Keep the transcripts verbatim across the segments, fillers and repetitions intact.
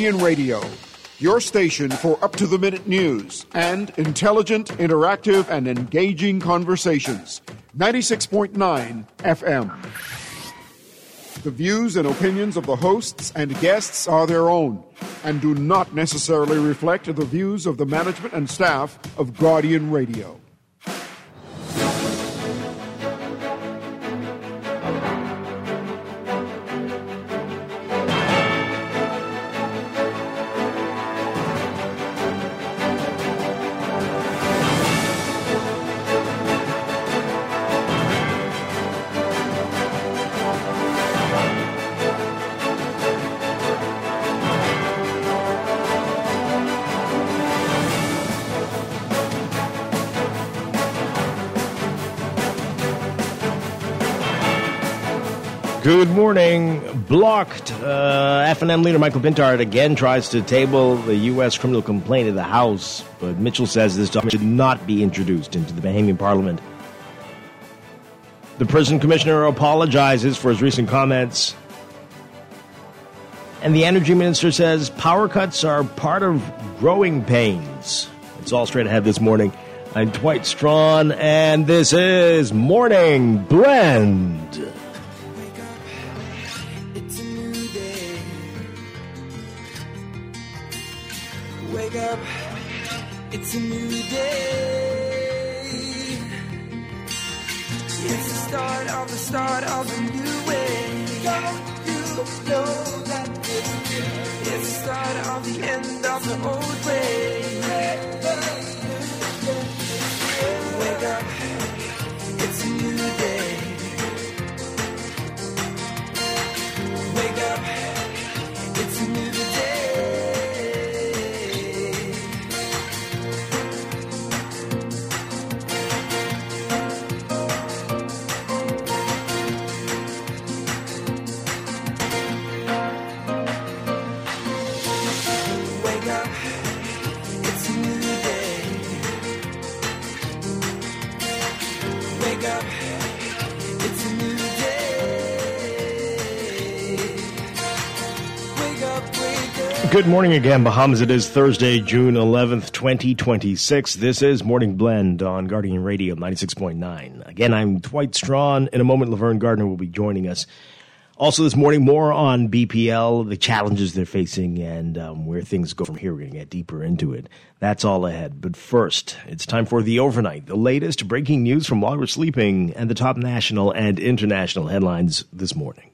Guardian Radio, your station for up-to-the-minute news and intelligent, interactive, and engaging conversations. ninety-six point nine F M. The views and opinions of the hosts and guests are their own and do not necessarily reflect the views of the management and staff of Guardian Radio. Good morning. Blocked. Uh, F N M leader Michael Pintard again tries to table the U S criminal complaint in the House, but Mitchell says this document should not be introduced into the Bahamian Parliament. The prison commissioner apologizes for his recent comments. And the energy minister says power cuts are part of growing pains. It's all straight ahead this morning. I'm Dwight Strawn, and this is Morning Blend. Wake up, it's a new day. It's the start of the start of a new way. Don't you know that it's the start of the end of the old way. Wake up, it's a new day. Wake up, it's a new day. Good morning again, Bahamas. It is Thursday, June eleventh, twenty twenty-six. This is Morning Blend on Guardian Radio ninety-six point nine. Again, I'm Dwight Strawn. In a moment, Laverne Gardner will be joining us. Also this morning, more on B P L, the challenges they're facing, and um, where things go from here. We're going to get deeper into it. That's all ahead. But first, it's time for The Overnight, the latest breaking news from while we're sleeping, and the top national and international headlines this morning.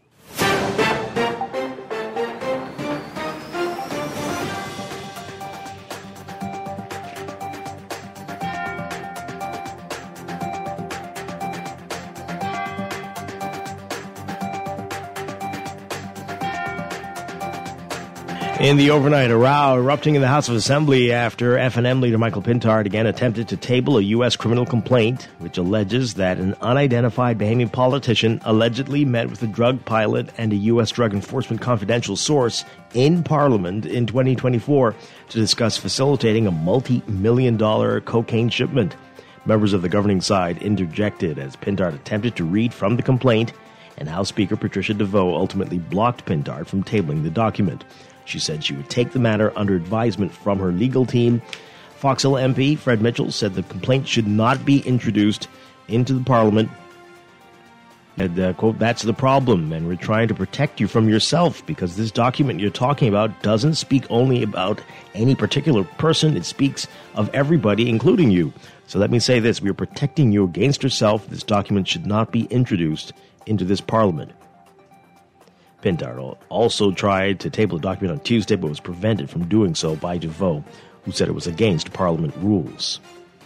In the overnight, a row erupting in the House of Assembly after F N M leader Michael Pintard again attempted to table a U S criminal complaint which alleges that an unidentified Bahamian politician allegedly met with a drug pilot and a U S Drug Enforcement confidential source in Parliament in twenty twenty-four to discuss facilitating a multi-million dollar cocaine shipment. Members of the governing side interjected as Pintard attempted to read from the complaint, and House Speaker Patricia DeVoe ultimately blocked Pintard from tabling the document. She said she would take the matter under advisement from her legal team. Fox Hill M P Fred Mitchell said the complaint should not be introduced into the Parliament. And, uh, quote, that's the problem, and we're trying to protect you from yourself because this document you're talking about doesn't speak only about any particular person. It speaks of everybody, including you. So let me say this. We are protecting you against yourself. This document should not be introduced into this Parliament. Pintard also tried to table the document on Tuesday, but was prevented from doing so by DeVoe, who said it was against Parliament rules.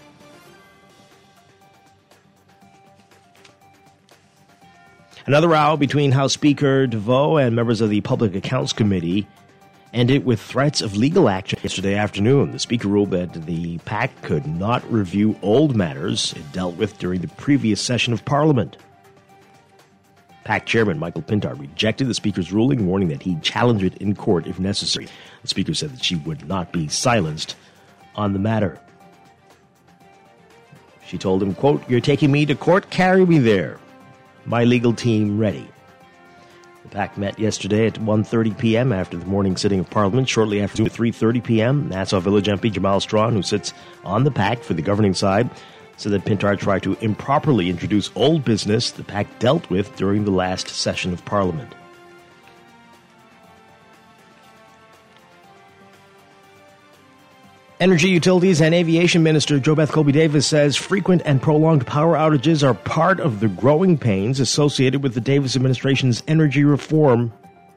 Another row between House Speaker DeVoe and members of the Public Accounts Committee ended with threats of legal action yesterday afternoon. The Speaker ruled that the PAC could not review old matters it dealt with during the previous session of Parliament. PAC Chairman Michael Pintard rejected the Speaker's ruling, warning that he'd challenge it in court if necessary. The Speaker said that she would not be silenced on the matter. She told him, quote, "You're taking me to court? Carry me there. My legal team ready." The pact met yesterday at one thirty p.m. after the morning sitting of Parliament. Shortly after three thirty p.m., Nassau Village M P Jamal Strawn, who sits on the pact for the governing side, said that Pintar tried to improperly introduce old business the pact dealt with during the last session of Parliament. Energy, Utilities and Aviation Minister JoBeth Colby-Davis says frequent and prolonged power outages are part of the growing pains associated with the Davis administration's energy reform,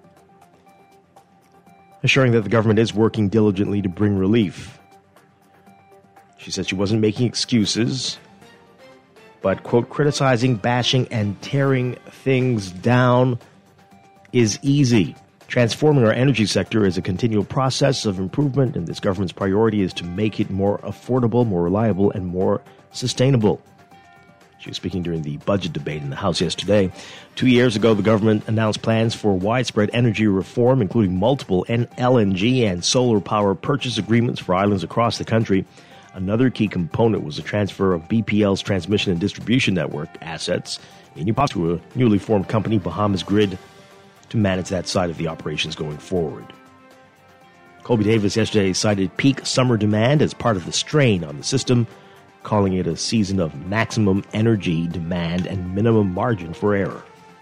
assuring that the government is working diligently to bring relief. She said she wasn't making excuses, but, quote, criticizing, bashing, and tearing things down is easy. Transforming our energy sector is a continual process of improvement, and this government's priority is to make it more affordable, more reliable, and more sustainable. She was speaking during the budget debate in the House yesterday. Two years ago, the government announced plans for widespread energy reform, including multiple L N G and solar power purchase agreements for islands across the country. Another key component was the transfer of B P L's transmission and distribution network assets to a newly formed company, Bahamas Grid, to manage that side of the operations going forward. Colby-Davis yesterday cited peak summer demand as part of the strain on the system, calling it a season of maximum energy demand and minimum margin for error.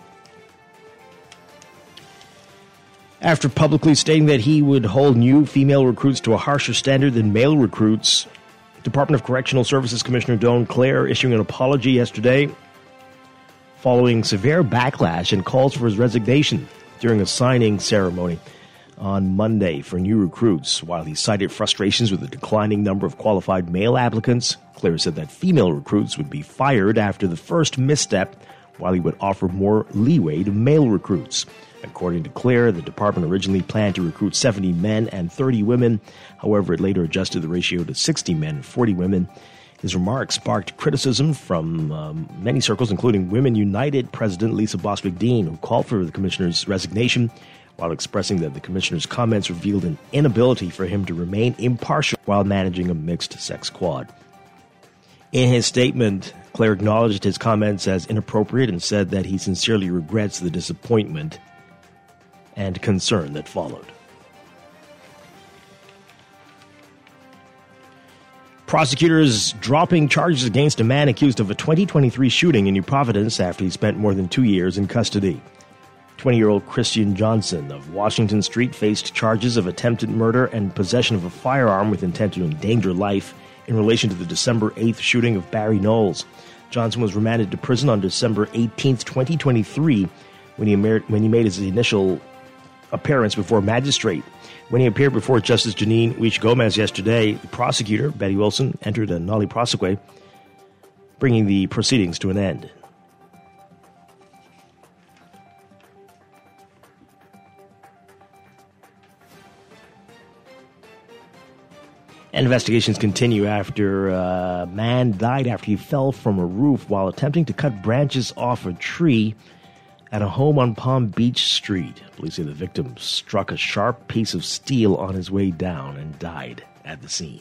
After publicly stating that he would hold new female recruits to a harsher standard than male recruits, Department of Correctional Services Commissioner Don Clare issuing an apology yesterday following severe backlash and calls for his resignation during a signing ceremony on Monday for new recruits. While he cited frustrations with the declining number of qualified male applicants, Clare said that female recruits would be fired after the first misstep, while he would offer more leeway to male recruits. According to Clare, the department originally planned to recruit seventy men and thirty women. However, it later adjusted the ratio to sixty men and forty women. His remarks sparked criticism from um, many circles, including Women United President Lisa Boswick-Dean, who called for the commissioner's resignation while expressing that the commissioner's comments revealed an inability for him to remain impartial while managing a mixed-sex squad. In his statement, Clare acknowledged his comments as inappropriate and said that he sincerely regrets the disappointment and concern that followed. Prosecutors dropping charges against a man accused of a twenty twenty-three shooting in New Providence after he spent more than two years in custody. twenty-year-old Christian Johnson of Washington Street faced charges of attempted murder and possession of a firearm with intent to endanger life in relation to the December eighth shooting of Barry Knowles. Johnson was remanded to prison on December eighteenth, twenty twenty-three, when he, when he made his initial appearance before a magistrate. When he appeared before Justice Janine Huich-Gomez yesterday, the prosecutor, Betty Wilson, entered a nolle prosequi, bringing the proceedings to an end. And investigations continue after a man died after he fell from a roof while attempting to cut branches off a tree at a home on Palm Beach Street. Police say the victim struck a sharp piece of steel on his way down and died at the scene.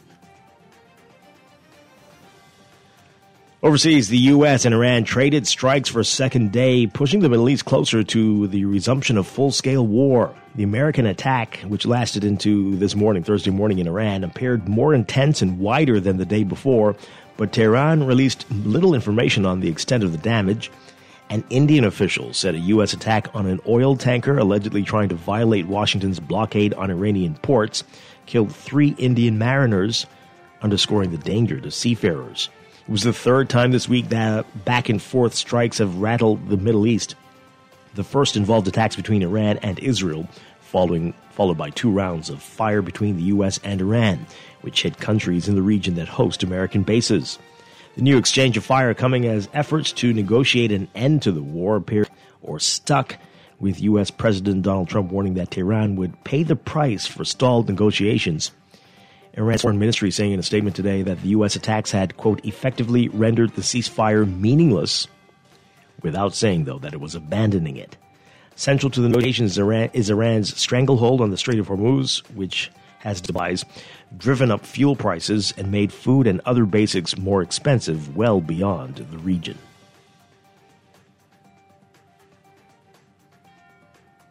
Overseas, the U S and Iran traded strikes for a second day, pushing the Middle East closer to the resumption of full-scale war. The American attack, which lasted into this morning, Thursday morning in Iran, appeared more intense and wider than the day before, but Tehran released little information on the extent of the damage. An Indian official said a U S attack on an oil tanker allegedly trying to violate Washington's blockade on Iranian ports killed three Indian mariners, underscoring the danger to seafarers. It was the third time this week that back-and-forth strikes have rattled the Middle East. The first involved attacks between Iran and Israel, following, followed by two rounds of fire between the U S and Iran, which hit countries in the region that host American bases. The new exchange of fire coming as efforts to negotiate an end to the war appear or stuck, with U S President Donald Trump warning that Tehran would pay the price for stalled negotiations. Iran's foreign ministry saying in a statement today that the U S attacks had, quote, effectively rendered the ceasefire meaningless, without saying, though, that it was abandoning it. Central to the negotiations is, Iran, is Iran's stranglehold on the Strait of Hormuz, which has devised, driven up fuel prices and made food and other basics more expensive well beyond the region.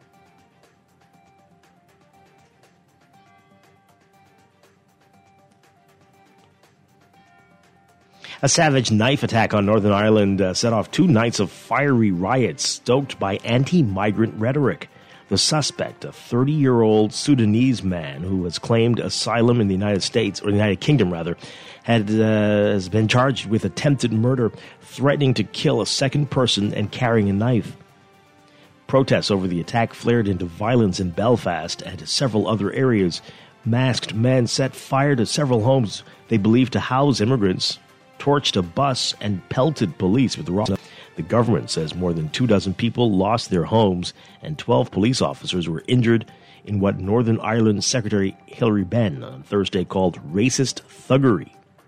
A savage knife attack on Northern Ireland uh, set off two nights of fiery riots stoked by anti-migrant rhetoric. The suspect, a thirty-year-old Sudanese man who has claimed asylum in the United States, or the United Kingdom rather, had, uh, has been charged with attempted murder, threatening to kill a second person and carrying a knife. Protests over the attack flared into violence in Belfast and several other areas. Masked men set fire to several homes they believed to house immigrants, torched a bus, and pelted police with rocks. The government says more than two dozen people lost their homes and twelve police officers were injured in what Northern Ireland Secretary Hilary Benn on Thursday called racist thuggery.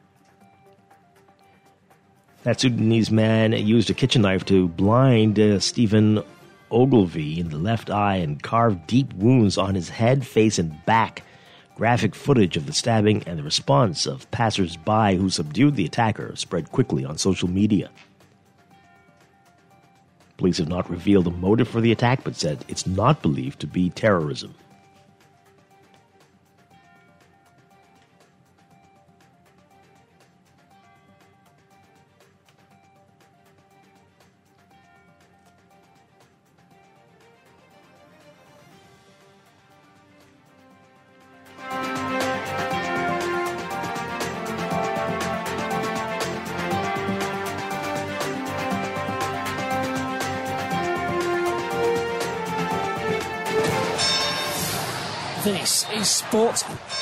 That Sudanese man used a kitchen knife to blind uh, Stephen Ogilvie in the left eye and carved deep wounds on his head, face, and back. Graphic footage of the stabbing and the response of passers-by who subdued the attacker spread quickly on social media. Police have not revealed a motive for the attack, but said it's not believed to be terrorism. This is Sport.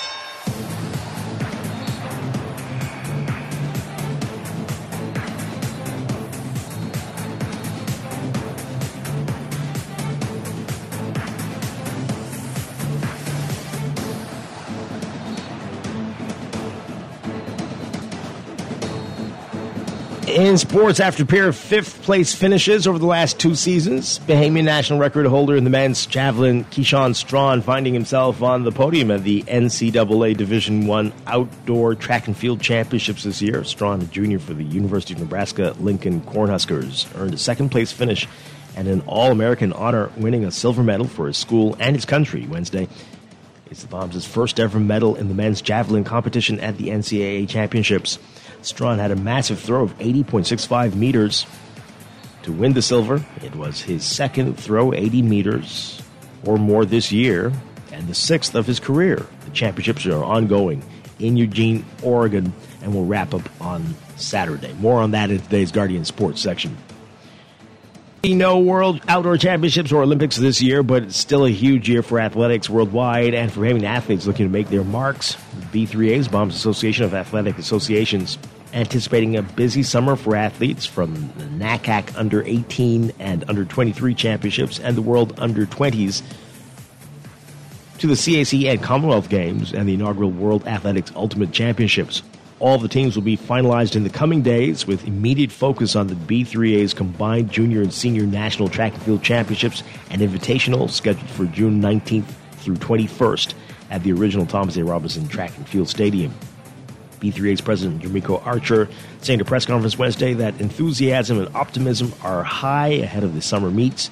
In sports, after a pair of fifth-place finishes over the last two seasons, Bahamian national record holder in the men's javelin, Keyshawn Strawn, finding himself on the podium at the N C double A Division I Outdoor Track and Field Championships this year. Strawn, a junior for the University of Nebraska-Lincoln Cornhuskers, earned a second-place finish and an All-American honor, winning a silver medal for his school and his country Wednesday. It's the Bombs' first-ever medal in the men's javelin competition at the N C double A Championships. Strawn had a massive throw of eighty point six five meters to win the silver. It was his second throw, eighty meters or more this year, and the sixth of his career. The championships are ongoing in Eugene, Oregon, and will wrap up on Saturday. More on that in today's Guardian Sports section. No World Outdoor Championships or Olympics this year, but it's still a huge year for athletics worldwide and for Bahamian athletes looking to make their marks. The B three A's, Bombs Association of Athletic Associations, anticipating a busy summer for athletes from the N A C A C Under eighteen and Under twenty-three Championships and the World Under twenties to the C A C and Commonwealth Games and the inaugural World Athletics Ultimate Championships. All the teams will be finalized in the coming days with immediate focus on the B three A's combined junior and senior national track and field championships and invitational scheduled for June nineteenth through twenty-first at the original Thomas A. Robinson Track and Field Stadium. B three A's President Jermico Archer saying at a press conference Wednesday that enthusiasm and optimism are high ahead of the summer meets.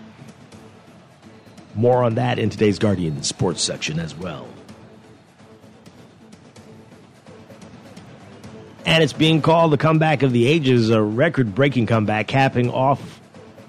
More on that in today's Guardian Sports section as well. And it's being called the comeback of the ages, a record-breaking comeback, capping off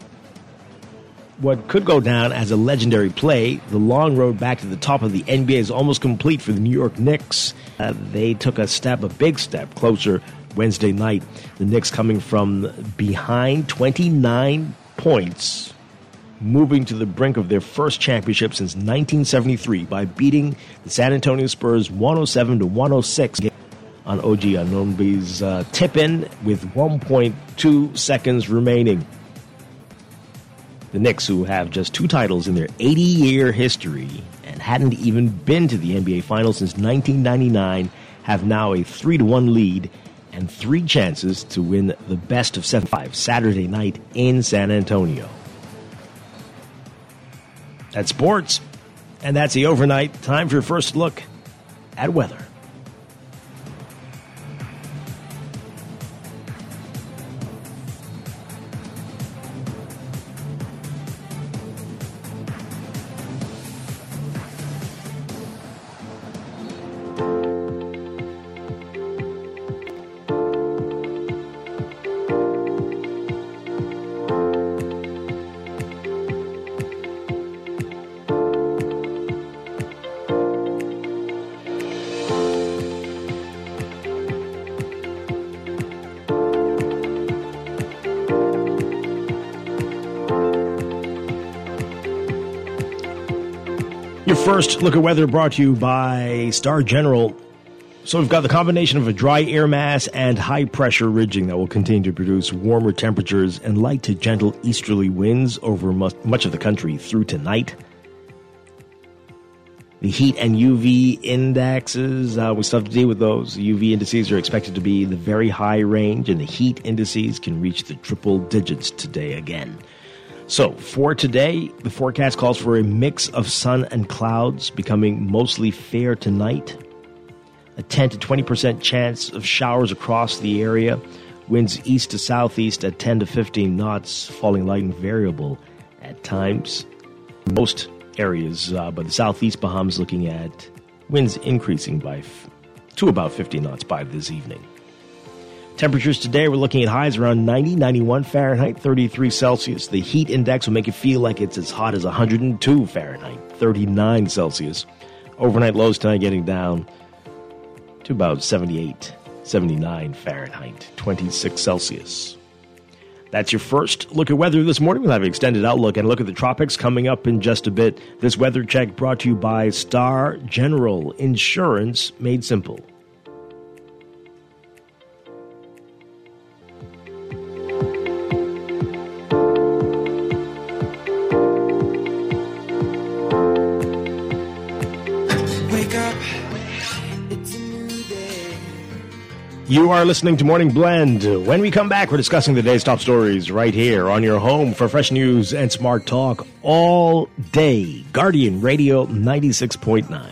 what could go down as a legendary play. The long road back to the top of the N B A is almost complete for the New York Knicks. Uh, they took a step, a big step, closer Wednesday night. The Knicks coming from behind twenty-nine points, moving to the brink of their first championship since nineteen seventy-three by beating the San Antonio Spurs one oh seven to one oh six on O G Anunoby's uh, tip-in with one point two seconds remaining. The Knicks, who have just two titles in their eighty-year history and hadn't even been to the N B A Finals since nineteen ninety-nine, have now a three to one lead and three chances to win the best of seven five Saturday night in San Antonio. That's sports, and that's the overnight. Time for your first look at weather. First look at weather brought to you by Star General. So we've got the combination of a dry air mass and high pressure ridging that will continue to produce warmer temperatures and light to gentle easterly winds over much of the country through tonight. The heat and U V indexes, uh, we still have to deal with those. The U V indices are expected to be in the very high range, and the heat indices can reach the triple digits today again. So, for today, the forecast calls for a mix of sun and clouds, becoming mostly fair tonight. A ten to twenty percent chance of showers across the area. Winds east to southeast at ten to fifteen knots, falling light and variable at times. Most areas, uh, but the southeast Bahamas looking at winds increasing by f- to about fifty knots by this evening. Temperatures today, we're looking at highs around ninety, ninety-one Fahrenheit, thirty-three Celsius. The heat index will make you feel like it's as hot as one hundred two Fahrenheit, thirty-nine Celsius. Overnight lows tonight getting down to about seventy-eight, seventy-nine Fahrenheit, twenty-six Celsius. That's your first look at weather this morning. We'll have an extended outlook and look at the tropics coming up in just a bit. This weather check brought to you by Star General Insurance Made Simple. You are listening to Morning Blend. When we come back, we're discussing the day's top stories right here on your home for fresh news and smart talk all day. Guardian Radio ninety-six point nine.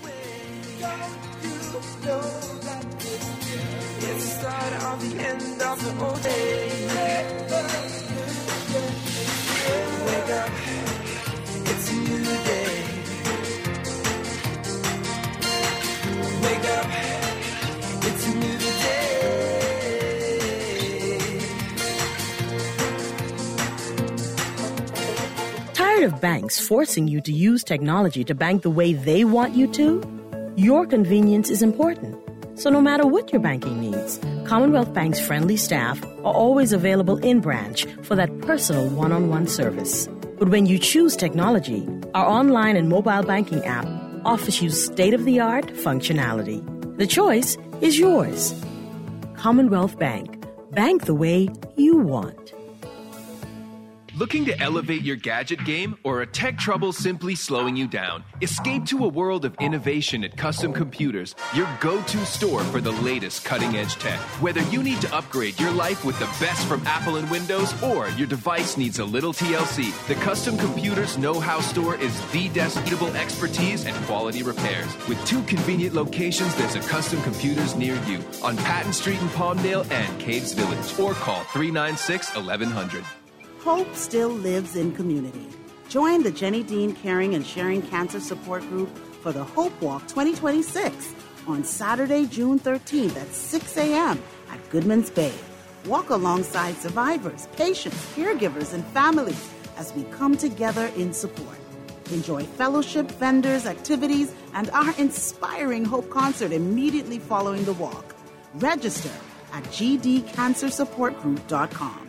Of banks forcing you to use technology to bank the way they want you to? Your convenience is important. So no matter what your banking needs, Commonwealth Bank's friendly staff are always available in branch for that personal one-on-one service. But when you choose technology, our online and mobile banking app offers you state-of-the-art functionality. The choice is yours. Commonwealth Bank. Bank the way you want. Looking to elevate your gadget game or a tech trouble simply slowing you down? Escape to a world of innovation at Custom Computers, your go-to store for the latest cutting-edge tech. Whether you need to upgrade your life with the best from Apple and Windows or your device needs a little T L C, the Custom Computers Know-How Store is the desktop expertise and quality repairs. With two convenient locations, there's a Custom Computers near you on Patton Street in Palmdale and Caves Village. Or call three nine six, eleven hundred. Hope still lives in community. Join the Jenny Dean Caring and Sharing Cancer Support Group for the Hope Walk twenty twenty-six on Saturday, June thirteenth at six a.m. at Goodman's Bay. Walk alongside survivors, patients, caregivers, and families as we come together in support. Enjoy fellowship, vendors, activities, and our inspiring Hope concert immediately following the walk. Register at g d cancer support group dot com.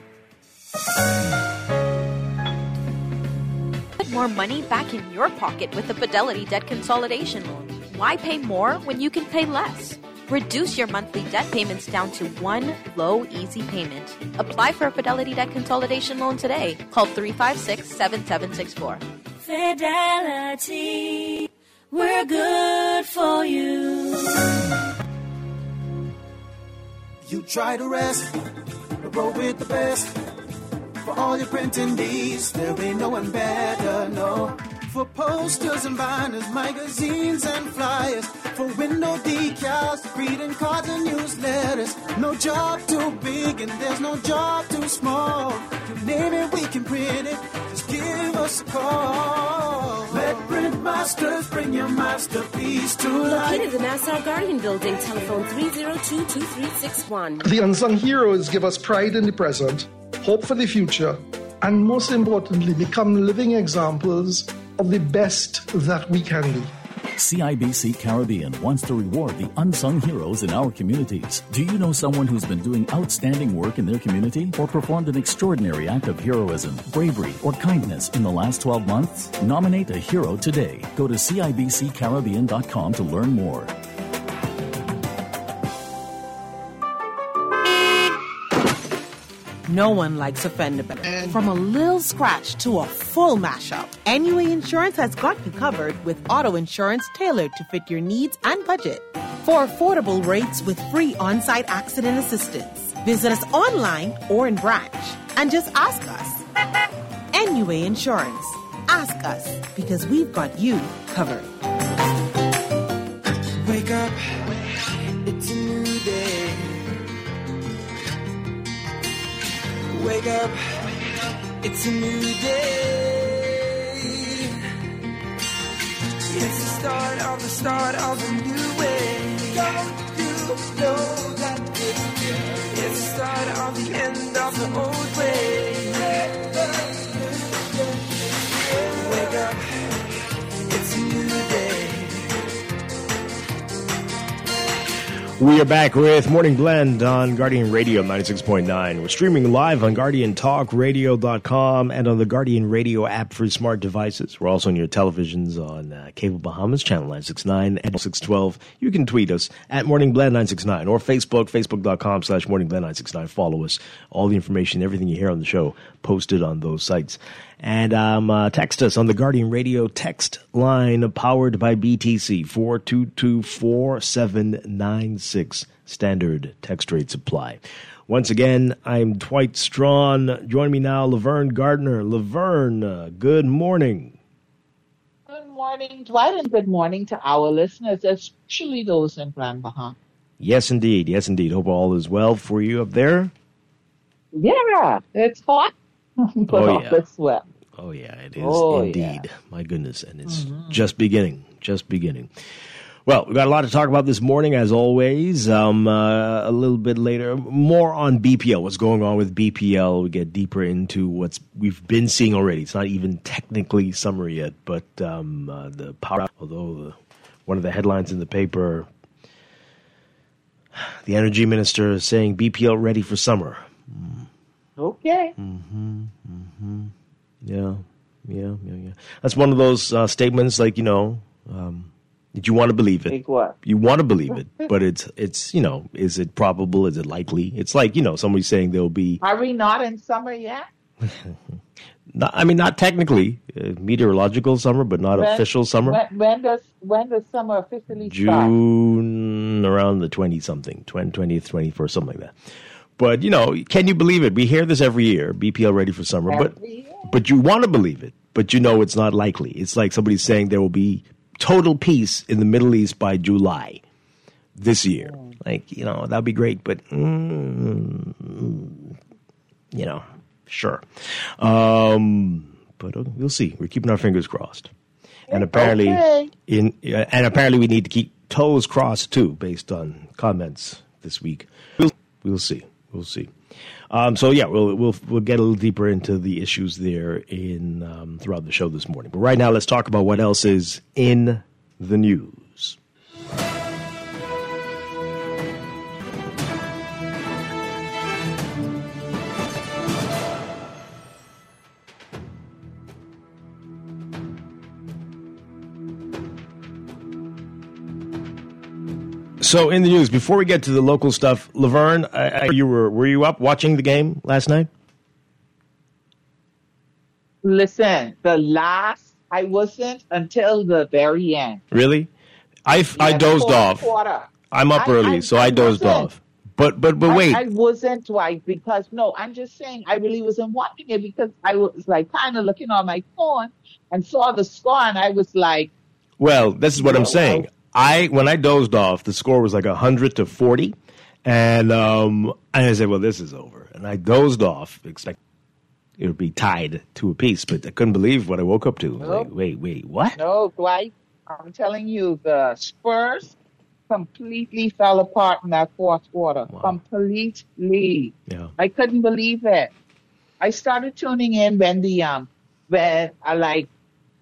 Put more money back in your pocket with the Fidelity Debt Consolidation Loan. Why pay more when you can pay less? Reduce your monthly debt payments down to one low, easy payment. Apply for a Fidelity Debt Consolidation Loan today. Call three five six, seven seven six four. Fidelity, we're good for you. You try to rest, but roll with the best. For all your printing needs, there ain't no one better, no. For posters and banners, magazines and flyers. For window decals, greeting cards and newsletters. No job too big and there's no job too small. You name it, we can print it. Just give us a call. Let Print Masters bring your masterpiece to life. Located in the Nassau Guardian Building, telephone three oh two, two three six one. The unsung heroes give us pride in the present, hope for the future, and most importantly, become living examples of the best that we can be. C I B C Caribbean wants to reward the unsung heroes in our communities. Do you know someone who's been doing outstanding work in their community or performed an extraordinary act of heroism, bravery, or kindness in the last twelve months? Nominate a hero today. Go to C I B C Caribbean dot com to learn more. No one likes a fender bender. From a little scratch to a full mashup, N U A Insurance has got you covered with auto insurance tailored to fit your needs and budget. For affordable rates with free on-site accident assistance, visit us online or in branch and just ask us. N U A Insurance. Ask us because we've got you covered. Wake up, it's a new day. Wake up, it's a new day. It's the start of the start of a new way. Don't you know that it's, it's the start of the end of the old way. Wake up, it's a new day. We are back with Morning Blend on Guardian Radio ninety-six point nine. We're streaming live on Guardian Talk Radio dot com and on the Guardian Radio app for smart devices. We're also on your televisions on uh, Cable Bahamas, channel nine sixty-nine and six twelve. You can tweet us at Morning Blend nine sixty-nine or Facebook, facebook dot com slash Morning Blend nine sixty-nine. Follow us. All the information, everything you hear on the show, posted on those sites. And um, uh, text us on the Guardian Radio text line powered by B T C, four two two four seven nine six. Standard text rates apply. Once again, I'm Dwight Strawn. Join me now, Laverne Gardner. Laverne, uh, good morning. Good morning, Dwight, and good morning to our listeners, especially those in Grand Bahama. Yes, indeed. Yes, indeed. Hope all is well for you up there. Yeah, it's hot. But oh, all yeah. is well. Oh, yeah, it is oh, indeed. Yeah. My goodness, and it's mm-hmm. just beginning, just beginning. Well, we've got a lot to talk about this morning, as always. Um, uh, a little bit later, more on B P L, what's going on with B P L. We get deeper into what's we've been seeing already. It's not even technically summer yet, but um, uh, the power, although the, one of the headlines in the paper, the energy minister is saying B P L ready for summer. Mm. Okay. Mm-hmm, mm-hmm. Yeah, yeah, yeah, yeah. That's one of those uh, statements, like, you know, um, that you want to believe it. Like what? You want to believe it, but it's, it's, you know, is it probable? Is it likely? It's like, you know, somebody saying there'll be. Are we not in summer yet? not, I mean, not technically uh, meteorological summer, but not when, official summer. When, when does when does summer officially June, start? June around the twenty something, twentieth, twenty-first, something like that. But, you know, can you believe it? We hear this every year, B P L ready for summer. Every but year. But you want to believe it, but you know it's not likely. It's like somebody saying there will be total peace in the Middle East by July this year. Mm. Like, you know, that'd be great, but, mm, you know, sure. Um, but uh, we'll see. We're keeping our fingers crossed. And apparently, okay. in uh, and apparently we need to keep toes crossed, too, based on comments this week. We'll, we'll see. We'll see. Um, so yeah, we'll we'll we'll get a little deeper into the issues there in um, throughout the show this morning. But right now, let's talk about what else is in the news. So in the news, before we get to the local stuff, Laverne, I, I, you were were you up watching the game last night? Listen, the last I wasn't until the very end. Really? I Yeah, I dozed the off. Quarter. I'm up I- early, I- so I, I dozed wasn't. off. But but but wait, I, I wasn't, Dwight, because no, I'm just saying I really wasn't watching it because I was like kind of looking on my phone and saw the score and I was like, well, this is what I'm Well, saying. I when I dozed off, the score was like a hundred to forty, and um, I said, well, this is over, and I dozed off, expecting it would be tied to a piece, but I couldn't believe what I woke up to. I was Nope. like, wait, wait, what? no, Dwight, I'm telling you, the Spurs completely fell apart in that fourth quarter. Completely. Yeah. I couldn't believe it. I started tuning in when the um when I like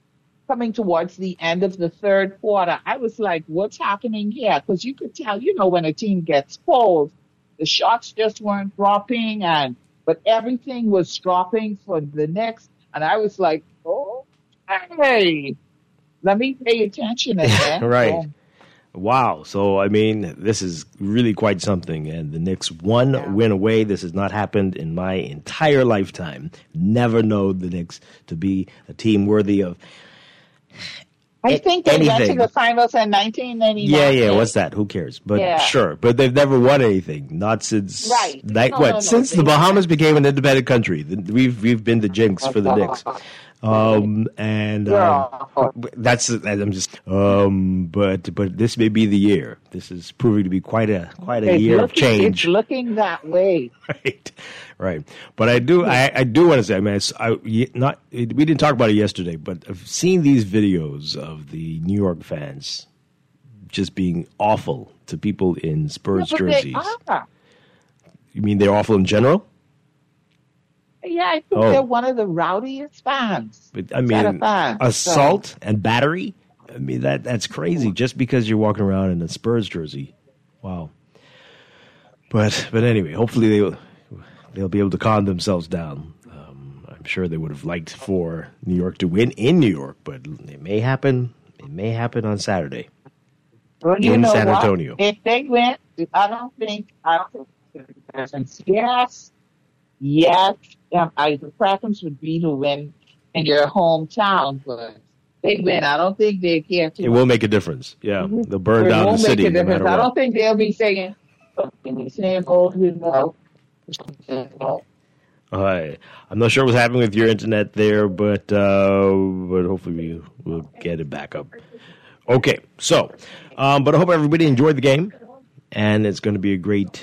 coming towards the end of the third quarter, I was like, what's happening here? Because you could tell, you know, when a team gets cold, the shots just weren't dropping, and but everything was dropping for the next. And I was like, oh, hey, let me pay attention again. Right. Oh. Wow. So, I mean, this is really quite something. And the Knicks one yeah. win away. This has not happened in my entire lifetime. Never know the Knicks to be a team worthy of I think they anything. went to the finals in nineteen ninety-nine. Yeah, yeah. What's that? Who cares? But yeah. sure. But they've never won anything. Not since right. like no, what? No, no, since the Bahamas became an independent country. We've we've been the jinx for the Knicks. Um, and um, that's I'm just um, but but this may be the year. This is proving to be quite a quite a it's year looking, of change. It's looking that way, right? Right. But I do I, I do want to say, I mean, it's, I not we didn't talk about it yesterday, but I've seen these videos of the New York fans just being awful to people in Spurs yeah, jerseys. Are. You mean they're awful in general? Yeah, I think oh. they're one of the rowdiest fans. But I mean, fans, assault so. and battery. I mean that that's crazy. Just because you're walking around in a Spurs jersey, wow. But but anyway, hopefully they they'll be able to calm themselves down. Um, I'm sure they would have liked for New York to win in New York, but it may happen. It may happen on Saturday well, you in know San what? Antonio. If they win, I don't think I don't think yes, yes. Um, I, the preference would be to win in your hometown, but they win. I don't think they care to. It will make a difference. Yeah, mm-hmm. They'll burn it down won't the city. Make a difference. No I what. don't think they'll be saying, saying, "Oh, you know." Uh, I'm not sure what's happening with your internet there, but uh, but hopefully we, we'll get it back up. Okay, so, um, but I hope everybody enjoyed the game, and it's going to be a great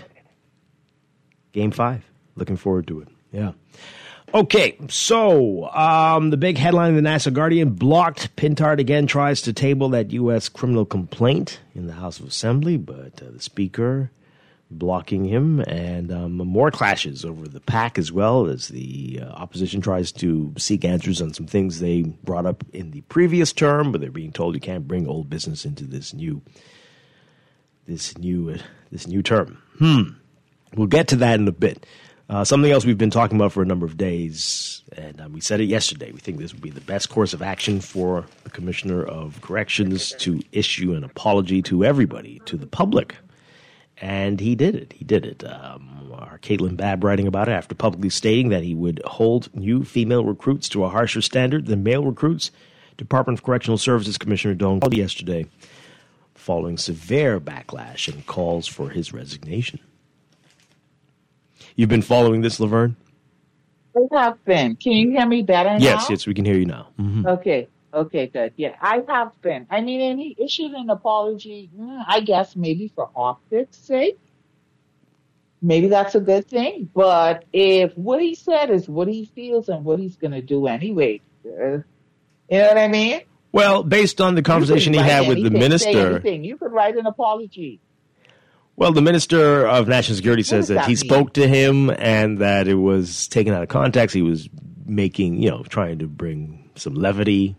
game five. Looking forward to it. Yeah. Okay, so um, the big headline in the National Guardian, blocked. Pintard again tries to table that U S criminal complaint in the House of Assembly, but uh, the Speaker blocking him, and um, more clashes over the PAC as well as the uh, opposition tries to seek answers on some things they brought up in the previous term, but they're being told you can't bring old business into this new this new uh, this new term. Hmm. We'll get to that in a bit. Uh, something else we've been talking about for a number of days, and uh, we said it yesterday. We think this would be the best course of action for the Commissioner of Corrections to issue an apology to everybody, to the public. And he did it. He did it. Um, our Caitlin Babb writing about it after publicly stating that he would hold new female recruits to a harsher standard than male recruits. Department of Correctional Services Commissioner Don called yesterday following severe backlash and calls for his resignation. You've been following this, Laverne? I have been. Can you hear me better now? Yes, yes, we can hear you now. Mm-hmm. Okay, okay, good. Yeah, I have been. I mean, and he issued an apology, I guess maybe for optics' sake. Maybe that's a good thing. But if what he said is what he feels and what he's going to do anyway, uh, you know what I mean? Well, based on the conversation he had with anything, the minister. You could write an apology. Well, the Minister of National Security says that, that he mean? spoke to him and that it was taken out of context. He was making, you know, trying to bring some levity.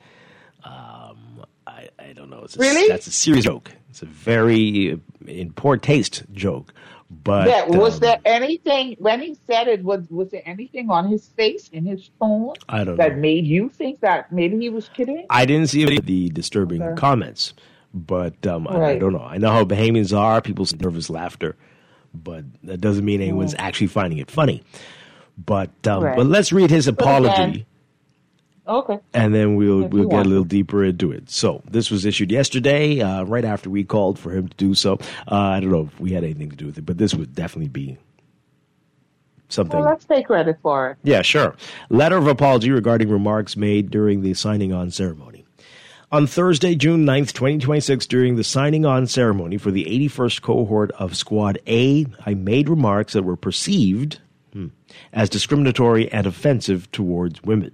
Um, I, I don't know. It's a, really? That's a serious joke. It's a very in poor taste joke. But yeah, was um, there anything, when he said it, was was there anything on his face, in his tone, I don't that know. made you think that maybe he was kidding? I didn't see any of the disturbing Okay. comments. But um, I, Right. I don't know. I know how Bahamians are. People see nervous laughter, but that doesn't mean anyone's actually finding it funny. But um, Right. but let's read his apology, again- Okay. and then we'll If we'll you get a want. little deeper into it. So this was issued yesterday, uh, right after we called for him to do so. Uh, I don't know if we had anything to do with it, but this would definitely be something. Well, let's take credit for it. Yeah, sure. Letter of apology regarding remarks made during the signing on ceremony. On Thursday, June ninth, twenty twenty-six, during the signing on ceremony for the eighty-first cohort of Squad A, I made remarks that were perceived hmm, as discriminatory and offensive towards women.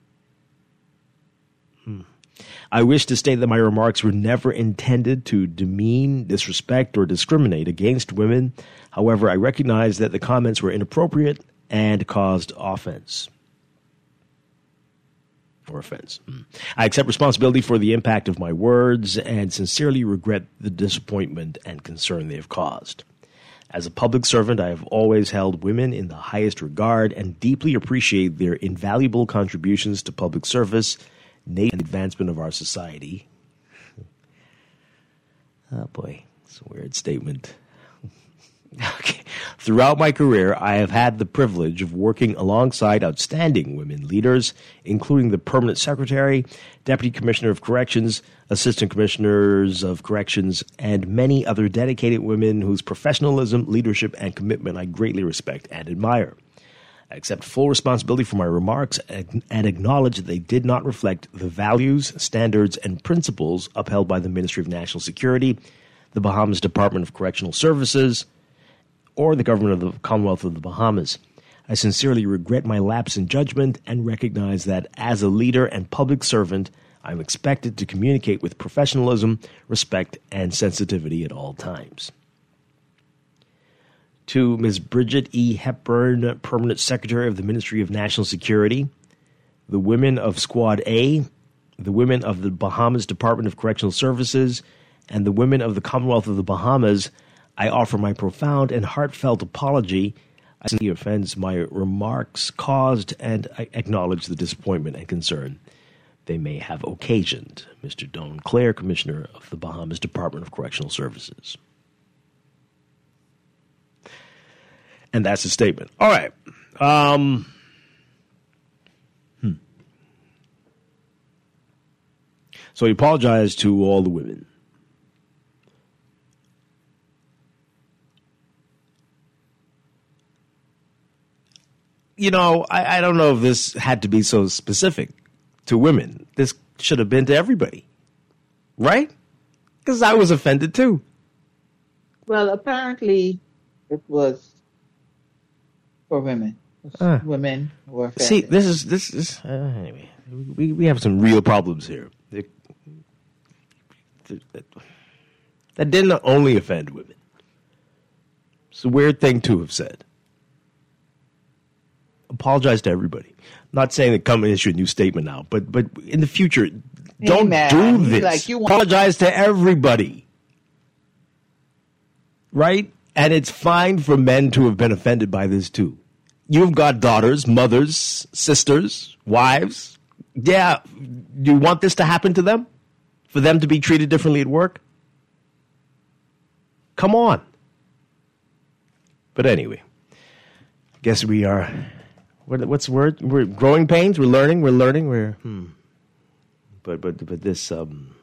Hmm. I wish to state that my remarks were never intended to demean, disrespect, or discriminate against women. However, I recognize that the comments were inappropriate and caused offense. or offense. Mm. I accept responsibility for the impact of my words and sincerely regret the disappointment and concern they have caused. As a public servant, I have always held women in the highest regard and deeply appreciate their invaluable contributions to public service, and advancement of our society. Oh boy, it's a weird statement. Okay. Throughout my career, I have had the privilege of working alongside outstanding women leaders, including the Permanent Secretary, Deputy Commissioner of Corrections, Assistant Commissioners of Corrections, and many other dedicated women whose professionalism, leadership, and commitment I greatly respect and admire. I accept full responsibility for my remarks and acknowledge that they did not reflect the values, standards, and principles upheld by the Ministry of National Security, the Bahamas Department of Correctional Services, or the government of the Commonwealth of the Bahamas. I sincerely regret my lapse in judgment and recognize that as a leader and public servant, I am expected to communicate with professionalism, respect, and sensitivity at all times. To Miz Bridget E. Hepburn, Permanent Secretary of the Ministry of National Security, the women of Squad A, the women of the Bahamas Department of Correctional Services, and the women of the Commonwealth of the Bahamas, I offer my profound and heartfelt apology. I sincerely offends my remarks caused, and I acknowledge the disappointment and concern they may have occasioned. Mister Don Clare, Commissioner of the Bahamas Department of Correctional Services. And that's the statement. All right. Um, hmm. So he apologized to all the women. You know, I, I don't know if this had to be so specific to women. This should have been to everybody. Right? Because I was offended too. Well, apparently it was for women. Uh, women were offended. See, this is, this is, uh, anyway, we, we have some real problems here. It, that, that didn't only offend women. It's a weird thing to have said. Apologize to everybody. I'm not saying that come and issue a new statement now, but but in the future, don't Amen. do this. Like you want- Apologize to everybody. Right? And it's fine for men to have been offended by this too. You've got daughters, mothers, sisters, wives. Yeah, do you want this to happen to them? For them to be treated differently at work? Come on. But anyway, I guess we are... What, what's the word? We're growing pains. We're learning. We're learning. We're, hmm. But but but this, um,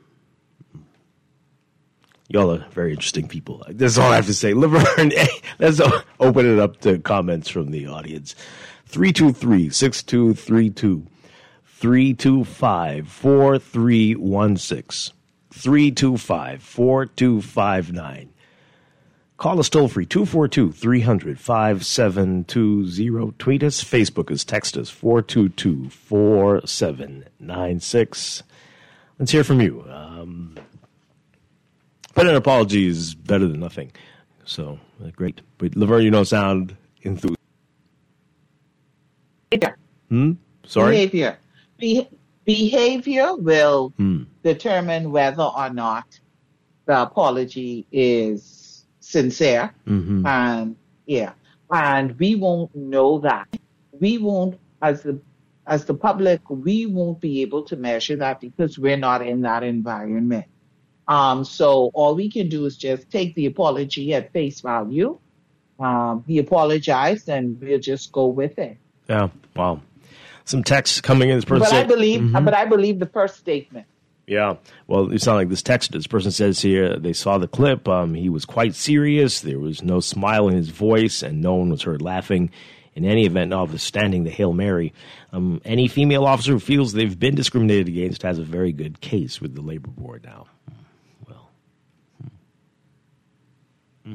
y'all are very interesting people. That's all I have to say. Laverne, let's open it up to comments from the audience. three two three, six two three two, three two five, four three one six, three two five, four two five nine. Call us toll-free, two four two, three hundred, five seven two zero. Tweet us, Facebook us, text us, four two two, four seven nine six. Let's hear from you. Um, but an apology is better than nothing. So, uh, great. But, Laverne, you don't sound enthused. Hmm? Sorry? Behavior. Be- behavior will hmm. determine whether or not the apology is sincere, mm-hmm. and yeah, and we won't know that. We won't, as the as the public, we won't be able to measure that because we're not in that environment. Um, so all we can do is just take the apology at face value. Um, he apologized, and we'll just go with it. Yeah, wow. Some text coming in. This person but said, I believe, mm-hmm. but I believe the first statement. Yeah, well, you sound like this text. This person says here they saw the clip. Um, he was quite serious. There was no smile in his voice, and no one was heard laughing. In any event, notwithstanding the Hail Mary, um, any female officer who feels they've been discriminated against has a very good case with the labor board now. Well, hmm.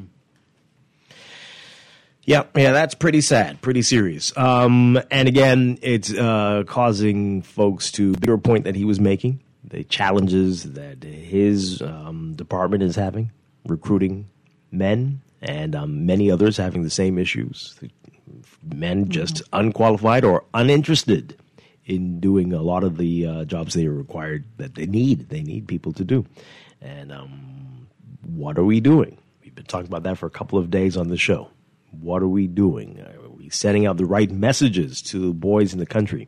Yeah, yeah, that's pretty sad, pretty serious. Um, and again, it's uh, causing folks to bigger point that he was making. The challenges that his um, department is having, recruiting men, and um, many others having the same issues. Men just unqualified or uninterested in doing a lot of the uh, jobs they are required that they need. They need people to do. And um, what are we doing? We've been talking about that for a couple of days on the show. What are we doing? Are we sending out the right messages to boys in the country?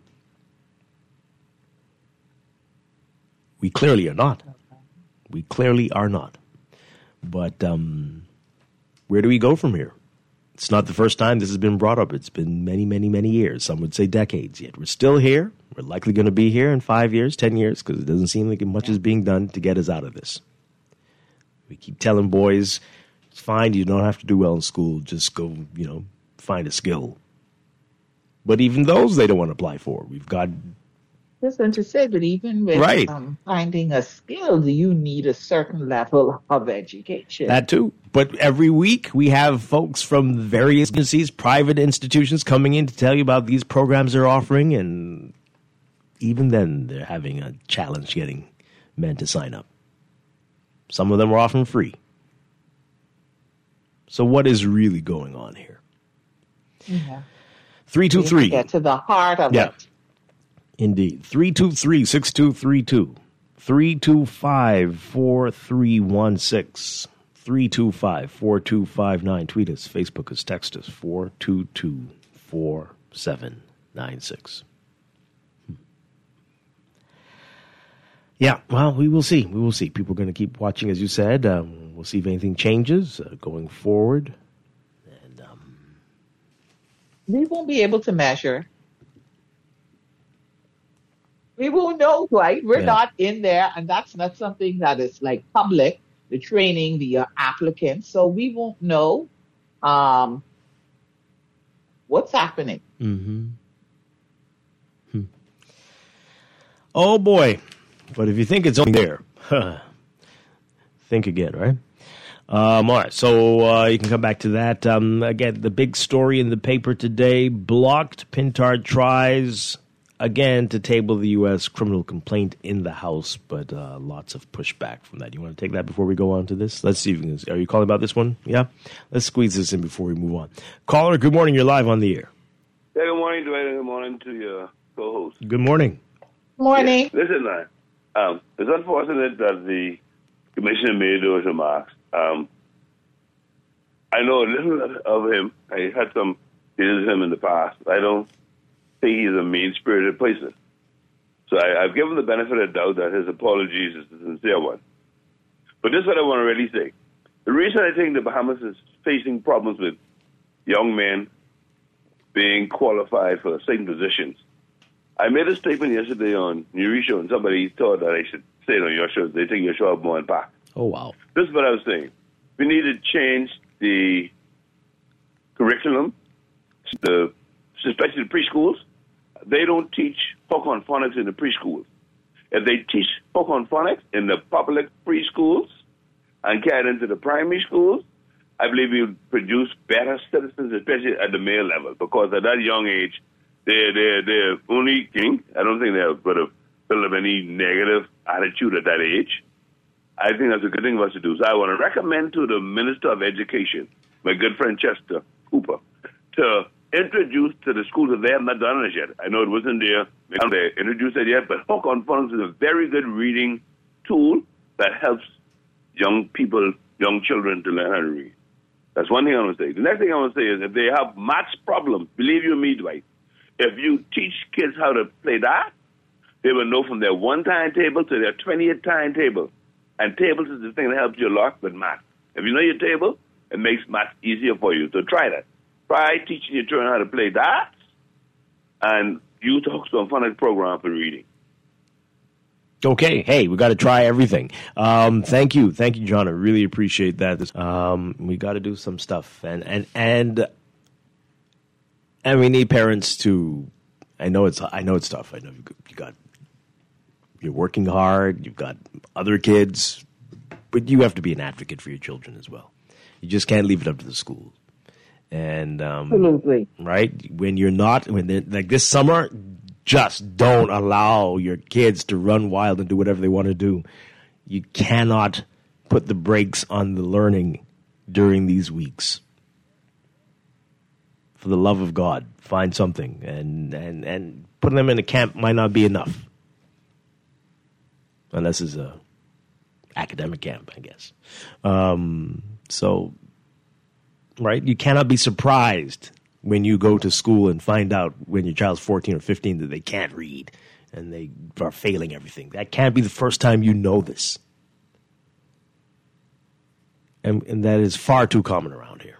We clearly are not. We clearly are not. But um, where do we go from here? It's not the first time this has been brought up. It's been many, many, many years. Some would say decades. Yet we're still here. We're likely going to be here in five years, ten years, because it doesn't seem like much is being done to get us out of this. We keep telling boys, it's fine, you don't have to do well in school. Just go, you know, find a skill. But even those they don't want to apply for. We've got... Just going to say, but even with right. um, finding a skill, do you need a certain level of education? That too. But every week we have folks from various agencies, private institutions coming in to tell you about these programs they're offering. And even then, they're having a challenge getting men to sign up. Some of them are often free. So what is really going on here? Yeah. three two three Get to the heart of yeah. it. Indeed. three two three, six two three two. three two five, four three one six. three two five, four two five nine. Tweet us, Facebook us, text us, four two two, four seven nine six. Hmm. Yeah, well, we will see. We will see. People are going to keep watching, as you said. Um, we'll see if anything changes uh, going forward. And um, we won't be able to measure. We won't know, right? We're Yeah. not in there, and that's not something that is like public, the training, the uh, applicants. So we won't know um, what's happening. Mm-hmm. Hmm. Oh, boy. But if you think it's only there, think again, right? Um, all right, so uh, you can come back to that. Um, again, the big story in the paper today, blocked. Pintard tries again to table the U S criminal complaint in the House, but uh, lots of pushback from that. You want to take that before we go on to this? Let's see if you can. Are you calling about this one? Yeah? Let's squeeze this in before we move on. Caller, good morning. You're live on the air. Yeah, good morning, Dwight, and good morning to your co-host. Good morning. Morning. Yeah, listen, man. Um, it's unfortunate that the commissioner made those remarks. Um, I know a little of him. I had some dealings with him in the past. I don't think he's a mean-spirited person. So I, I've given the benefit of the doubt that his apologies is a sincere one. But this is what I want to really say. The reason I think the Bahamas is facing problems with young men being qualified for certain positions. I made a statement yesterday on your show, and somebody thought that I should say it on your show. They think your show up more and back. Oh, wow. This is what I was saying. We need to change the curriculum, the, especially the preschools. They don't teach Hookon phonics in the preschools. If they teach Hookon phonics in the public preschools and carry it into the primary schools, I believe we would produce better citizens, especially at the male level, because at that young age, they're, they're, they're only king. I don't think they're going to build up any negative attitude at that age. I think that's a good thing for us to do. So I want to recommend to the Minister of Education, my good friend Chester Cooper, to introduce to the schools that they have not done it yet. I know it wasn't there. They haven't introduced it yet, but Hookon phonics is a very good reading tool that helps young people, young children to learn how to read. That's one thing I want to say. The next thing I want to say is if they have maths problems, believe you me, Dwight, if you teach kids how to play that, they will know from their one timetable to their twentieth timetable. And tables is the thing that helps you a lot with math. If you know your table, it makes math easier for you. So try that. Try teaching your children how to play that and use the Hookon phonics program for reading. Okay, hey, we got to try everything. Um, thank you, thank you, John. I really appreciate that. Um, we got to do some stuff, and and and and we need parents to. I know it's I know it's tough. I know you, you got you're working hard. You've got other kids, but you have to be an advocate for your children as well. You just can't leave it up to the school. And um, absolutely right when you're not when like this summer. Just don't allow your kids to run wild and do whatever they want to do. You cannot put the brakes on the learning during these weeks. for the love of God, find something. And, and, and putting them in a camp might not be enough. Unless it's a academic camp, I guess. Um, so, right, you cannot be surprised when you go to school and find out when your child's fourteen or fifteen that they can't read and they are failing everything. That can't be the first time you know this. And, and that is far too common around here.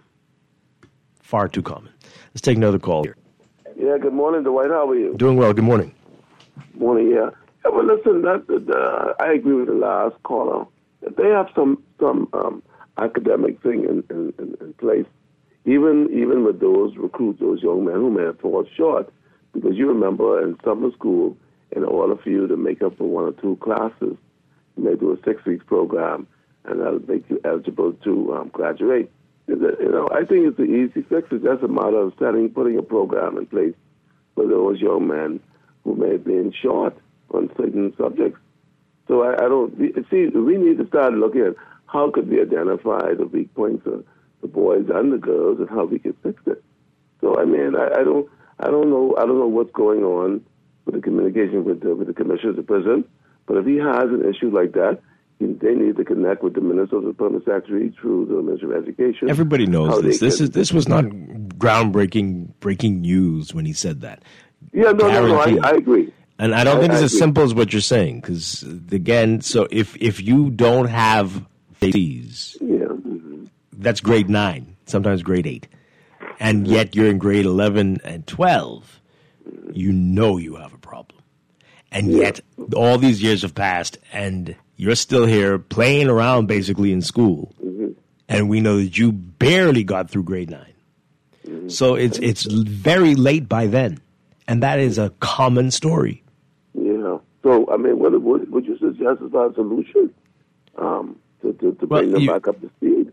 Far too common. Let's take another call here. Yeah, good morning, Dwight. How are you? Doing well. Good morning. Morning, yeah. Yeah, well, listen, that, that, uh, I agree with the last caller. If they have some some um, academic thing in, in, in, in place, even even with those recruits, those young men who may have fallen short, because you remember in summer school, in order for you to make up for one or two classes, you may do a six-week program, and that'll make you eligible to um, graduate. You know, I think it's an easy fix. It's just a matter of setting, putting a program in place for those young men who may have been short on certain subjects. So I, I don't see. We need to start looking at how could we identify the weak points of the boys and the girls, and how we can fix it. So I mean, I, I don't, I don't know, I don't know what's going on with the communication with the, with the commissioner of the prison. But if he has an issue like that, they need to connect with the Minnesota Permanent Secretary through the Ministry of Education. Everybody knows this. This is this was not groundbreaking breaking news when he said that. Yeah, no, no, no. I, I agree. And I don't I, think it's I as agree. simple as what you're saying, because again, so if if you don't have these, yeah, mm-hmm. that's grade nine, sometimes grade eight, and mm-hmm. yet you're in grade eleven and twelve, you know you have a problem, and yeah. yet all these years have passed, and you're still here playing around basically in school, mm-hmm. and we know that you barely got through grade nine, mm-hmm. so it's it's very late by then, and that is a common story. Yeah. So, I mean, what, what would you suggest is our solution um, to, to, to bring Well, them you- back up to speed?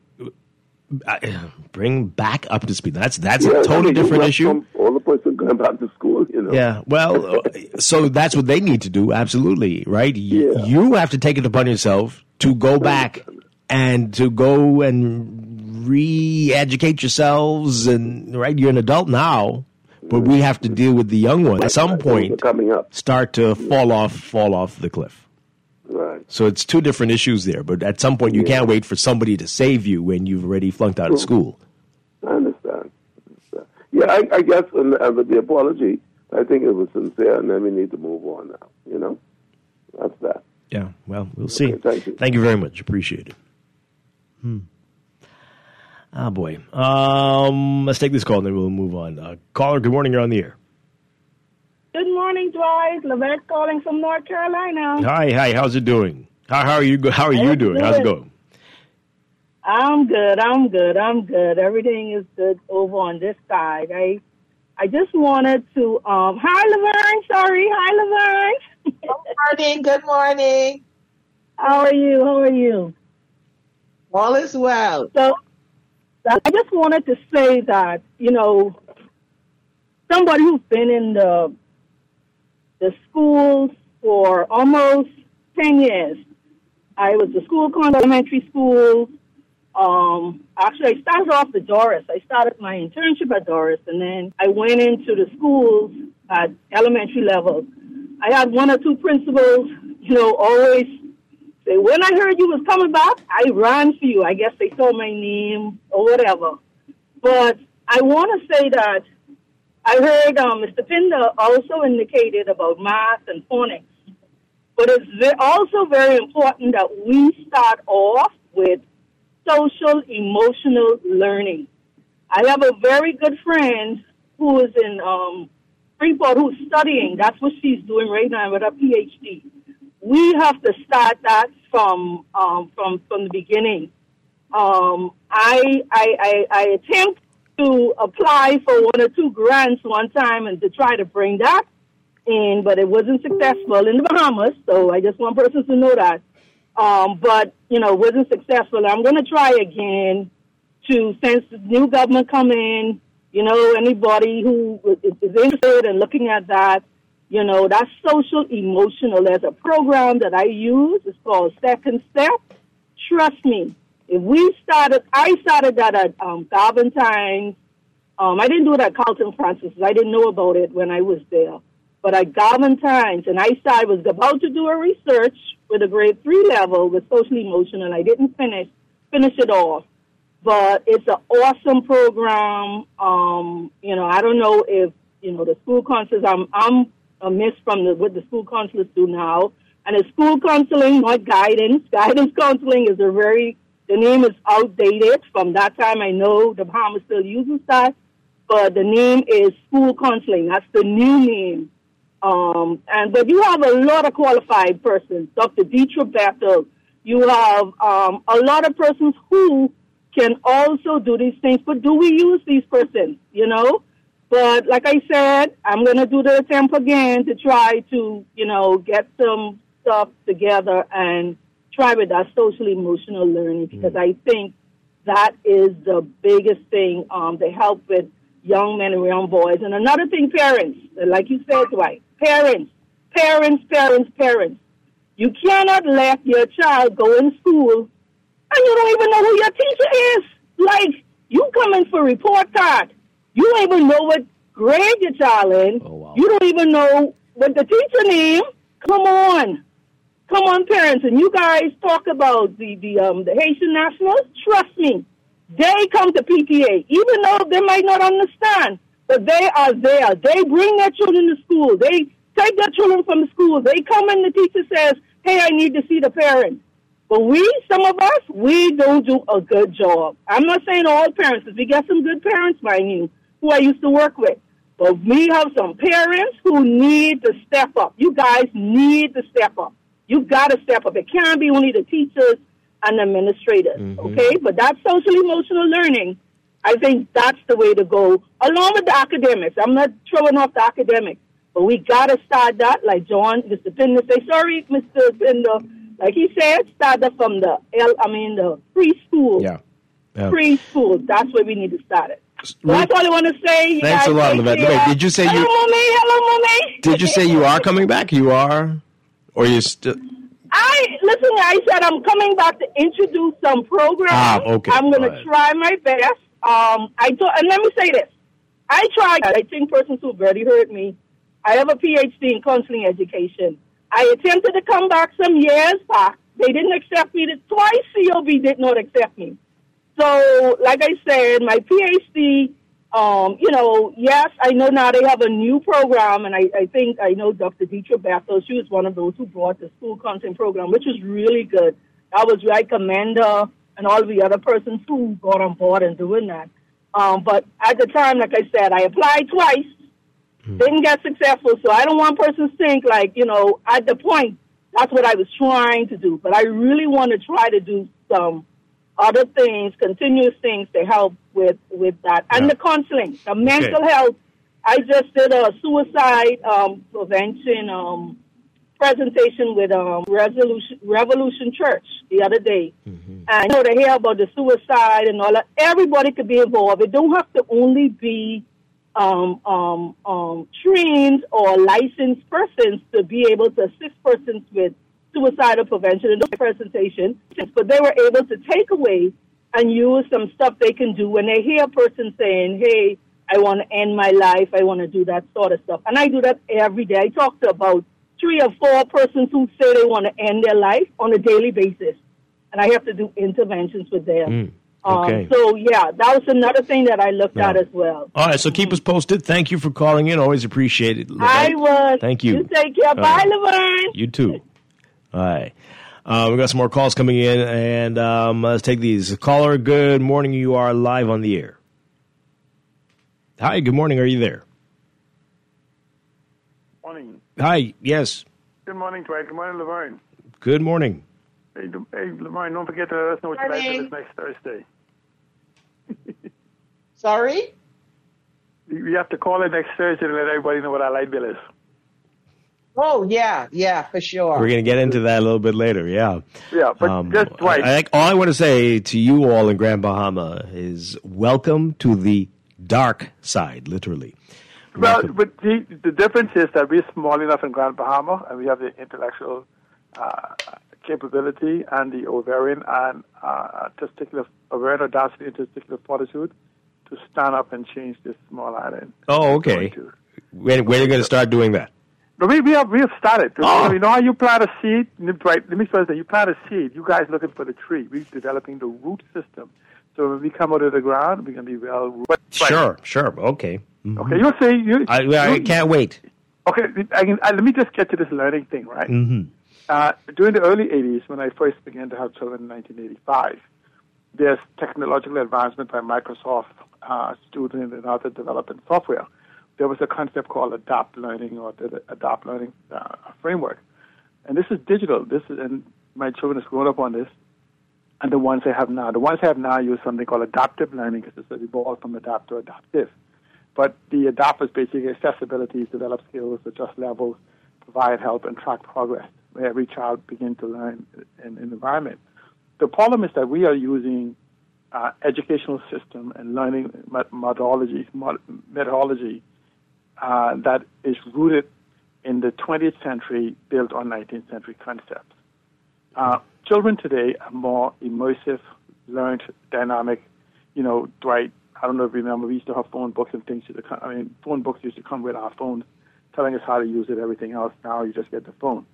Uh, bring back up to speed. That's that's Yeah, a I totally mean, you different left issue. some- All the person going back to school, you know. Yeah, well, uh, so that's what they need to do, absolutely, right? You, you have to take it upon yourself to go back and to go and re-educate yourselves, and right, you're an adult now, but we have to deal with the young ones. At some point, coming up, start to fall off, fall off the cliff. Right. So it's two different issues there, but at some point you Yeah. can't wait for somebody to save you when you've already flunked out of school. I understand. I understand. Yeah, I, I guess, and, and with the apology, I think it was sincere, and then we need to move on now, you know? That's that. Yeah, well, we'll see. Okay, thank you. Thank you very much. Appreciate it. Hmm. Ah, boy. Um, let's take this call, and then we'll move on. Uh, caller, good morning. You're on the air. Good morning, Dwight. Lavette calling from North Carolina. Hi, hi. How's it doing? How, how are you? go- How are you It's doing? How's it good. going? I'm good. I'm good. I'm good. Everything is good over on this side. I I just wanted to um hi Laverne, sorry. Hi Laverne. Good morning. Good morning. How are you? How are you? All is well. So I just wanted to say that, you know, somebody who's been in the the schools for almost ten years. I was a school con elementary school. Um, actually, I started off at Doris. I started my internship at Doris, and then I went into the schools at elementary level. I had one or two principals, you know, always say, when I heard you was coming back, I ran for you. I guess they saw my name or whatever. But I want to say that I heard um, Mister Pinder also indicated about math and phonics. But it's ve- also very important that we start off with social emotional learning. I have a very good friend who is in um, Freeport who's studying. That's what she's doing right now with her P H D. We have to start that from um, from from the beginning. Um, I, I I I attempt to apply for one or two grants one time and to try to bring that in, but it wasn't successful in the Bahamas. So I just want persons to know that. Um, but, you know, wasn't successful. I'm going to try again to, since the new government come in, you know, anybody who is, is interested in looking at that, you know, that's social emotional. There's a program that I use. It's called Second Step. Trust me, if we started, I started that at um, Galvantines Um, I didn't do it at Carlton Francis. I didn't know about it when I was there. But at Garvin Times, and I started, was about to do a research with a grade three level with social emotional, and I didn't finish finish it off. But it's an awesome program. Um, you know, I don't know if, you know, the school counselors, I'm, I'm a miss from the, what the school counselors do now. And it's school counseling, not guidance. Guidance counseling is a very, the name is outdated. From that time, I know the Bahamas still uses that. But the name is school counseling. That's the new name. Um, and but you have a lot of qualified persons. Doctor Dietrich Bethel. You have um, a lot of persons who can also do these things. But do we use these persons, you know? But like I said, I'm going to do the attempt again to try to, you know, get some stuff together and try with that social emotional learning, because I think that is the biggest thing um, to help with young men and young boys. And another thing, parents, like you said, Dwight, parents, parents, parents, parents. You cannot let your child go in school and you don't even know who your teacher is. Like, you come in for report card. You don't even know what grade your child in. Oh, wow. You don't even know what the teacher name. Come on. Come on, parents. And you guys talk about the, the, um, the Haitian Nationals. Trust me. They come to P T A, even though they might not understand, but they are there. They bring their children to school. They take their children from school. They come in, the teacher says, hey, I need to see the parent. But we, some of us, we don't do a good job. I'm not saying all parents, because we got some good parents, mind you, who I used to work with. But we have some parents who need to step up. You guys need to step up. You got to step up. It can't be only the teachers and administrators, mm-hmm. okay? But that social emotional learning, I think that's the way to go, along with the academics. I'm not throwing off the academics, but we got to start that, like John, Mister Pinder say, sorry, Mister Pinder, like he said, start that from the, L, I mean, the preschool. Yeah. yeah. Preschool, that's where we need to start it. So that's all I want to say. You Thanks a lot, Levette. Wait, did you say hello, you... Mommy, hello, Mommy. Did you say you are coming back? You are? Or you still... I listen. I said I'm coming back to introduce some programs. Ah, okay. I'm going to try my best. Um, I thought, and let me say this: I tried. I think persons who've already heard me. I have a P H D in counseling education. I attempted to come back some years back. They didn't accept me. Twice C O B did not accept me. So, like I said, my P H D. Um, you know, yes, I know now they have a new program, and I, I think I know Doctor Dietrich Bethel. She was one of those who brought the school content program, which was really good. That was like Amanda and all the other persons who got on board and doing that. Um, but at the time, like I said, I applied twice, hmm. didn't get successful, so I don't want persons to think like, you know, at the point, that's what I was trying to do. But I really want to try to do some other things, continuous things to help with, with that. And yeah. the counseling, the mental okay. health. I just did a suicide um, prevention um, presentation with um, Resolution, Revolution Church the other day. Mm-hmm. And, you know, to hear about the suicide and all that, everybody could be involved. It don't have to only be um, um, um, trained or licensed persons to be able to assist persons with suicidal prevention in the presentation, but they were able to take away and use some stuff they can do when they hear a person saying, hey, I want to end my life, I want to do that sort of stuff. And I do that every day. I talk to about three or four persons who say they want to end their life on a daily basis. And I have to do interventions with them. Mm, okay. um, so, yeah, that was another thing that I looked no. at as well. All right, so keep us posted. Thank you for calling in. Always appreciate it. I was. Thank you. You take care. All Bye, right. Laverne. You too. All right. Uh, we've got some more calls coming in, and um, let's take these. Caller, good morning. You are live on the air. Hi, good morning. Are you there? Morning. Hi, yes. Good morning, Dwight. Good morning, Laverne. Good morning. Hey, hey Laverne, don't forget to let us know what you like for this next Thursday. Sorry? You have to call in next Thursday to let everybody know what our light bill is. Oh, yeah, yeah, for sure. We're going to get into that a little bit later, yeah. Yeah, but um, just right. I, I think all I want to say to you all in Grand Bahama is welcome to the dark side, literally. Well, welcome. but the, the difference is that we're small enough in Grand Bahama, and we have the intellectual uh, capability and the ovarian and uh, testicular, ovarian audacity and testicular fortitude to to stand up and change this small island. Oh, okay. When, when are you going to start doing that? No, we, we have we have started. Oh. You know how you plant a seed? Right, let me first say, you plant a seed. You guys looking for the tree. We're developing the root system. So when we come out of the ground, we're going to be well rooted. Sure, sure. Okay. Mm-hmm. Okay, you'll see. You, I, I you, can't wait. Okay, I can, I, let me just get to this learning thing, right? Mm-hmm. Uh, during the early eighties, when I first began to have children in nineteen eighty-five, there's technological advancement by Microsoft uh, students and other developing software. There was a concept called adapt learning or the adapt learning uh, framework. And this is digital. This is, and my children have grown up on this. And the ones I have now, the ones I have now use something called adaptive learning because it's evolved from adapt to adaptive. But the adapt is basically accessibility, develop skills, adjust levels, provide help, and track progress where every child begins to learn in an environment. The problem is that we are using uh, educational system and learning methodology, methodology uh, that is rooted in the twentieth century, built on nineteenth century concepts. Uh, children today are more immersive, learned, dynamic. You know, Dwight, I don't know if you remember, we used to have phone books and things. Used to come, I mean, phone books used to come with our phones, telling us how to use it, everything else. Now you just get the phone.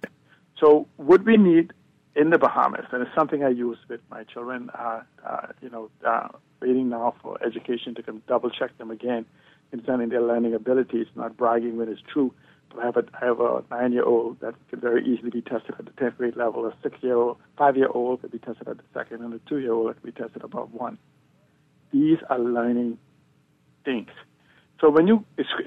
So what we need in the Bahamas, and it's something I use with my children, uh, uh, you know, uh, waiting now for education to come double-check them again concerning their learning abilities, not bragging when it's true. But I have a, I have a nine-year-old that can very easily be tested at the tenth grade level. A six-year-old, five-year-old could be tested at the second, and a two-year-old that could be tested above one. These are learning things. So when you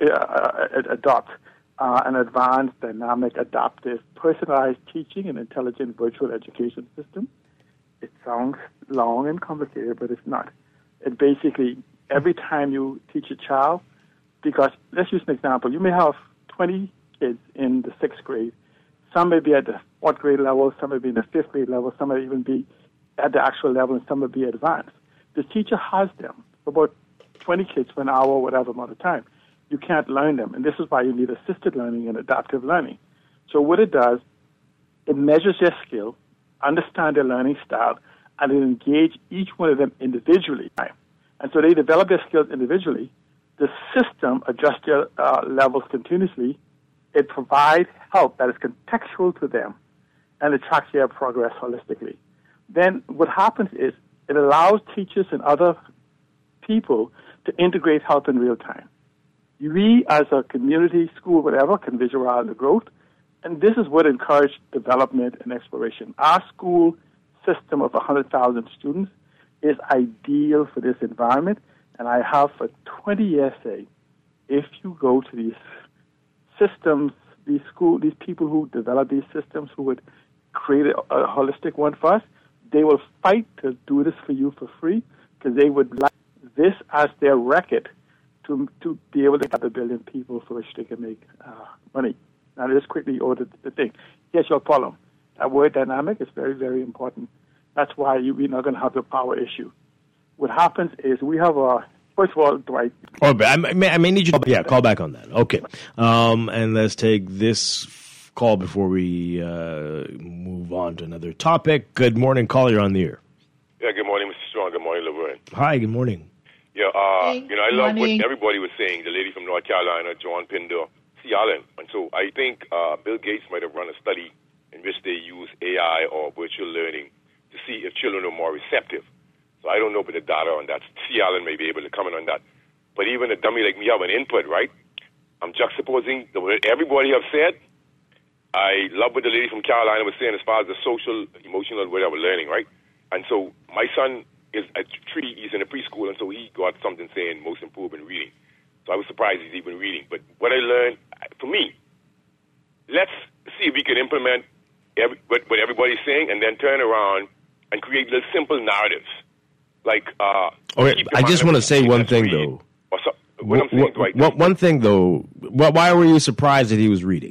uh, adopt uh, an advanced, dynamic, adaptive, personalized teaching and intelligent virtual education system, it sounds long and complicated, but it's not. It basically, every time you teach a child, because let's use an example. You may have twenty kids in the sixth grade. Some may be at the fourth grade level, some may be in the fifth grade level, some may even be at the actual level, and some may be advanced. The teacher has them, about twenty kids for an hour or whatever amount of time. You can't learn them, and this is why you need assisted learning and adaptive learning. So what it does, it measures their skill, understands their learning style, and it engages each one of them individually. And so they develop their skills individually. The system adjusts their uh, levels continuously. It provides help that is contextual to them, and it tracks their progress holistically. Then what happens is it allows teachers and other people to integrate help in real time. We, as a community, school, whatever, can visualize the growth, and this is what encourages development and exploration. Our school system of one hundred thousand students is ideal for this environment, and I have for twenty years say, if you go to these systems, these school, these people who develop these systems, who would create a, a holistic one for us, they will fight to do this for you for free because they would like this as their record to to be able to have a billion people for which they can make uh, money. Now, just quickly order the thing. Here's your problem. That word dynamic is very, very important. That's why you, we're not going to have the power issue. What happens is we have a, first of all, Dwight. Oh, but I may, I may need you to yeah, call back on that. Okay. Um, and let's take this call before we uh, move on to another topic. Good morning, caller. You're on the air. Yeah, good morning, Mister Strong. Good morning, Laverne. Hi, good morning. Yeah, uh, hey, you know, I love morning. what everybody was saying, the lady from North Carolina, John Pinder, C. Allen. And so I think uh, Bill Gates might have run a study in which they use A I or virtual learning to see if children are more receptive. So I don't know about the data on that. C. Allen may be able to comment on that. But even a dummy like me have an input, right? I'm juxtaposing the, what everybody have said. I love what the lady from Carolina was saying as far as the social, emotional, whatever learning, right? And so my son is at three, he's in a preschool, and so he got something saying most improved in reading. So I was surprised he's even reading. But what I learned, for me, let's see if we can implement every, what, what everybody's saying and then turn around and create little simple narratives. Like, uh, okay, I just want to say one thing, though. Or so, what I'm saying, Dwight, what, one thing, though. Why were you surprised that he was reading?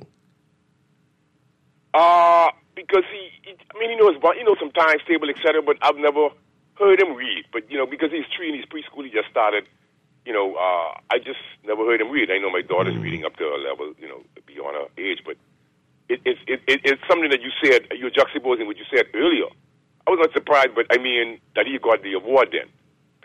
Uh, because he, he I mean, he knows, he knows some times table, et cetera, but I've never heard him read. But, you know, because he's three and he's preschool, he just started, you know, uh, I just never heard him read. I know my daughter's mm. reading up to a level, you know, beyond her age, but it, it, it, it, it's something that you said, you're juxtaposing what you said earlier. I was not surprised, but I mean, that he got the award then, because he just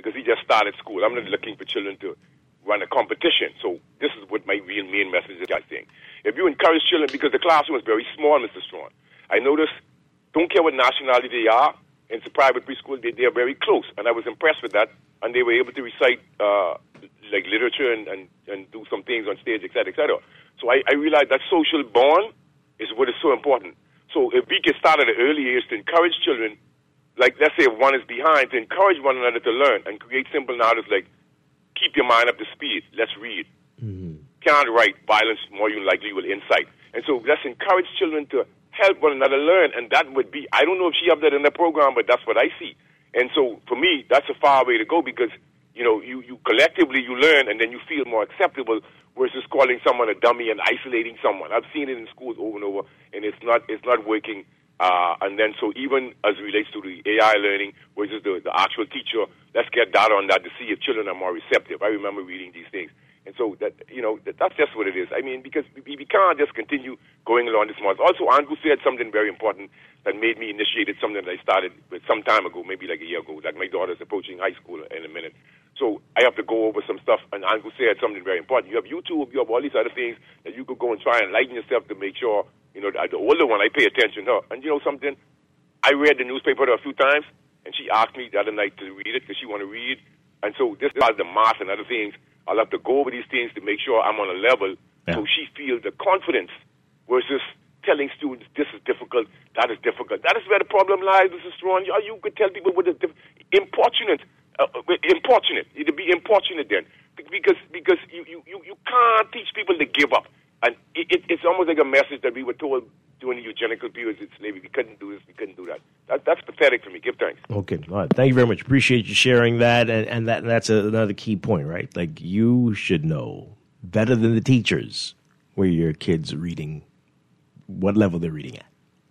start at school. I'm not looking for children to run a competition. So this is what my real main message is, I think. If you encourage children, because the classroom is very small, Mister Strawn, I noticed, don't care what nationality they are, it's a private preschool, they, they are very close. And I was impressed with that. And they were able to recite uh, like literature and, and, and do some things on stage, et cetera, et cetera. So I, I realized that social bond is what is so important. So if we can start at an early age to encourage children, like let's say if one is behind, to encourage one another to learn and create simple narratives like, keep your mind up to speed, let's read. Mm-hmm. Can't write, violence more than likely will incite. And so let's encourage children to help one another learn, and that would be, I don't know if she have that in the program, but that's what I see. And so for me, that's a far way to go because, you know, you, you collectively you learn and then you feel more acceptable versus calling someone a dummy and isolating someone. I've seen it in schools over and over, and it's not it's not working. Uh, and then so even as it relates to the A I learning versus the, the actual teacher, let's get data on that to see if children are more receptive. I remember reading these things. And so that, you know, that, that's just what it is. I mean, because we, we can't just continue going along this model. Also, Andrew said something very important that made me initiate something that I started with some time ago, maybe like a year ago. Like my daughter's approaching high school in a minute. So I have to go over some stuff, and Andrew said something very important. You have YouTube, you have all these other things that you could go and try and enlighten yourself to make sure, you know, the older one, I pay attention to her. And you know something? I read the newspaper a few times, and she asked me the other night to read it because she want to read. And so this is the math and other things. I'll have to go over these things to make sure I'm on a level yeah. so she feels the confidence versus telling students this is difficult, that is difficult. That is where the problem lies, Missus Strawn. You, you could tell people what is diff- importunate, uh, importunate. It'd be importunate then because because you, you, you, you can't teach people to give up. And it, it, it's almost like a message that we were told during the eugenical periods in slavery. We couldn't do this, we couldn't do that. that. That's pathetic for me. Give thanks. Okay. All right. Thank you very much. Appreciate you sharing that. And, and, that, and that's a, another key point, right? Like you should know better than the teachers where your kids are reading, what level they're reading at.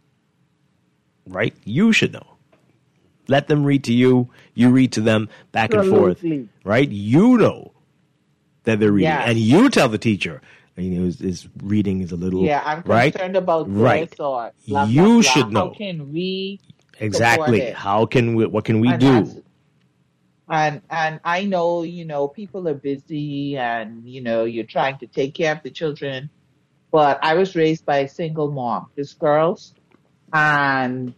Right? You should know. Let them read to you. You read to them back Absolutely. and forth. Right? You know that they're reading. Yes. And you tell the teacher, you know, his, his reading is a little yeah. I'm right? concerned about right. this or blah, you blah, blah. should know. How can we exactly? How can we? What can we and do? And and I know you know people are busy and you know you're trying to take care of the children, but I was raised by a single mom, just girls, and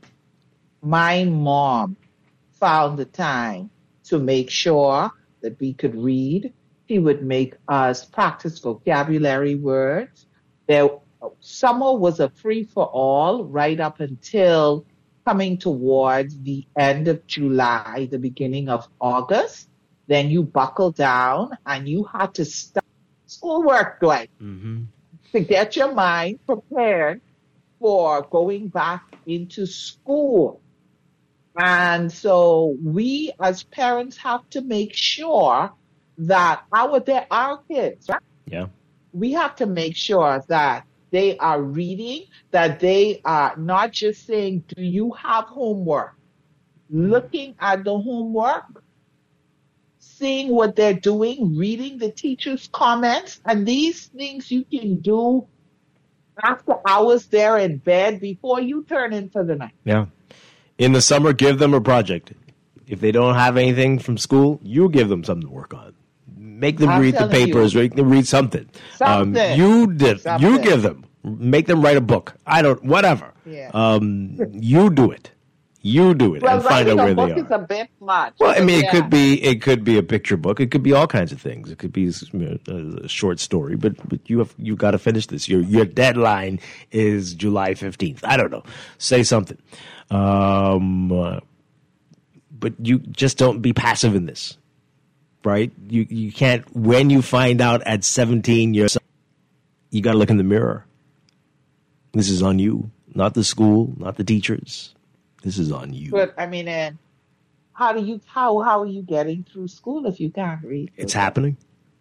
my mom found the time to make sure that we could read. She would make us practice vocabulary words. There, summer was a free-for-all right up until coming towards the end of July, the beginning of August. Then you buckle down and you had to start schoolwork, Dwight, mm-hmm. to get your mind prepared for going back into school. And so we as parents have to make sure that our, our kids, right? Yeah. We have to make sure that they are reading, that they are not just saying, do you have homework? Looking at the homework, seeing what they're doing, reading the teacher's comments, and these things you can do after hours there in bed before you turn in for the night. Yeah. In the summer, give them a project. If they don't have anything from school, you give them something to work on. Make them I'm read the papers, you. make them read something. Something. Um, you did. Something. You give them. Make them write a book. I don't. Whatever. Yeah. Um, you do it. You do it well, and find out where they are. Writing a book is a bit much. Well, I mean, yeah. it could be it could be a picture book. It could be all kinds of things. It could be you know, a short story. But but you have you got to finish this. Your your deadline is July fifteenth. I don't know. Say something. Um, uh, but you just don't be passive in this. Right? You you can't, when you find out at seventeen, you're, you got to look in the mirror. This is on you, not the school, not the teachers. This is on you. But I mean, uh, how do you how how are you getting through school if you can't read? It's happening.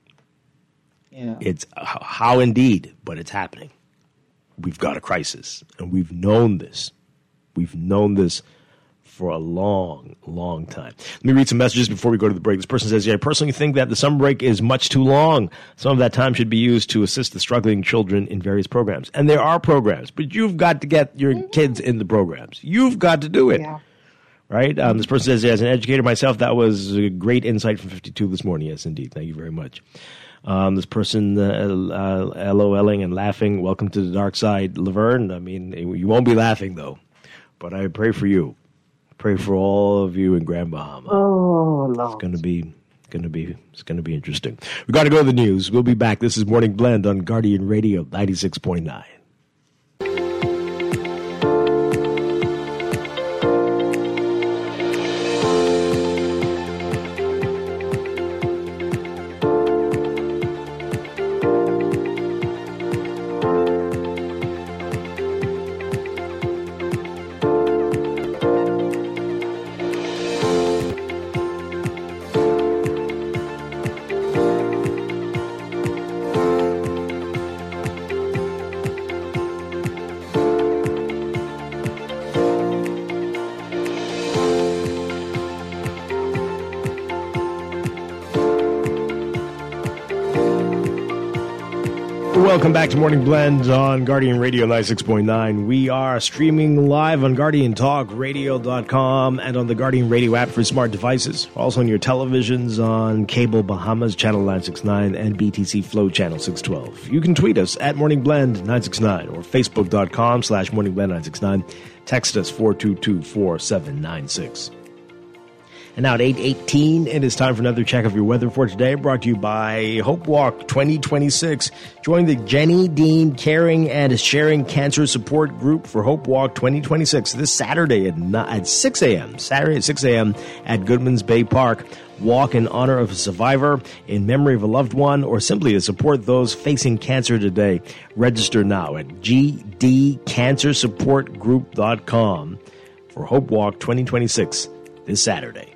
Yeah. It's uh, how indeed, but it's happening. We've got a crisis, and we've known this. We've known this for a long, long time. Let me read some messages before we go to the break. This person says, yeah, I personally think that the summer break is much too long. Some of that time should be used to assist the struggling children in various programs. And there are programs, but you've got to get your mm-hmm. kids in the programs. You've got to do it. Yeah. right? Um, this person says, as an educator myself, that was a great insight from fifty-two this morning. Yes, indeed. Thank you very much. Um, this person uh, uh, LOLing and laughing. Welcome to the dark side, Laverne. I mean, you won't be laughing, though. But I pray for you. Pray for all of you in Grand Bahama. Oh, Lord. It's going to be, going to be, it's going to be interesting. We got to go to the news. We'll be back. This is Morning Blend on Guardian Radio ninety-six point nine. Welcome back to Morning Blend on Guardian Radio ninety-six point nine. We are streaming live on Guardian Talk Radio dot com and on the Guardian Radio app for smart devices. Also on your televisions on Cable Bahamas Channel nine sixty-nine and B T C Flow Channel six twelve. You can tweet us at Morning Blend nine sixty-nine or Facebook dot com slash Morning Blend nine sixty-nine. Text us four two two, four seven nine six. And now at eight eighteen, it is time for another check of your weather for today, brought to you by Hope Walk twenty twenty-six. Join the Jenny Dean Caring and Sharing Cancer Support Group for Hope Walk twenty twenty-six this Saturday at, at six a.m. Saturday at six a.m. at Goodman's Bay Park. Walk in honor of a survivor, in memory of a loved one, or simply to support those facing cancer today. Register now at g d cancer support group dot com for Hope Walk twenty twenty-six this Saturday.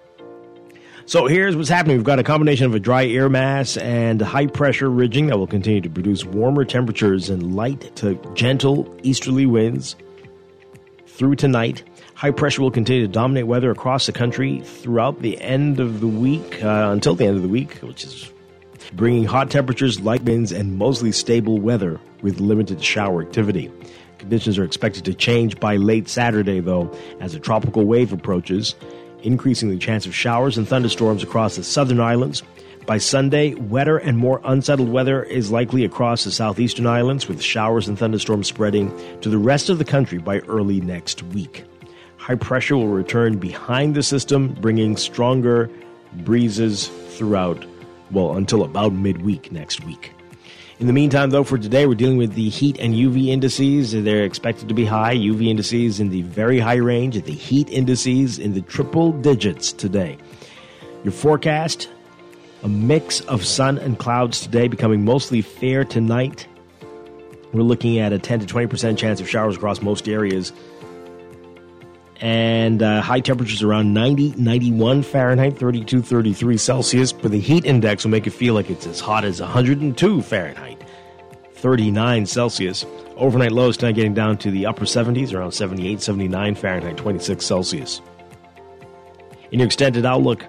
So here's what's happening. We've got a combination of a dry air mass and high pressure ridging that will continue to produce warmer temperatures and light to gentle easterly winds through tonight. High pressure will continue to dominate weather across the country throughout the end of the week, uh, until the end of the week, which is bringing hot temperatures, light winds, and mostly stable weather with limited shower activity. Conditions are expected to change by late Saturday, though, as a tropical wave approaches, increasing the chance of showers and thunderstorms across the southern islands. By Sunday, wetter and more unsettled weather is likely across the southeastern islands, with showers and thunderstorms spreading to the rest of the country by early next week. High pressure will return behind the system, bringing stronger breezes throughout, well, until about midweek next week. In the meantime, though, for today, we're dealing with the heat and U V indices. They're expected to be high. U V indices in the very high range, the heat indices in the triple digits today. Your forecast, a mix of sun and clouds today, becoming mostly fair tonight. We're looking at a ten to twenty percent chance of showers across most areas. And uh, high temperatures around ninety, ninety-one Fahrenheit, thirty-two, thirty-three Celsius. But the heat index will make it feel like it's as hot as one hundred two Fahrenheit, thirty-nine Celsius. Overnight lows tonight getting down to the upper seventies, around seventy-eight, seventy-nine Fahrenheit, twenty-six Celsius. In your extended outlook,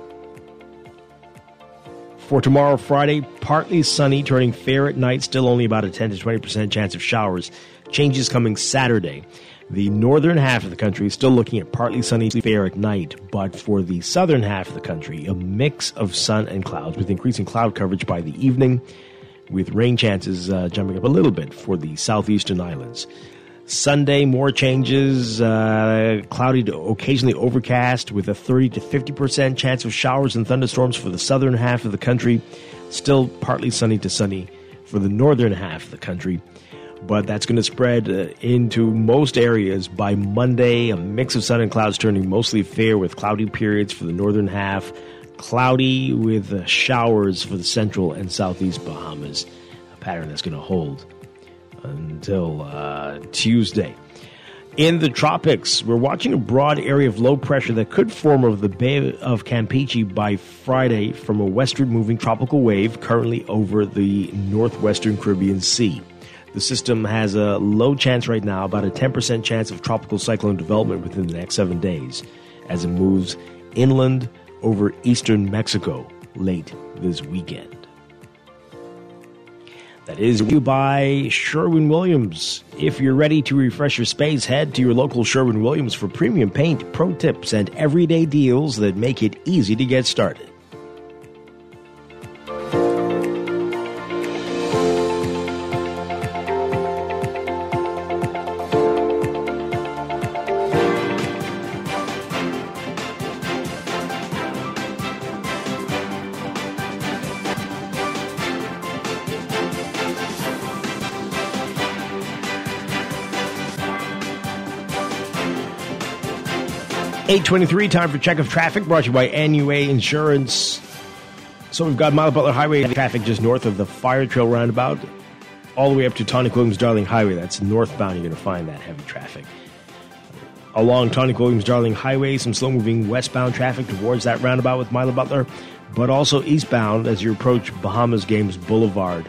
for tomorrow, Friday, partly sunny, turning fair at night, still only about a ten to twenty percent chance of showers. Changes coming Saturday. The northern half of the country is still looking at partly sunny, fair at night, but for the southern half of the country, a mix of sun and clouds with increasing cloud coverage by the evening, with rain chances uh, jumping up a little bit for the southeastern islands. Sunday, more changes, uh, cloudy to occasionally overcast with a thirty to fifty percent chance of showers and thunderstorms for the southern half of the country. Still partly sunny to sunny for the northern half of the country. But that's going to spread uh, into most areas by Monday. A mix of sun and clouds turning mostly fair with cloudy periods for the northern half. Cloudy with uh, showers for the central and southeast Bahamas. A pattern that's going to hold until uh, Tuesday. In the tropics, we're watching a broad area of low pressure that could form over the Bay of Campeche by Friday from a westward moving tropical wave currently over the northwestern Caribbean Sea. The system has a low chance right now, about a ten percent chance of tropical cyclone development within the next seven days as it moves inland over eastern Mexico late this weekend. That is you by Sherwin-Williams. If you're ready to refresh your space, head to your local Sherwin-Williams for premium paint, pro tips, and everyday deals that make it easy to get started. eight twenty-three, time for Check of Traffic, brought to you by N U A Insurance. So we've got Mile Butler Highway traffic just north of the Fire Trail roundabout, all the way up to Tonic Williams Darling Highway. That's northbound, you're going to find that heavy traffic. Along Tonic Williams Darling Highway, some slow-moving westbound traffic towards that roundabout with Mile Butler, but also eastbound as you approach Bahamas Games Boulevard.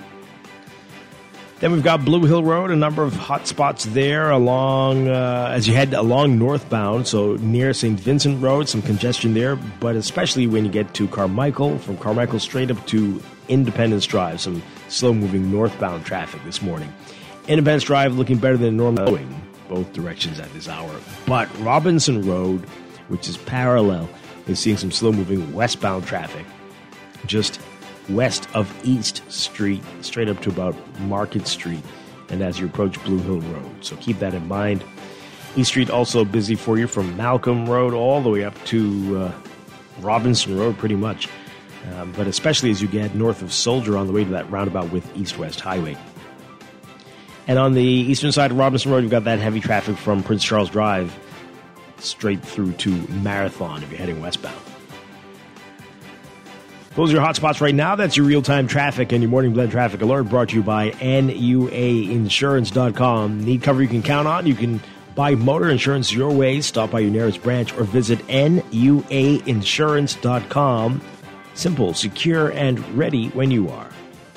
Then we've got Blue Hill Road, a number of hot spots there along uh, as you head along northbound, so near Saint Vincent Road, some congestion there, but especially when you get to Carmichael, from Carmichael straight up to Independence Drive, some slow-moving northbound traffic this morning. Independence Drive looking better than normal, going both directions at this hour, but Robinson Road, which is parallel, is seeing some slow-moving westbound traffic, just west of East Street, straight up to about Market Street, and as you approach Blue Hill Road. So keep that in mind. East Street also busy for you from Malcolm Road all the way up to uh, Robinson Road, pretty much. Um, but especially as you get north of Soldier on the way to that roundabout with East-West Highway. And on the eastern side of Robinson Road, you've got that heavy traffic from Prince Charles Drive straight through to Marathon if you're heading westbound. Those are your hot spots right now. That's your real-time traffic and your morning blend traffic alert brought to you by N U A Insurance dot com. Need cover you can count on? You can buy motor insurance your way. Stop by your nearest branch or visit N U A Insurance dot com. Simple, secure, and ready when you are.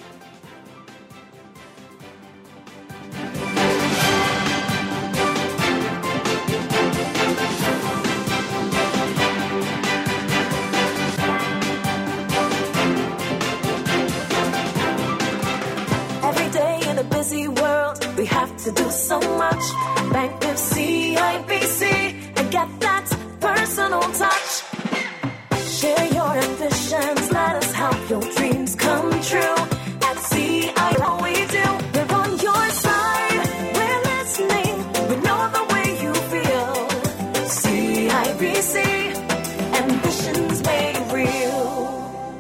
To do so much, bank with C I B C and get that personal touch. Share your ambitions, let us help your dreams come true. At C I B C, all we do, we're on your side, we're listening, we know the way you feel. C I B C, ambitions made real.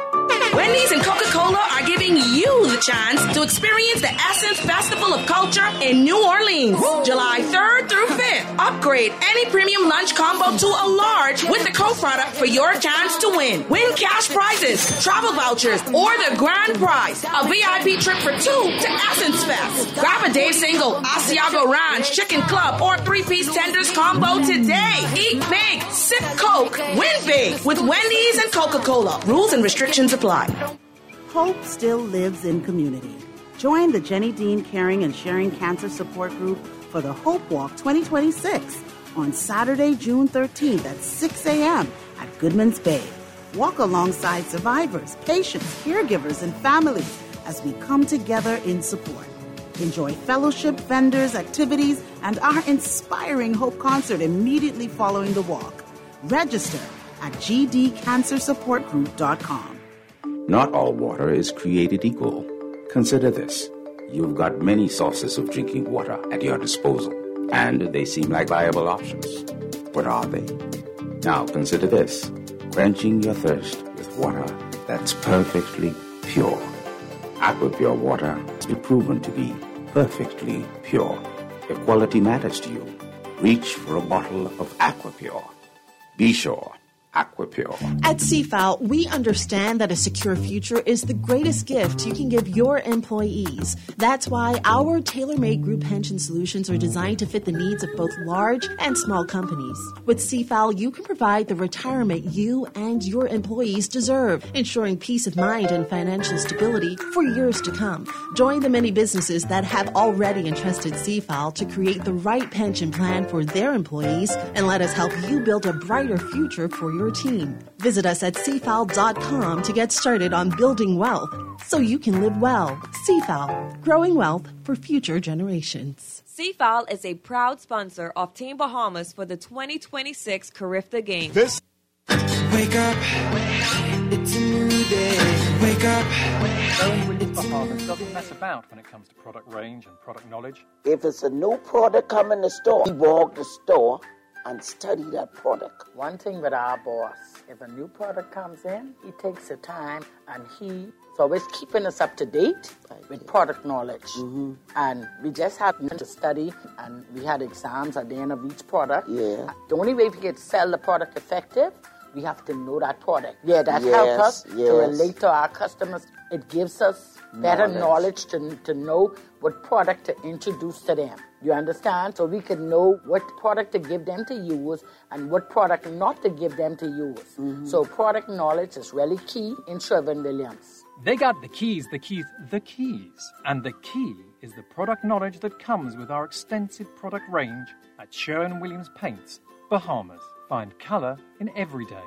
Wendy's and Coca-Cola are giving you the chance to experience the Essence Festival of Culture in New Orleans, July third through fifth. Upgrade any premium lunch combo to a large with the co-product for your chance to win. Win cash prizes, travel vouchers, or the grand prize, a V I P trip for two to Essence Fest. Grab a day single, Asiago Ranch, Chicken Club, or three-piece tenders combo today. Eat big, sip Coke, win big with Wendy's and Coca-Cola. Rules and restrictions apply. Hope still lives in community. Join the Jenny Dean Caring and Sharing Cancer Support Group for the Hope Walk twenty twenty-six on Saturday, June thirteenth at six a.m. at Goodman's Bay. Walk alongside survivors, patients, caregivers, and families as we come together in support. Enjoy fellowship, vendors, activities, and our inspiring Hope concert immediately following the walk. Register at g d cancer support group dot com. Not all water is created equal. Consider this. You've got many sources of drinking water at your disposal, and they seem like viable options. What are they? Now consider this. Quenching your thirst with water that's perfectly pure. Aquapure water has been proven to be perfectly pure. If quality matters to you, reach for a bottle of Aquapure. Be sure. Aquapure. At C F A L, we understand that a secure future is the greatest gift you can give your employees. That's why our tailor-made group pension solutions are designed to fit the needs of both large and small companies. With C F A L, you can provide the retirement you and your employees deserve, ensuring peace of mind and financial stability for years to come. Join the many businesses that have already entrusted C F A L to create the right pension plan for their employees, and let us help you build a brighter future for your your team. Visit us at C F A L dot com to get started on building wealth so you can live well. C F A L, growing wealth for future generations. C F A L is a proud sponsor of Team Bahamas for the twenty twenty-six Carifta Games. This Wake up, it's a new day. Wake up. Sherwin-Williams Bahamas doesn't mess about when it comes to product range and product knowledge. If it's a new product come in the store, we walk the store and study that product. One thing with our boss, if a new product comes in, he takes the time and he is always keeping us up to date with product knowledge. Mm-hmm. And we just had to study, and we had exams at the end of each product. Yeah. The only way we can sell the product effective, we have to know that product. Yeah, that yes, helps us yes. to relate to our customers. It gives us better knowledge, knowledge to, to know what product to introduce to them. You understand? So we can know what product to give them to use and what product not to give them to use. Mm-hmm. So product knowledge is really key in Sherwin-Williams. They got the keys, the keys, the keys. And the key is the product knowledge that comes with our extensive product range at Sherwin-Williams Paints, Bahamas. Find color in every day.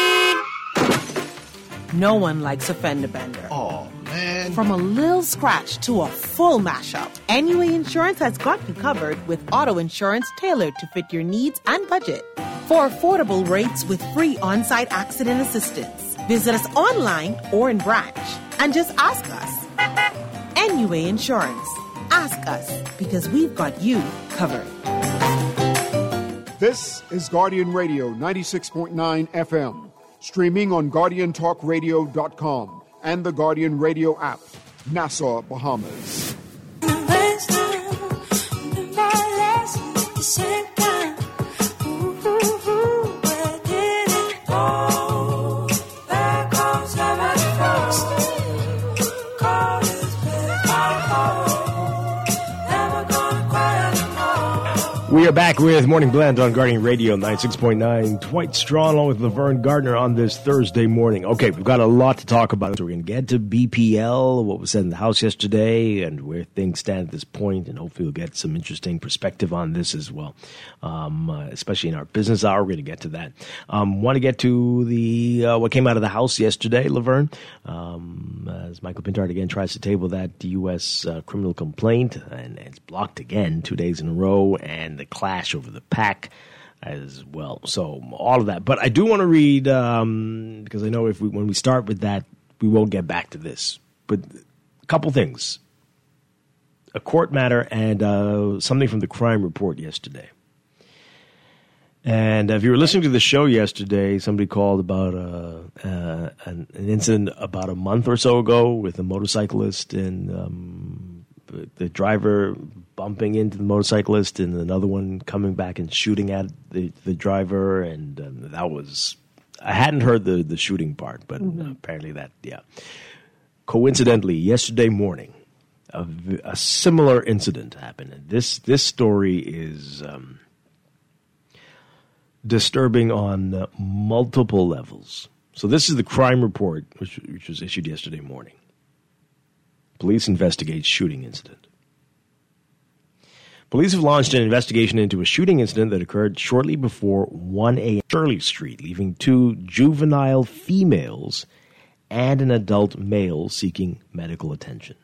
No one likes a fender bender. Oh, man. From a little scratch to a full mashup, N U A Insurance has got you covered with auto insurance tailored to fit your needs and budget. For affordable rates with free on-site accident assistance, visit us online or in branch and just ask us. N U A Insurance. Ask us because we've got you covered. This is Guardian Radio ninety-six point nine F M, streaming on guardian talk radio dot com and the Guardian Radio app, Nassau, Bahamas. We are back with Morning Blend on Guardian Radio ninety-six point nine. Dwight Straw along with Laverne Gardner on this Thursday morning. Okay, we've got a lot to talk about. So we're going to get to B P L, what was said in the House yesterday, and where things stand at this point, and hopefully we'll get some interesting perspective on this as well, um, uh, especially in our business hour. We're going to get to that. Um, want to get to the uh, what came out of the House yesterday, Laverne, um, as Michael Pintard again tries to table that U S uh, criminal complaint, and it's blocked again two days in a row, and the clash over the PAC as well. So all of that. But I do want to read, um, because I know if we, when we start with that, we will get back to this. But a couple things. A court matter and uh, something from the crime report yesterday. And if you were listening to the show yesterday, somebody called about uh, uh, an, an incident about a month or so ago with a motorcyclist and um, the driver bumping into the motorcyclist and another one coming back and shooting at the, the driver. And um, that was, I hadn't heard the, the shooting part, but mm-hmm. apparently that, yeah. Coincidentally, yesterday morning, a, a similar incident happened. And this, this story is um, disturbing on uh, multiple levels. So this is the crime report, which, which was issued yesterday morning. Police investigate shooting incident. Police have launched an investigation into a shooting incident that occurred shortly before one a.m. Shirley Street, leaving two juvenile females and an adult male seeking medical attention.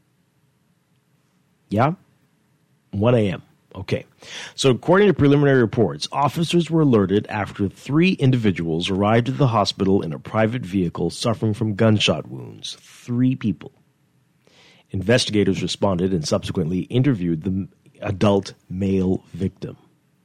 Yeah? one a.m. Okay. So according to preliminary reports, officers were alerted after three individuals arrived at the hospital in a private vehicle suffering from gunshot wounds. Three people. Investigators responded and subsequently interviewed the adult male victim.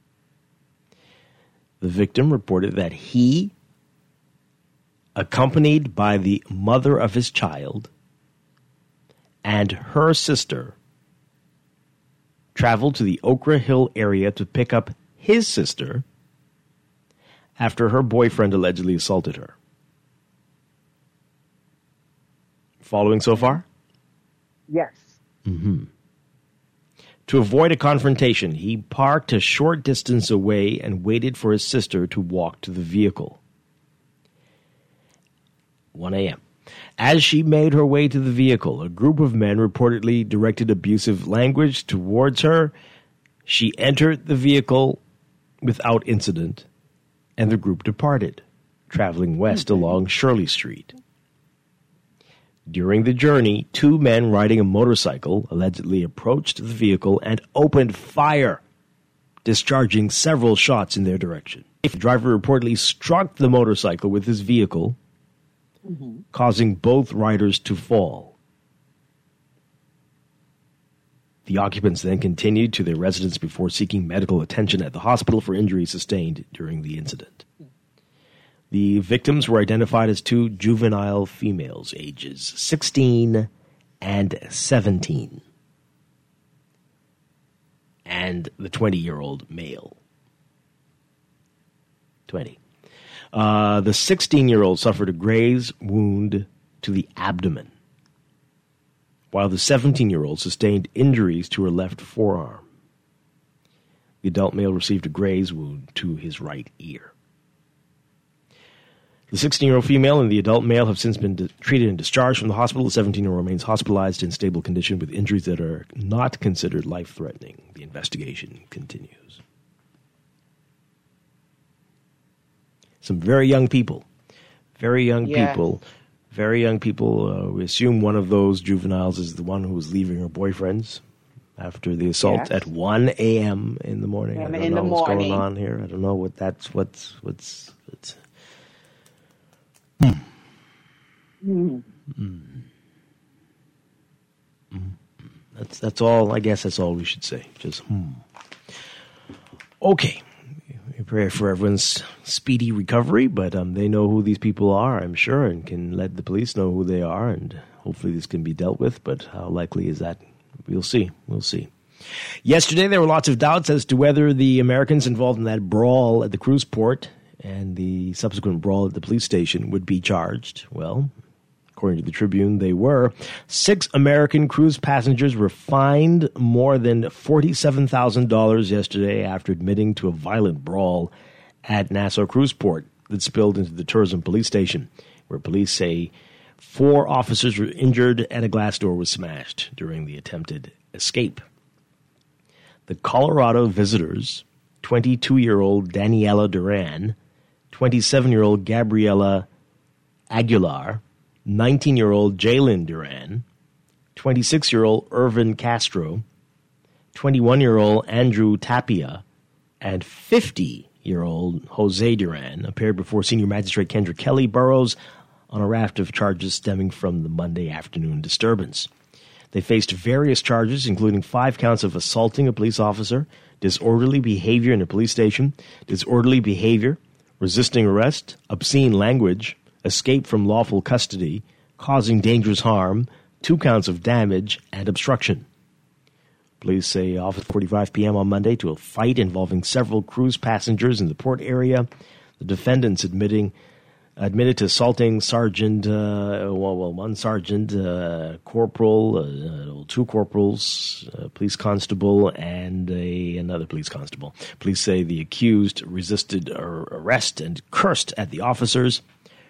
The victim reported that he, accompanied by the mother of his child and her sister, traveled to the Okra Hill area to pick up his sister after her boyfriend allegedly assaulted her. Following so far? Yes. Mm-hmm. To avoid a confrontation, he parked a short distance away and waited for his sister to walk to the vehicle. one a.m. As she made her way to the vehicle, a group of men reportedly directed abusive language towards her. She entered the vehicle without incident, and the group departed. traveling west along Shirley Street. During the journey, two men riding a motorcycle allegedly approached the vehicle and opened fire, discharging several shots in their direction. The driver reportedly struck the motorcycle with his vehicle, mm-hmm. causing both riders to fall. The occupants then continued to their residence before seeking medical attention at the hospital for injuries sustained during the incident. The victims were identified as two juvenile females, ages sixteen and seventeen, and the twenty-year-old male. twenty. Uh, the sixteen-year-old suffered a graze wound to the abdomen, while the seventeen-year-old sustained injuries to her left forearm. The adult male received a graze wound to his right ear. The sixteen-year-old female and the adult male have since been de- treated and discharged from the hospital. The seventeen-year-old remains hospitalized in stable condition with injuries that are not considered life-threatening. The investigation continues. Some very young people, very young Yes. people, very young people. Uh, we assume one of those juveniles is the one who was leaving her boyfriend's after the assault Yes. at one a.m. in the morning. I Um, don't in know the what's morning. going on here. I don't know what that's what's what's. what's Mm. Mm. Mm. That's that's all. I guess that's all we should say. Just hmm. Okay. We pray for everyone's speedy recovery, but um, they know who these people are, I'm sure, and can let the police know who they are, and hopefully this can be dealt with. But how likely is that? We'll see. We'll see. Yesterday, there were lots of doubts as to whether the Americans involved in that brawl at the cruise port and the subsequent brawl at the police station would be charged. Well, according to the Tribune, they were. Six American cruise passengers were fined more than forty-seven thousand dollars yesterday after admitting to a violent brawl at Nassau Cruise Port that spilled into the tourism police station, where police say four officers were injured and a glass door was smashed during the attempted escape. The Colorado visitors, twenty-two-year-old Daniela Duran, twenty-seven-year-old Gabriela Aguilar, nineteen-year-old Jalen Duran, twenty-six-year-old Irvin Castro, twenty-one-year-old Andrew Tapia, and fifty-year-old Jose Duran appeared before Senior Magistrate Kendra Kelly Burrows on a raft of charges stemming from the Monday afternoon disturbance. They faced various charges, including five counts of assaulting a police officer, disorderly behavior in a police station, disorderly behavior, resisting arrest, obscene language, escape from lawful custody, causing dangerous harm, two counts of damage, and obstruction. Police say off at four forty-five p.m. on Monday to a fight involving several cruise passengers in the port area. The defendants admitting admitted to assaulting Sergeant, uh, well, well, one sergeant, uh, corporal, uh, two corporals, a police constable, and a, another police constable. Police say the accused resisted arrest and cursed at the officers.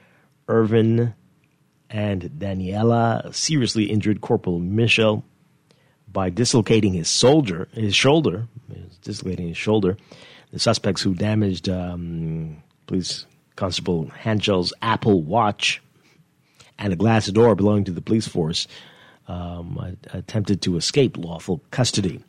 Irvin and Daniela seriously injured Corporal Michel by dislocating his soldier, his shoulder, dislocating his shoulder. The suspects who damaged um, police Constable Hanchel's Apple Watch and a glass door belonging to the police force um, attempted to escape lawful custody.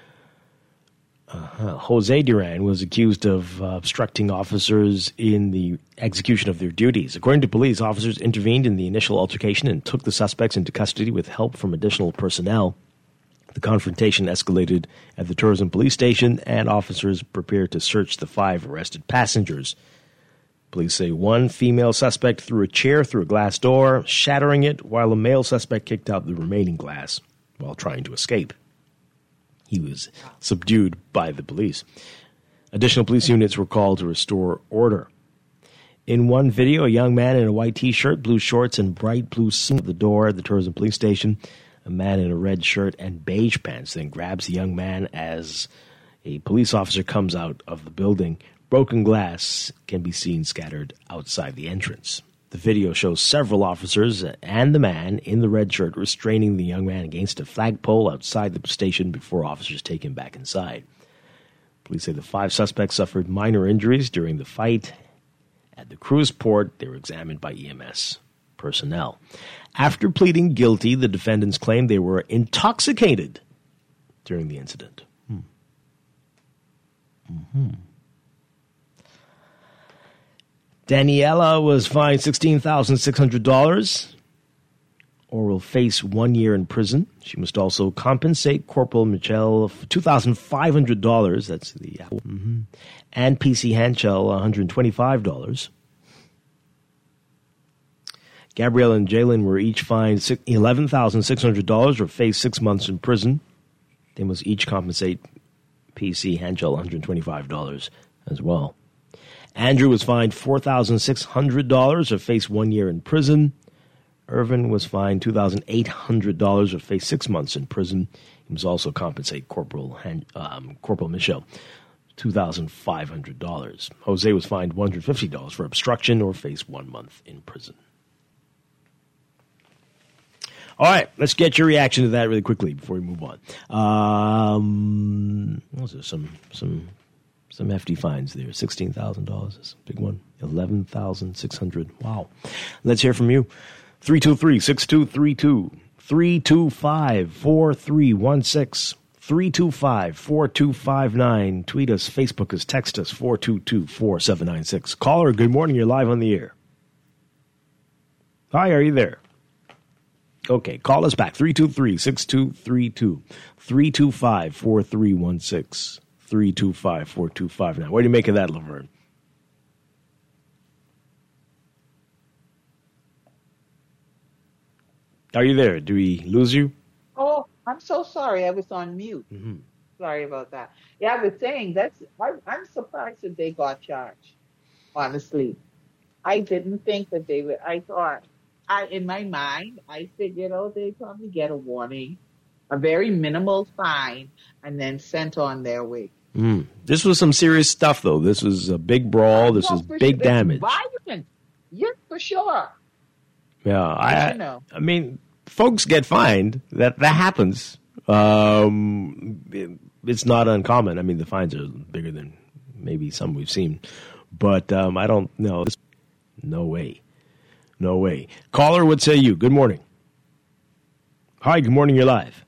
Uh, Jose Duran was accused of uh, obstructing officers in the execution of their duties. According to police, officers intervened in the initial altercation and took the suspects into custody with help from additional personnel. The confrontation escalated at the tourism police station, and officers prepared to search the five arrested passengers. Police say one female suspect threw a chair through a glass door, shattering it, while a male suspect kicked out the remaining glass while trying to escape. He was subdued by the police. Additional police units were called to restore order. In one video, a young man in a white T-shirt, blue shorts, and bright blue suit at the door at the tourism police station. A man in a red shirt and beige pants then grabs the young man as a police officer comes out of the building. Broken glass can be seen scattered outside the entrance. The video shows several officers and the man in the red shirt restraining the young man against a flagpole outside the station before officers take him back inside. Police say the five suspects suffered minor injuries during the fight At the cruise port, they were examined by E M S personnel. After pleading guilty, the defendants claimed they were intoxicated during the incident. Hmm. Mm-hmm. Daniela was fined sixteen thousand six hundred dollars or will face one year in prison. She must also compensate Corporal Michelle two thousand five hundred dollars. That's the Apple. Mm-hmm. And P C Hanchell one hundred twenty-five dollars. Gabrielle and Jalen were each fined eleven thousand six hundred dollars or face six months in prison. They must each compensate P C Hanchell one hundred twenty-five dollars as well. Andrew was fined four thousand six hundred dollars or face one year in prison. Irvin was fined two thousand eight hundred dollars or face six months in prison. He must also compensate Corporal Han- um, Corporal Michelle two thousand five hundred dollars. Jose was fined one hundred fifty dollars for obstruction or face one month in prison. All right, let's get your reaction to that really quickly before we move on. Um, what was there? Some some some hefty fines there. Sixteen thousand dollars is a big one. Eleven thousand six hundred. Wow. Let's hear from you. Three two three six two three two. Three two five four three one six. Three two five four two five nine. Tweet us, Facebook us, text us four two two four seven nine six. Caller, good morning. You're live on the air. Hi, are you there? Okay, call us back, three two three six two three two, three two five four three one six, three two five four two five nine. What do you make of that, Laverne? Are you there? Do we lose you? Oh, I'm so sorry. I was on mute. Mm-hmm. Sorry about that. Yeah, I was saying, that's. I, I'm surprised that they got charged, honestly. I didn't think that they would. I thought, I, in my mind, I figured, oh, they probably get a warning, a very minimal fine, and then sent on their way. Mm. This was some serious stuff, though. This was a big brawl. This No, was for big sure. damage. It's violent. Yeah, for sure. Yeah, I, you know. I mean, folks get fined. That that happens. Um, it, it's not uncommon. I mean, the fines are bigger than maybe some we've seen, but um, I don't know. No way, no way. Caller, what say you? Good morning. Hi, good morning. You're live.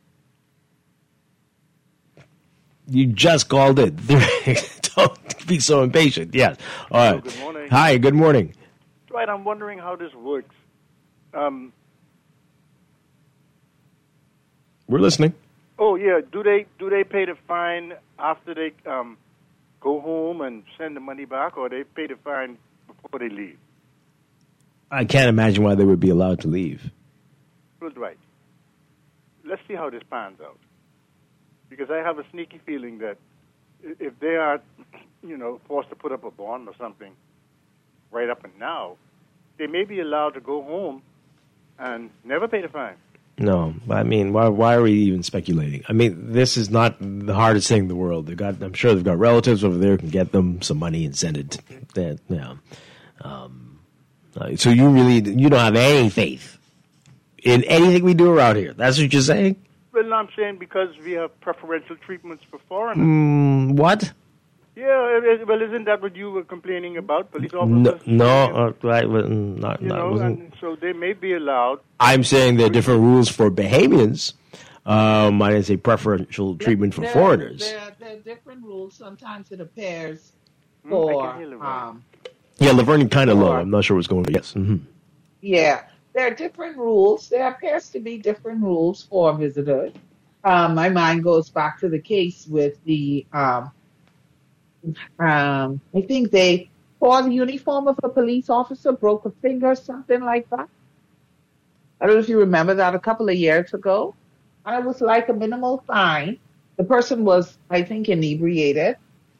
You just called it. Don't be so impatient. Yes. All right. Hello, good morning. Hi, good morning. Right, I'm wondering how this works. Um, We're listening. oh yeah, do they do they pay the fine after they um, go home and send the money back, or they pay the fine before they leave? I can't imagine why they would be allowed to leave. Good, right. Let's see how this pans out, because I have a sneaky feeling that i- if they are, you know, forced to put up a bond or something, right up and now, they may be allowed to go home and never pay the fine. No, I mean, why? Why are we even speculating? I mean, this is not the hardest thing in the world. They got, I'm sure they've got relatives over there who can get them some money and send it. That, yeah. Um, uh, so you really, you don't have any faith in anything we do around here. That's what you're saying? Well, I'm saying because we have preferential treatments for foreigners. Mm, what? Yeah, it- it- well, isn't that what you were complaining about, police officers? No, no, uh, right, well, not, You not, know, wasn't. and so they may be allowed. I'm saying there are different rules for Bahamians. Um, I didn't say preferential treatment for There- foreigners. There, there are different rules. Sometimes it appears Hmm, I for, can hear Laverne. um, Yeah, Laverne kind of low. I'm not sure what's going on. Yes. Mm-hmm. yeah, there are different rules. There appears to be different rules for visitors. Um, my mind goes back to the case with the, um, um, I think they, for the uniform of a police officer, broke a finger, something like that. I don't know if you remember that a couple of years ago. And it was like a minimal fine. The person was, I think, inebriated.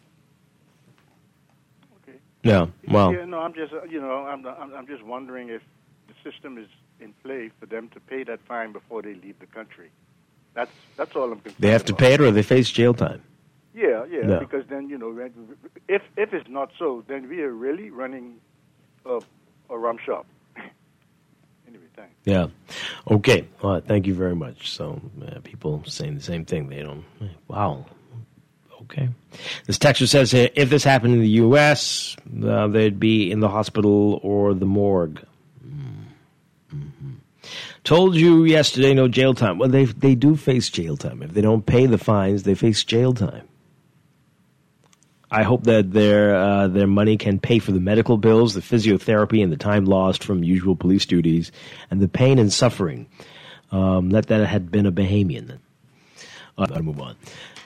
Yeah. Well. Yeah, no, I'm just, uh, you know, I'm, I'm, I'm just wondering if the system is in play for them to pay that fine before they leave the country. That's that's all I'm concerned They have to about. pay it or they face jail time. Yeah, yeah, No. because then, you know, if if it's not so, then we are really running a, a rum shop. Anyway, thanks. Yeah. Okay. Well, thank you very much. So uh, people saying the same thing. They don't. Wow. Okay. This texter says uh, if this happened in the U S, uh, they'd be in the hospital or the morgue. Mm-hmm. Told you yesterday, no jail time. Well, they they do face jail time. If they don't pay the fines, they face jail time. I hope that their uh, their money can pay for the medical bills, the physiotherapy, and the time lost from usual police duties, and the pain and suffering. Um, that that had been a Bahamian. Uh, I'll move on.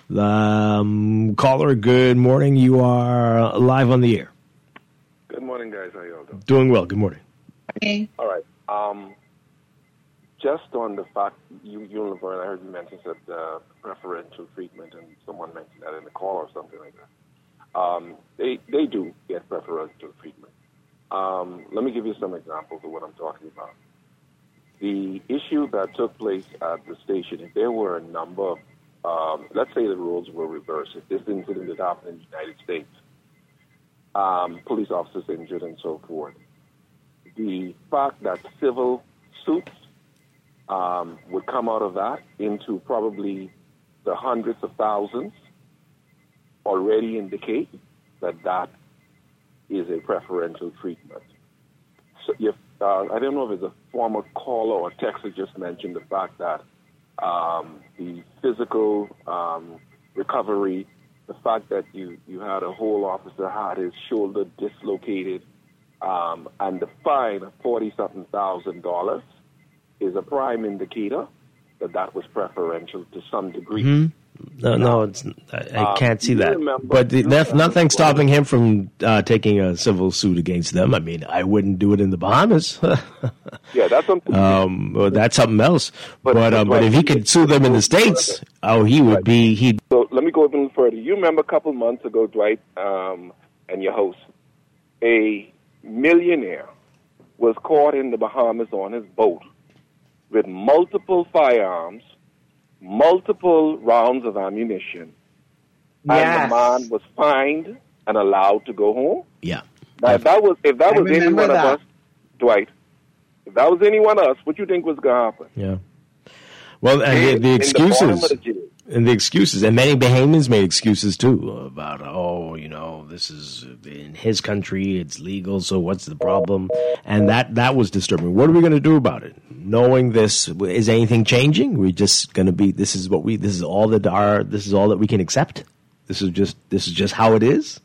Um, caller, good morning. You are live on the air. Good morning, guys. How y'all doing? Doing well. Good morning. Okay. All right. Um, just on the fact, you, you and Laverne, I heard you mention that uh, preferential treatment, and someone mentioned that in the call or something like that. Um, they they do get preferential treatment. Um, let me give you some examples of what I'm talking about. The issue that took place at the station, if there were a number of, um, let's say the roles were reversed, if this incident had happened in the United States, um, police officers injured and so forth, the fact that civil suits um, would come out of that into probably the hundreds of thousands already indicate that that is a preferential treatment. So if, uh, I don't know if it's a former caller or texter just mentioned the fact that um, the physical um, recovery, the fact that you, you had a whole officer had his shoulder dislocated, um, and the fine of forty-something thousand dollars is a prime indicator that that was preferential to some degree. Mm-hmm. No, no, it's, I, I Um, can't see you that. remember- But you that's remember nothing stopping him from uh, taking a civil suit against them. I mean, I wouldn't do it in the Bahamas. Yeah, that's something. um, well, that's something else. But But- but, uh, but but if he right. could sue them in the States, oh, he would be, he'd. So let me go even further. You remember a couple months ago, Dwight, um, and your host, a millionaire was caught in the Bahamas on his boat with multiple firearms, multiple rounds of ammunition, and Yes. the man was fined and allowed to go home. Yeah. Now, if that was if that I was any remember one that. of us, Dwight, if that was anyone else, what you think was going to happen? Yeah. Well, and In- the, the in the bottom excuses, of the jail. and the excuses, and many Bahamians made excuses too about, oh, you know, this is in his country, it's legal, so what's the problem? And that that was disturbing. What are we going to do about it? Knowing this, is anything changing? We're just going to be. This is what we. This is all that our. This is all that we can accept. This is just. This is just how it is.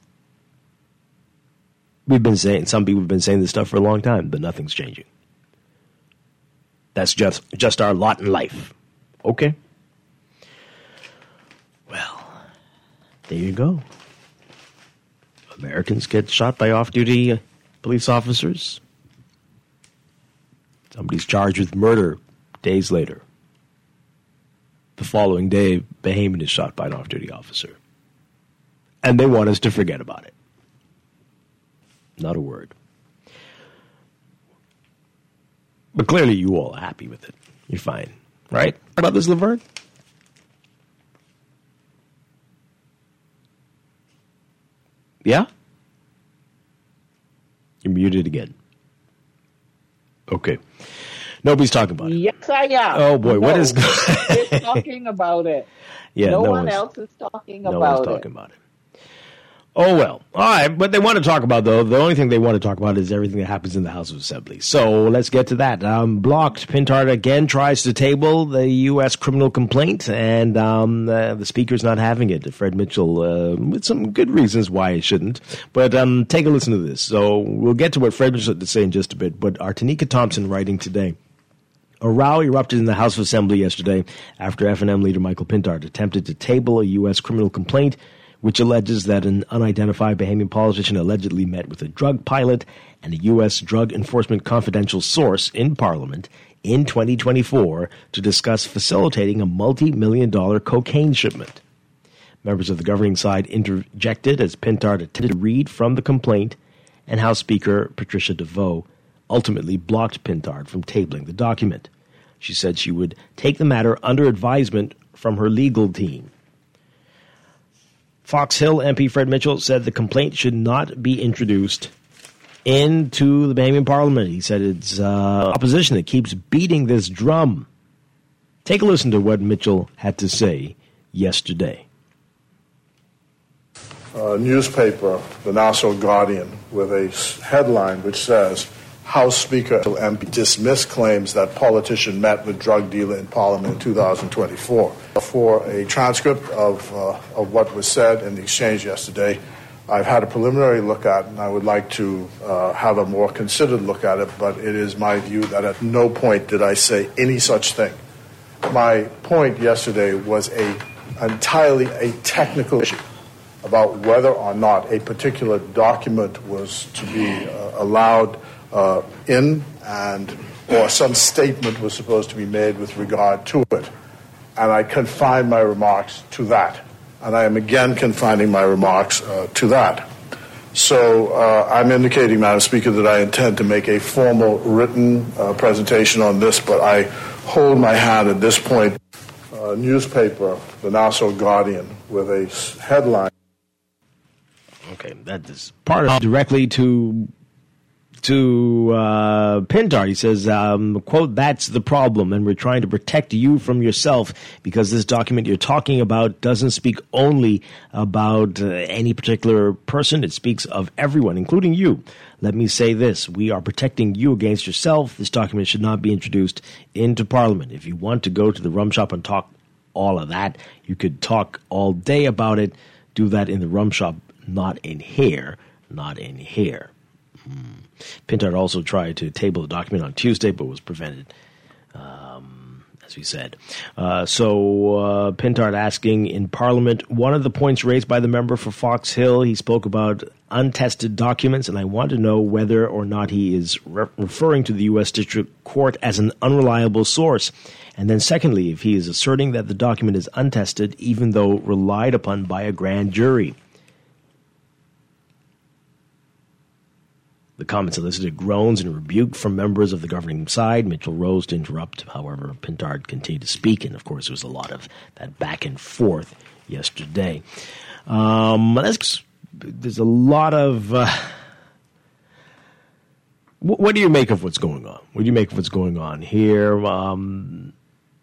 We've been saying. Some people have been saying this stuff for a long time, but nothing's changing. That's just just our lot in life. Okay. Well, there you go. Americans get shot by off-duty uh, police officers. Somebody's charged with murder days later. The following day, Bahamian is shot by an off-duty officer. And they want us to forget about it. Not a word. But clearly you all are happy with it. You're fine. Right? What about this, Laverne? Yeah? You're muted again. Okay. Nobody's talking about it. Yes, I am. Oh, boy. What No, is... We're talking about it. Yeah, no, no one one's- else is talking no about one's it. talking about it. Oh, well. All right. What they want to talk about, though, the only thing they want to talk about is everything that happens in the House of Assembly. So let's get to that. Um, blocked. Pintard again tries to table the U S criminal complaint, and um, uh, the Speaker's not having it. Fred Mitchell, uh, with some good reasons why it shouldn't. But um, take a listen to this. So we'll get to what Fred Mitchell had to say in just a bit. But Artanika Thompson writing today. A row erupted in the House of Assembly yesterday after F N M leader Michael Pintard attempted to table a U S criminal complaint which alleges that an unidentified Bahamian politician allegedly met with a drug pilot and a U S Drug Enforcement confidential source in Parliament in twenty twenty-four to discuss facilitating a multi-million dollar cocaine shipment. Members of the governing side interjected as Pintard attempted to read from the complaint, and House Speaker Patricia DeVoe ultimately blocked Pintard from tabling the document. She said she would take the matter under advisement from her legal team. Fox Hill M P Fred Mitchell said the complaint should not be introduced into the Bahamian Parliament. He said it's uh, opposition that keeps beating this drum. Take a listen to what Mitchell had to say yesterday. uh, newspaper, the Nassau Guardian, with a headline which says, House Speaker M P dismissed claims that politician met with drug dealer in Parliament in two thousand twenty-four. For a transcript of, uh, of what was said in the exchange yesterday, I've had a preliminary look at it, and I would like to uh, have a more considered look at it, but it is my view that at no point did I say any such thing. My point yesterday was a entirely a technical issue about whether or not a particular document was to be uh, allowed uh, in, and or some statement was supposed to be made with regard to it. And I confined my remarks to that. And I am again confining my remarks uh, to that. So uh, I'm indicating, Madam Speaker, that I intend to make a formal written uh, presentation on this, but I hold my hand at this point. Uh, newspaper, the Nassau Guardian, with a headline. Okay, that is part of directly to to uh, Pintar. He says, um, quote, that's the problem, and we're trying to protect you from yourself because this document you're talking about doesn't speak only about uh, any particular person. It speaks of everyone, including you. Let me say this. We are protecting you against yourself. This document should not be introduced into Parliament. If you want to go to the rum shop and talk all of that, you could talk all day about it. Do that in the rum shop, not in here, not in here. Hmm. Pintard also tried to table the document on Tuesday, but was prevented, um, as we said. Uh, so uh, Pintard asking in Parliament, one of the points raised by the member for Fox Hill, he spoke about untested documents, and I want to know whether or not he is re- referring to the U S District Court as an unreliable source. And then secondly, if he is asserting that the document is untested, even though relied upon by a grand jury. The comments elicited groans and rebuke from members of the governing side. Mitchell rose to interrupt. However, Pintard continued to speak, and of course there was a lot of that back and forth yesterday. Um, there's a lot of... Uh, what, what do you make of what's going on? What do you make of what's going on here? Um,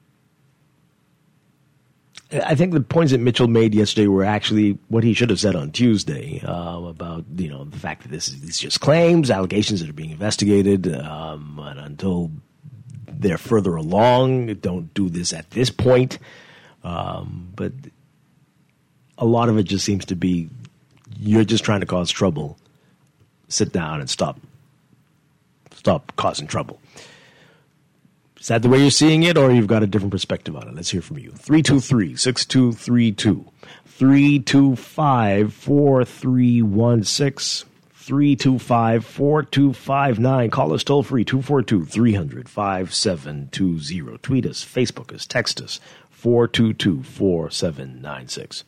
I think the points that Mitchell made yesterday were actually what he should have said on Tuesday uh, about, you know, the fact that this is, this is just claims, allegations that are being investigated, um, and until they're further along, don't do this at this point. Um, but a lot of it just seems to be you're just trying to cause trouble. Sit down and stop, stop causing trouble. Is that the way you're seeing it, or you've got a different perspective on it? Let's hear from you. three two three, six two three two, three two five, four three one six, three two five, four two five nine. Call us toll free, two four two, three hundred, five seven two zero. Tweet us, Facebook us, text us, four two two, four seven nine six.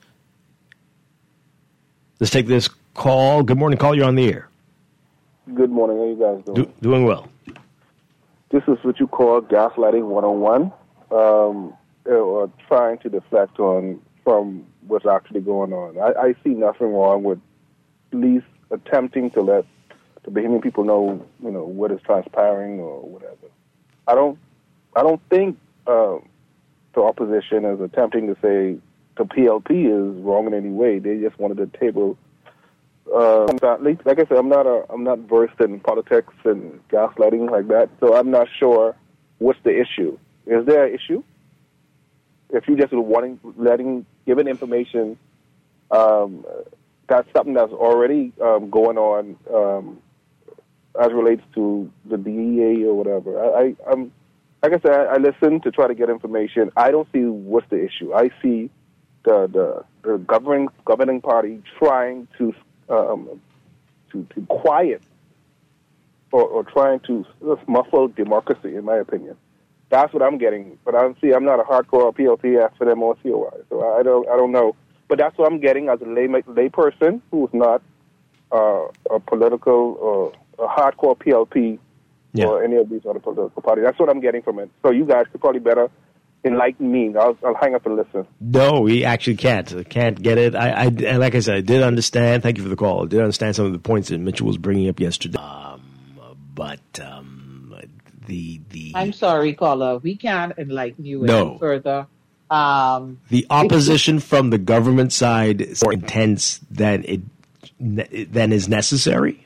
Let's take this call. Good morning, call. You're on the air. Good morning. How you guys doing? Do, doing well. This is what you call gaslighting one oh one, um, or trying to deflect on from what's actually going on. I, I see nothing wrong with at least attempting to let the Bahamian people know, you know, what is transpiring or whatever. I don't, I don't think uh, the opposition is attempting to say the P L P is wrong in any way. They just wanted to table. Uh, like I said, I'm not a, I'm not versed in politics and gaslighting like that, so I'm not sure what's the issue. Is there an issue? If you just wanting, letting, giving information, um, that's something that's already um, going on um, as relates to the D E A or whatever. I, I, I'm, like I said, I, I listen to try to get information. I don't see what's the issue. I see the the, the governing governing party trying to. Um, to, to quiet or, or trying to muffle democracy, in my opinion. That's what I'm getting. But I'm see, I'm not a hardcore P L P for them or C O I, so I don't, I don't know. But that's what I'm getting as a lay lay person who's not uh, a political or a hardcore P L P yeah. or any of these other political parties. That's what I'm getting from it. So you guys could probably better enlighten me. I'll, I'll hang up and listen. No, we actually can't. I can't get it. I, I, and like I said, I did understand. Thank you for the call. I did understand some of the points that Mitchell was bringing up yesterday. Um, but um, the the I'm sorry, caller. We can't enlighten you no. any further. Um, the opposition from the government side is more intense than it than is necessary.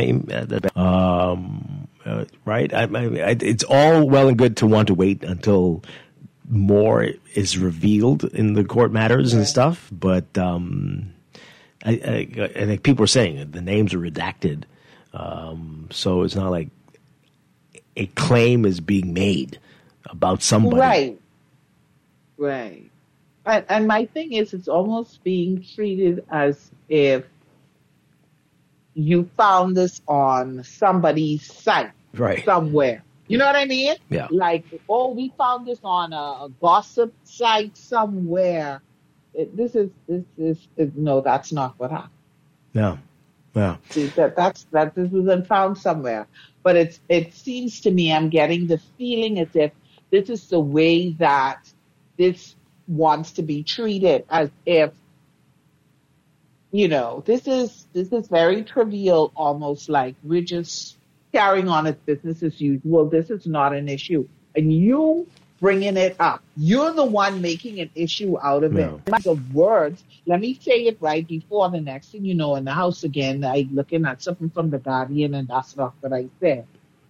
Um, uh, right? I, I, it's all well and good to want to wait until more is revealed in the court matters and stuff, but um, I, I, I think people are saying the names are redacted, um, so it's not like a claim is being made about somebody. Right. Right. And, and my thing is, it's almost being treated as if you found this on somebody's site, right, somewhere. You know what I mean? Yeah. Like, oh, we found this on a, a gossip site somewhere. It, this is this is it, no, that's not what happened. No, no. See, that that's that this wasn't found somewhere. But it's it seems to me I'm getting the feeling as if this is the way that this wants to be treated, as if, you know, this is this is very trivial, almost like we're just carrying on as business as usual. This is not an issue, and you bringing it up, you're the one making an issue out of No. it. The words, let me say it right before the next thing you know, in the house again, I looking at something from the Guardian, and that's not what I said.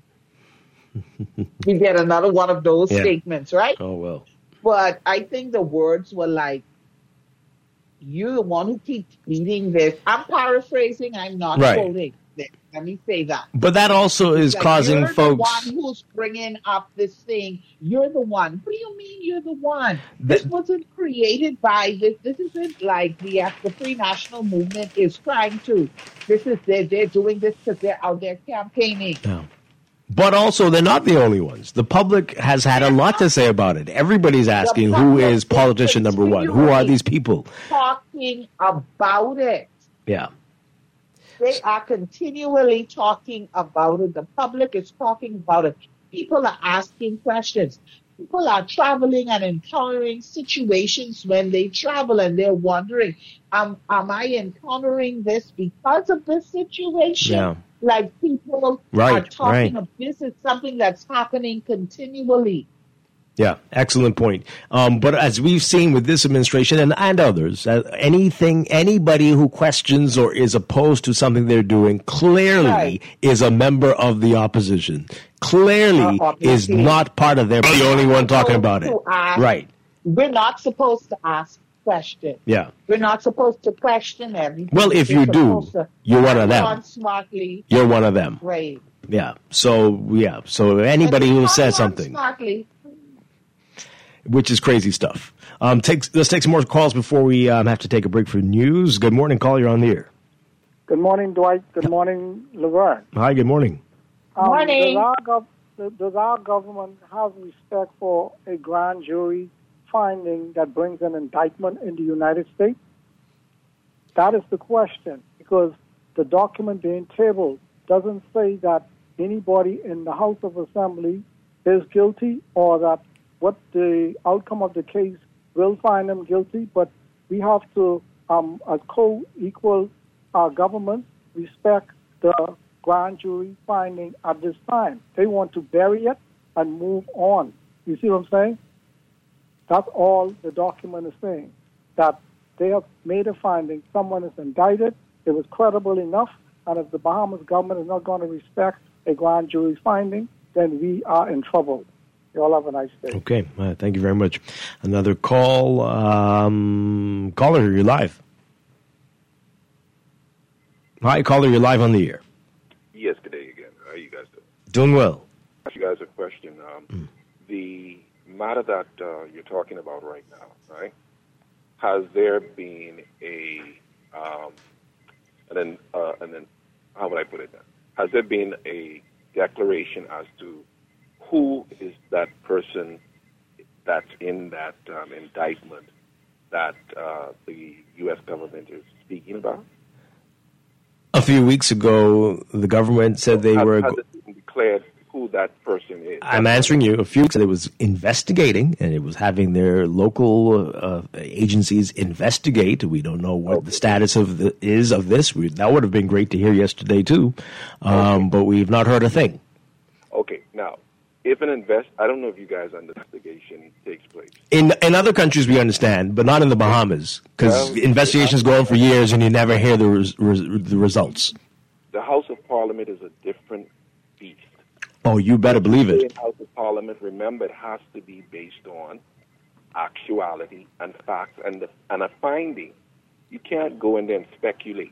We get another one of those Yeah. statements, right? Oh, well. But I think the words were like, you're the one who keeps reading this. I'm paraphrasing. I'm not Right. quoting this. Let me say that. But that also is Like, causing you're folks. the one who's bringing up this thing. You're the one. What do you mean you're the one? This wasn't created by this. This isn't like the the Free National Movement is trying to. This is they're, they're doing this because they're out there campaigning. No. But also, they're not the only ones. The public has had a lot to say about it. Everybody's asking who is politician number one? Who are these people? Talking about it. Yeah. They are continually talking about it. The public is talking about it. People are asking questions. People are traveling and encountering situations when they travel, and they're wondering, um, am I encountering this because of this situation? Yeah. Like, people Right, are talking right. of this is something that's happening continually. Yeah, excellent point. Um, but as we've seen with this administration and, and others, uh, anything, anybody who questions or is opposed to something they're doing clearly Right. is a member of the opposition. Clearly Uh, is obviously. not part of their. The only one talking about it. To ask- Right. We're not supposed to ask questions. Yeah. We're not supposed to question everything. Well, if We're you do, supposed to you're one of them. respond Smartly. You're one of them. Right. Yeah. So yeah. So anybody who says something, Smartly. which is crazy stuff. Um, take, let's take some more calls before we um, have to take a break for news. Good morning, caller. You're on the air. Good morning, Dwight. Good morning, Laverne. Hi. Good morning. Um, Morning. Does our, gov- does our government have respect for a grand jury finding that brings an indictment in the United States? That is the question, because the document being tabled doesn't say that anybody in the House of Assembly is guilty or that what the outcome of the case will find them guilty, but we have to, um, as co-equal uh, governments, respect the grand jury finding at this time. They want to bury it and move on. You see what I'm saying? That's all the document is saying, that they have made a finding, someone is indicted, it was credible enough, and if the Bahamas government is not going to respect a grand jury finding, then we are in trouble. You all have a nice day. Okay. Uh, thank you very much. Another call. Um, caller, you're live. Hi, caller. You're live on the air. Yes, good day again. How you guys doing? Doing well. Ask you guys a question. Um, Mm. The matter that uh, you're talking about right now, right? Has there been a, um, and then, uh, and then, how would I put it then? Has there been a declaration as to who is that person that's in that um, indictment that uh, the U S government is speaking about? A few weeks ago, the government said they has, were. has it been declared who that person is? I'm answering you. A few weeks ago, it was investigating, and it was having their local uh, agencies investigate. We don't know what the status of the is of this. We, that would have been great to hear yesterday too, um, but we've not heard a thing. Okay, now, if an invest, I don't know if you guys understand, investigation takes place. In in other countries, we understand, but not in the Bahamas, because Well, investigations go on for years and you never hear the res, res, the results. The House of Parliament is a different beast. Oh, you better believe it. The House of Parliament, remember, it has to be based on actuality and facts and the, and a finding. You can't go in there and speculate.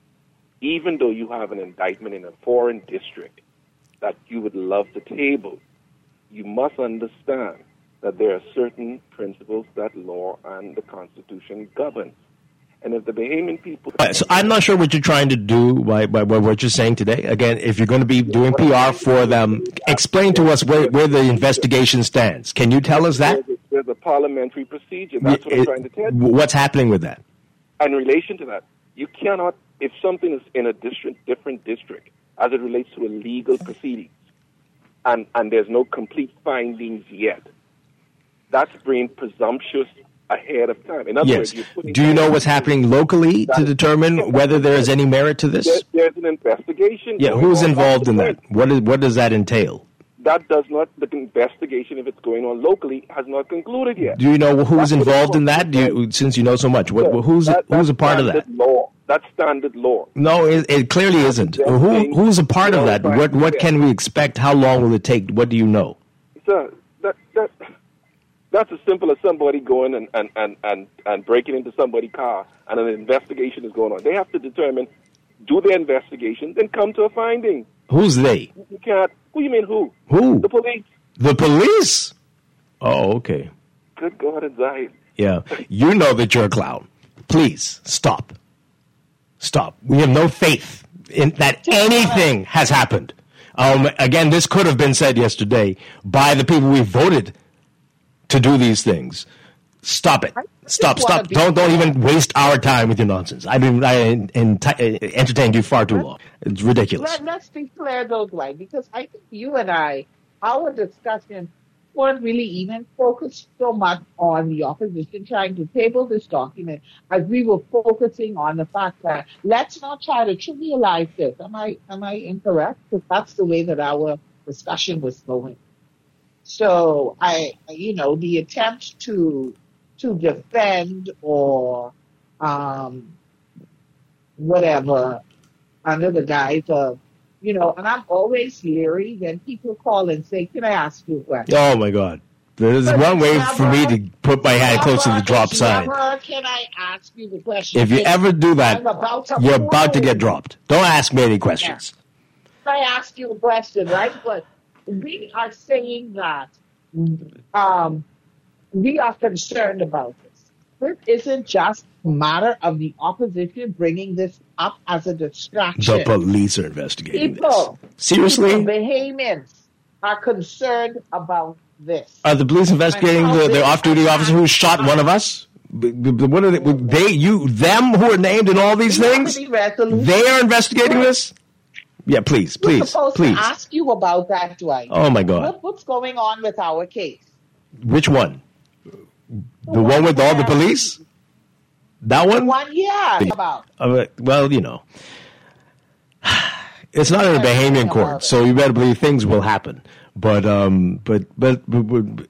Even though you have an indictment in a foreign district that you would love to table, you must understand that there are certain principles that law and the Constitution governs. And if the Bahamian people... Right, so I'm not sure what you're trying to do by, by, by what you're saying today. Again, if you're going to be doing P R for them, explain to us where, where the investigation stands. Can you tell us that? There's a, there's a parliamentary procedure. That's what I'm It- trying to tell you. What's happening with that? In relation to that, you cannot, if something is in a district, different district, as it relates to a legal proceedings, and, and there's no complete findings yet, that's being presumptuous ahead of time. In other Yes. words, you're putting Do you know what's happening locally to determine whether there is any merit to this? There, there's an investigation. Yeah, going who's on. involved in that? What is what does that entail? That does not, the investigation, if it's going on locally, has not concluded yet. Do you know who's That's what involved in it's that? Do you, since you know so much, what, Yeah, who's that- who's a that's part of that? standard Law. That's standard law. No, it, it clearly isn't. Who who's a part of that? What what can we expect? How long will it take? What do you know? Sir, that, that, that's as simple as somebody going and, and, and, and, and breaking into somebody's car and an investigation is going on. They have to determine, do their investigation, then come to a finding. Who's they? You can't. Who you mean who? Who? The police. The police? Oh, okay. Good God in Zion. Yeah, you know that you're a clown. Please stop. Stop. We have no faith in that anything has happened. Um, again, this could have been said yesterday by the people we voted to do these things. Stop it. Stop. wanna Stop. be Don't don't even waste our time with your nonsense. I mean, I en- enti- entertained you far too long. It's ridiculous. Let, let's declare those right, because I think you and I, our discussion weren't really even focused so much on the opposition trying to table this document as we were focusing on the fact that let's not try to trivialize this. Am I am I incorrect? Because that's the way that our discussion was going. So I, you know, the attempt to to defend or um, whatever under the guise of, you know, and I'm always leery when people call and say, "Can I ask you a question?" Oh my God! There's But one way never- for me to put my hand close to the drop sign. Never can I ask you the question. If you ever do that, I'm about to you're about to move. get dropped. Don't ask me any questions. I ask you a question, right? But we are saying that um, we are concerned about this. This isn't just a matter of the opposition bringing this up as a distraction. The police are investigating People, this. Seriously? people, Bahamians are concerned about this. Are the police investigating And how the, the they- off-duty officer who shot one of us? B- b- b- What are they, they, you, them who are named in all these things? They are investigating this? Yeah, please, We're please, supposed please. to ask you about that, Dwight. Oh, my God. What, what's going on with our case? Which one? The one with all the police? That one? One, yeah, about. Uh, well, you know, it's not in a Bahamian court, so you better believe things will happen. But, um, but, but, but, but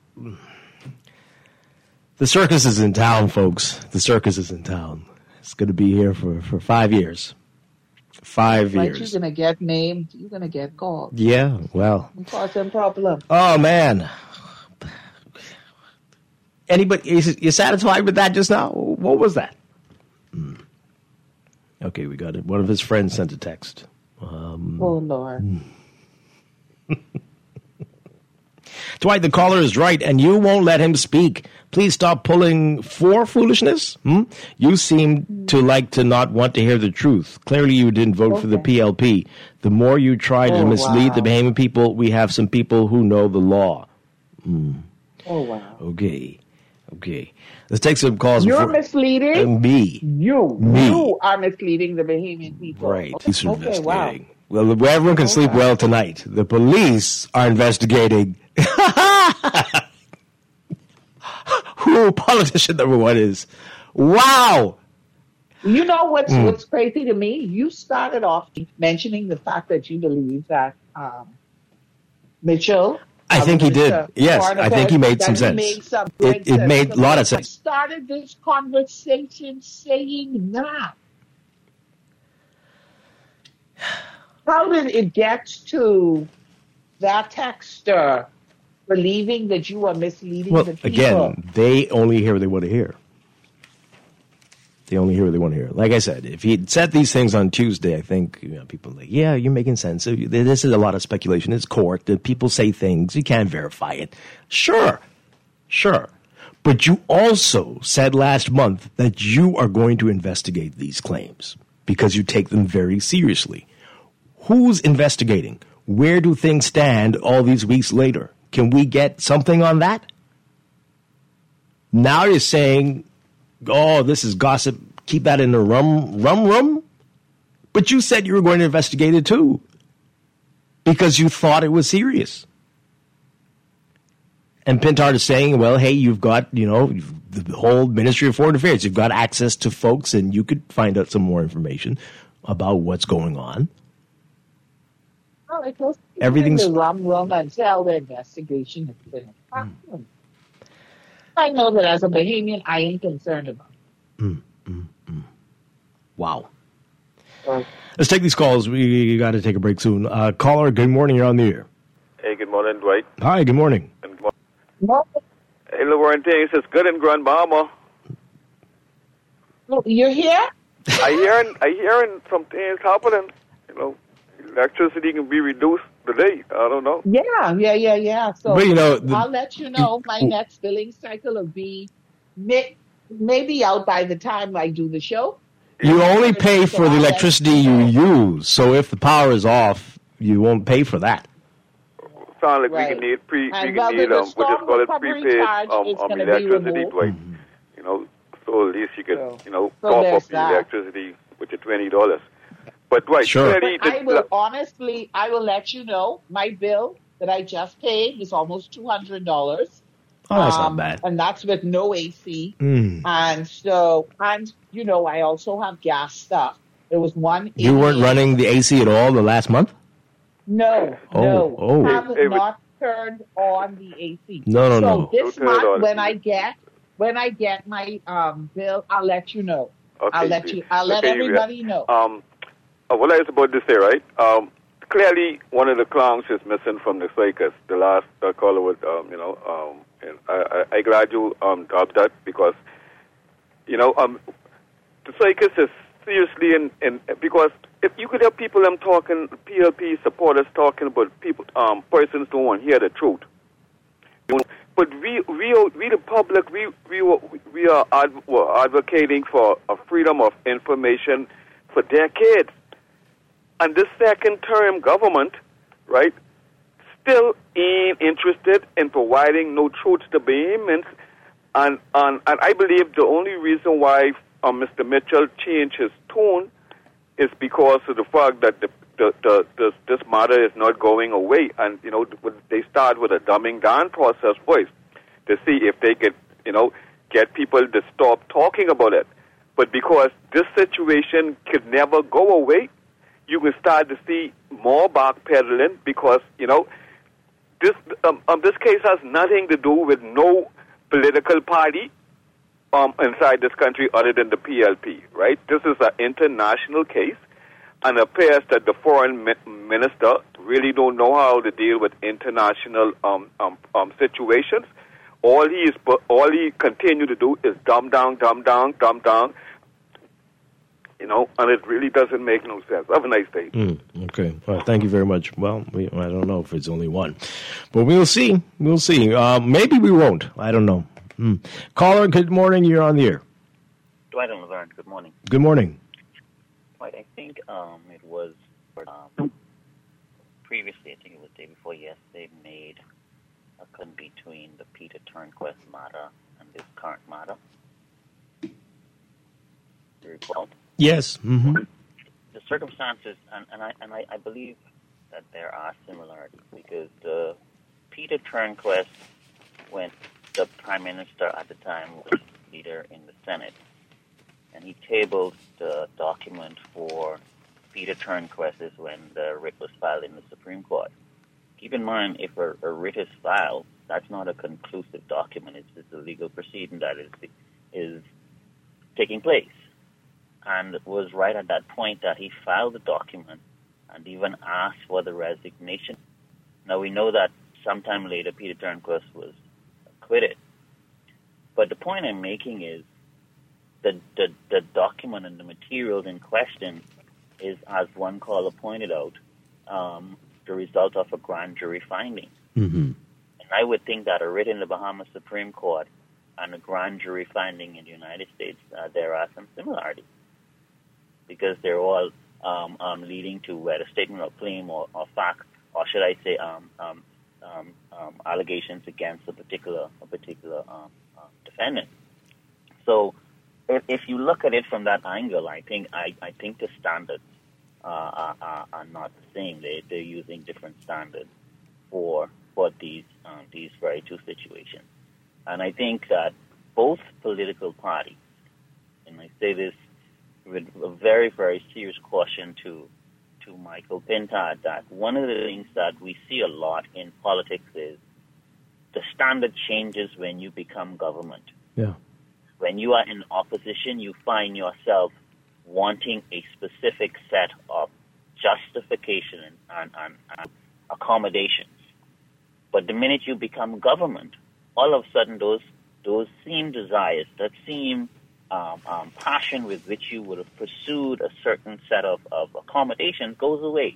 the circus is in town, folks. The circus is in town. It's going to be here for, for five years. Five Like years. you're gonna get named, you're gonna get called. Yeah, well. Cause some problem. Oh, man. Anybody, is you satisfied with that just now? What was that? Hmm. Okay, we got it. One of his friends sent a text. Um, Oh Lord. Dwight, the caller is right, and you won't let him speak. Please stop pulling for foolishness. Hmm? You seem to like to not want to hear the truth. Clearly, you didn't vote for the P L P. The more you try to Oh, mislead wow. the Bahamian people, we have some people who know the law. Hmm. Oh wow. Okay. Okay. Let's take some calls. You're before- misleading? Uh, me. You. Me. You are misleading the Bahamian people. Right. Okay, Police are okay, wow. investigating. Well, everyone can sleep well tonight. The police are investigating who politician number one is. Wow. You know what's Mm. what's crazy to me? You started off mentioning the fact that you believe that um, Mitchell I think he did. Yes, I think he made some That sense. Made some It, great it sense. made a lot of sense. I started this conversation saying that. How did it get to that texter believing that you are misleading Well, the people? again, they only hear what they want to hear. They only hear what they want to hear. Like I said, if he had said these things on Tuesday, I think you know, people are like, yeah, you're making sense. This is a lot of speculation. It's court. That people say things. You can't verify it. Sure. Sure. But you also said last month that you are going to investigate these claims because you take them very seriously. Who's investigating? Where do things stand all these weeks later? Can we get something on that? Now you're saying, oh, this is gossip. Keep that in the rum, rum, rum. But you said you were going to investigate it too because you thought it was serious. And Pintard is saying, well, hey, you've got, you know, the whole Ministry of Foreign Affairs. You've got access to folks and you could find out some more information about what's going on. Well, it goes Everything's- the rum rum until the investigation is finished. Mm. I know that as a Bahamian, I ain't concerned about it. Mm, mm, mm. Wow. Uh, Let's take these calls. We got to take a break soon. Uh, caller, good morning. You're on the air. Hey, good morning, Dwight. Hi, good morning. And good morning. Hey, Laverne things is good in Grand Bahama. Oh, you're here? I hearing, I hearing some things happening. You know, electricity can be reduced today. I don't know. Yeah, yeah, yeah, yeah. So But, you know, the- I'll let you know. My next billing cycle will be may, maybe out by the time I do the show. You only pay for the electricity you use. So if the power is off, you won't pay for that. Sound like Right. we can need pre, we And can well, need with the um, what storm just call it recovery prepaid charge, um, it's um gonna be electricity, removed. Dwight. You know, so at least you could, you know, So top there's up the that. electricity with your twenty dollars. But Dwight, Sure. clearly, But I the- will honestly, I will let you know. My bill that I just paid is almost two hundred dollars. Oh, that's um, not bad. And that's with no A C. Mm. And so, and you know, I also have gas stuff. There was one. You weren't running the A C at all the last month? No, Oh, no, oh. have Hey, hey, not turned on the A C. No, no, so no. this Don't turn it on. month, when I get when I get my um bill, I'll let you know. Okay, I'll let you. I'll let okay, everybody know. Um, uh, what I was about to say, right? Um, clearly, one of the clowns is missing from the circus. The last uh, caller was, um, you know, um, and I, I, I glad you um, dropped that because, you know, um, the circus is seriously in, in because if you could have people them talking, P L P supporters talking about people, um, persons don't want to hear the truth. You know, but we, we, are- we the public, we, we, were- we are adv- were advocating for a freedom of information for decades. And this second term government, right, still ain't interested in providing no truth to Bahamians. And, and, and I believe the only reason why um, Mister Mitchell changed his tone is because of the fact that the, the, the, the, this matter is not going away. And, you know, they start with a dumbing down process first to see if they could, you know, get people to stop talking about it. But because this situation could never go away, you can start to see more backpedaling because, you know, this um, um, this case has nothing to do with no political party um, inside this country other than the P L P, right? This is an international case, and it appears that the foreign mi- minister really don't know how to deal with international um, um, um, situations. All he is, all he continue to do is dumb down, dumb down, dumb down. You know, and it really doesn't make no sense. Have a nice day. Mm, okay. Well, thank you very much. Well, we, I don't know if it's only one, but we'll see. We'll see. Uh, maybe we won't. I don't know. Mm. Caller, good morning. You're on the air. Dwight and Laverne, good morning. Good morning. Dwight, I think um, it was um, previously, I think it was the day before yesterday, made a connection between the Peter Turnquest matter and this current matter. The report. Yes. Mm-hmm. The circumstances, and, and, I, and I, I believe that there are similarities because the Peter Turnquest, when the Prime Minister at the time was leader in the Senate, and he tabled the document for Peter Turnquest is when the writ was filed in the Supreme Court. keep in mind, if a, a writ is filed, that's not a conclusive document. It's just a legal proceeding that is is taking place. And it was right at that point that he filed the document and even asked for the resignation. Now, we know that sometime later Peter Turnquist was acquitted. But the point I'm making is the, the, the document and the materials in question is, as one caller pointed out, um, the result of a grand jury finding. Mm-hmm. And I would think that a writ in the Bahamas Supreme Court and a grand jury finding in the United States, uh, there are some similarities, because they're all um, um, leading to whether statement of claim or, or fact, or should I say, um, um, um, um, allegations against a particular a particular um, uh, defendant. So, if, if you look at it from that angle, I think I, I think the standards uh, are, are, are not the same. They they're using different standards for for these um, these very two situations, and I think that both political parties, and I say this with a very, very serious caution to to Michael Pintard, that one of the things that we see a lot in politics is the standard changes when you become government. Yeah. When you are in opposition, you find yourself wanting a specific set of justification and, and, and, and accommodations. But the minute you become government, all of a sudden those those same desires, that same Um, um, passion with which you would have pursued a certain set of, of accommodations goes away.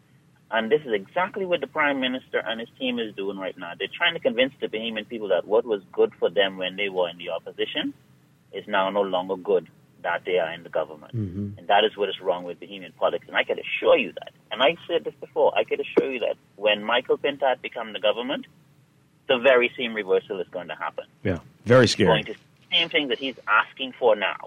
And this is exactly what the Prime Minister and his team is doing right now. They're trying to convince the Bahamian people that what was good for them when they were in the opposition is now no longer good that they are in the government. Mm-hmm. And that is what is wrong with Bahamian politics. And I can assure you that. And I said this before. I can assure you that when Michael Pintard becomes the government, the very same reversal is going to happen. Yeah, very scary. Going to same thing that he's asking for now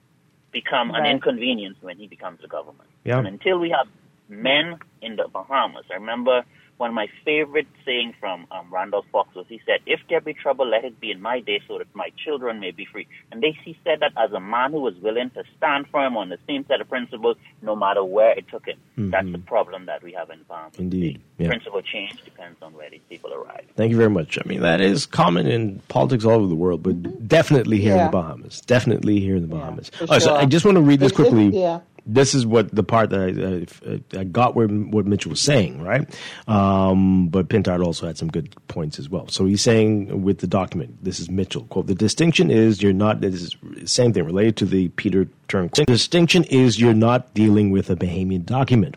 become an Right. inconvenience when he becomes the government. Yeah. And until we have men in the Bahamas, I remember one of my favorite sayings from um, Randolph Fox was, he said, "If there be trouble, let it be in my day so that my children may be free." And they, he said that as a man who was willing to stand firm on the same set of principles no matter where it took him. Mm-hmm. That's the problem that we have in the Bahamas. Indeed. The Yeah. principle change depends on where these people arrive. Thank you very much. I mean, that is common in politics all over the world, but definitely here in Yeah. the Bahamas. Definitely here in the Bahamas. for All right, so sure. I just want to read this It's just- quickly. yeah. This is what the part that I, uh, I got where what Mitchell was saying, right? Um, but Pintard also had some good points as well. So he's saying with the document, this is Mitchell, quote, "The distinction is you're not," this is the same thing related to the Peter Turnquist. "The distinction is you're not dealing with a Bahamian document.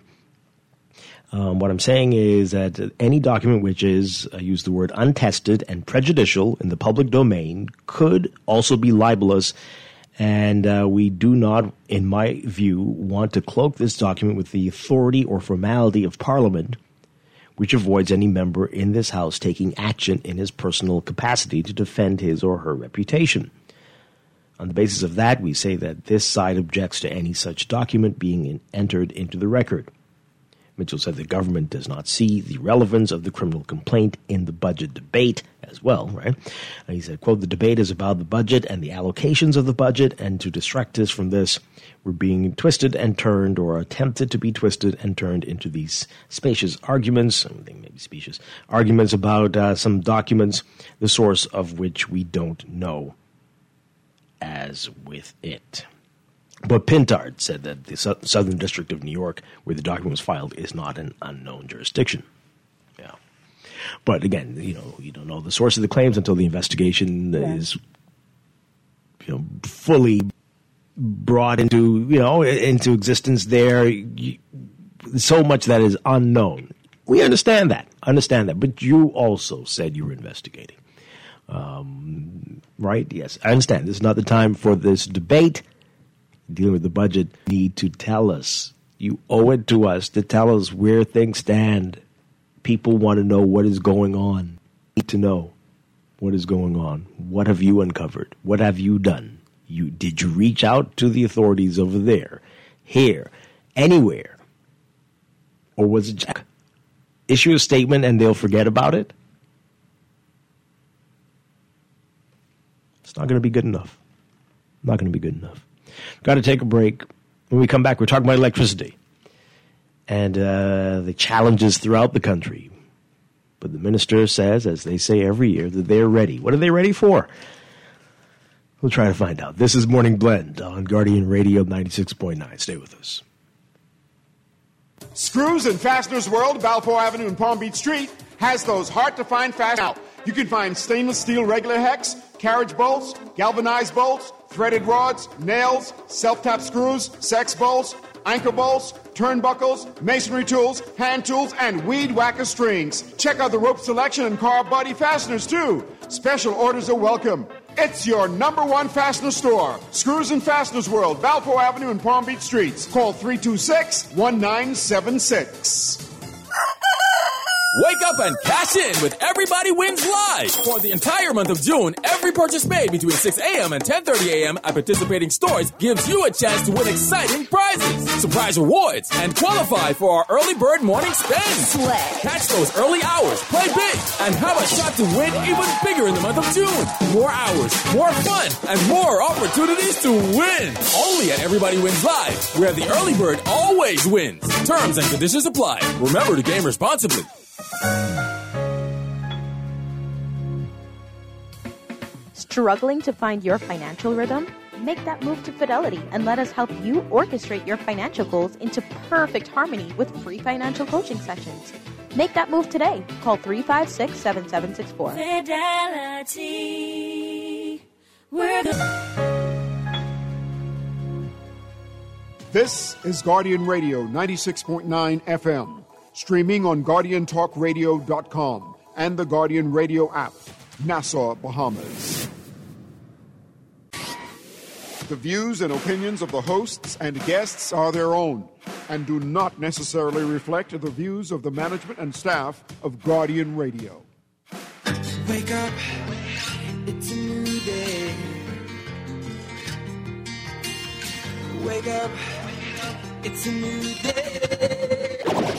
Um, what I'm saying is that any document which is, I use the word untested and prejudicial in the public domain could also be libelous, and uh, we do not, in my view, want to cloak this document with the authority or formality of Parliament, which avoids any member in this House taking action in his personal capacity to defend his or her reputation. On the basis of that, we say that this side objects to any such document being in, entered into the record." Mitchell said the government does not see the relevance of the criminal complaint in the budget debate as well, right? And he said, quote, "The debate is about the budget and the allocations of the budget, and to distract us from this, we're being twisted and turned, or attempted to be twisted and turned into these spacious arguments," I think maybe specious, arguments about uh, some documents, the source of which we don't know, as with it. But Pintard said that the Su- Southern District of New York, where the document was filed, is not an unknown jurisdiction. Yeah. But again, you know, you don't know the source of the claims until the investigation Yeah. is, you know, fully brought into, you know, into existence there. You, so much that is unknown. We understand that. Understand that. But you also said you were investigating. Um, right? Yes. I understand. This is not the time for this debate. Dealing with the budget, need to tell us. You owe it to us to tell us where things stand. People want to know what is going on. Need to know what is going on. What have you uncovered? What have you done? You did you reach out to the authorities over there, here, anywhere, or was it just issue a statement and they'll forget about it? It's not going to be good enough. Not going to be good enough. Got to take a break. When we come back, we're talking about electricity and uh, the challenges throughout the country But the minister says, as they say every year, that they're ready. What are they ready for? We'll try to find out. This is Morning Blend on Guardian Radio ninety-six point nine. Stay with us. Screws and Fasteners World, Balfour Avenue and Palm Beach Street, has those hard-to-find fasteners. You can find stainless steel regular hex, carriage bolts, galvanized bolts, threaded rods, nails, self-tap screws, sex bolts, anchor bolts, turnbuckles, masonry tools, hand tools, and weed whacker strings. Check out the rope selection and car body fasteners, too. Special orders are welcome. It's your number one fastener store. Screws and Fasteners World, Balfour Avenue and Palm Beach Streets. Call three two six, one nine seven six. Wake up and cash in with Everybody Wins Live. For the entire month of June, every purchase made between six a.m. and ten thirty a.m. at participating stores gives you a chance to win exciting prizes, surprise rewards, and qualify for our early bird morning spend. Swag. Catch those early hours, play big, and have a shot to win even bigger in the month of June. More hours, more fun, and more opportunities to win. Only at Everybody Wins Live, where the early bird always wins. Terms and conditions apply. Remember to game responsibly. Struggling to find your financial rhythm? Make that move to Fidelity and let us help you orchestrate your financial goals into perfect harmony with free financial coaching sessions. Make that move today. Call three five six, seven seven six four. Fidelity. We're the... This is Guardian Radio ninety-six point nine F M, streaming on guardian talk radio dot com and the Guardian Radio app, Nassau, Bahamas. The views and opinions of the hosts and guests are their own and do not necessarily reflect the views of the management and staff of Guardian Radio. Wake up, it's a new day. Wake up, it's a new day.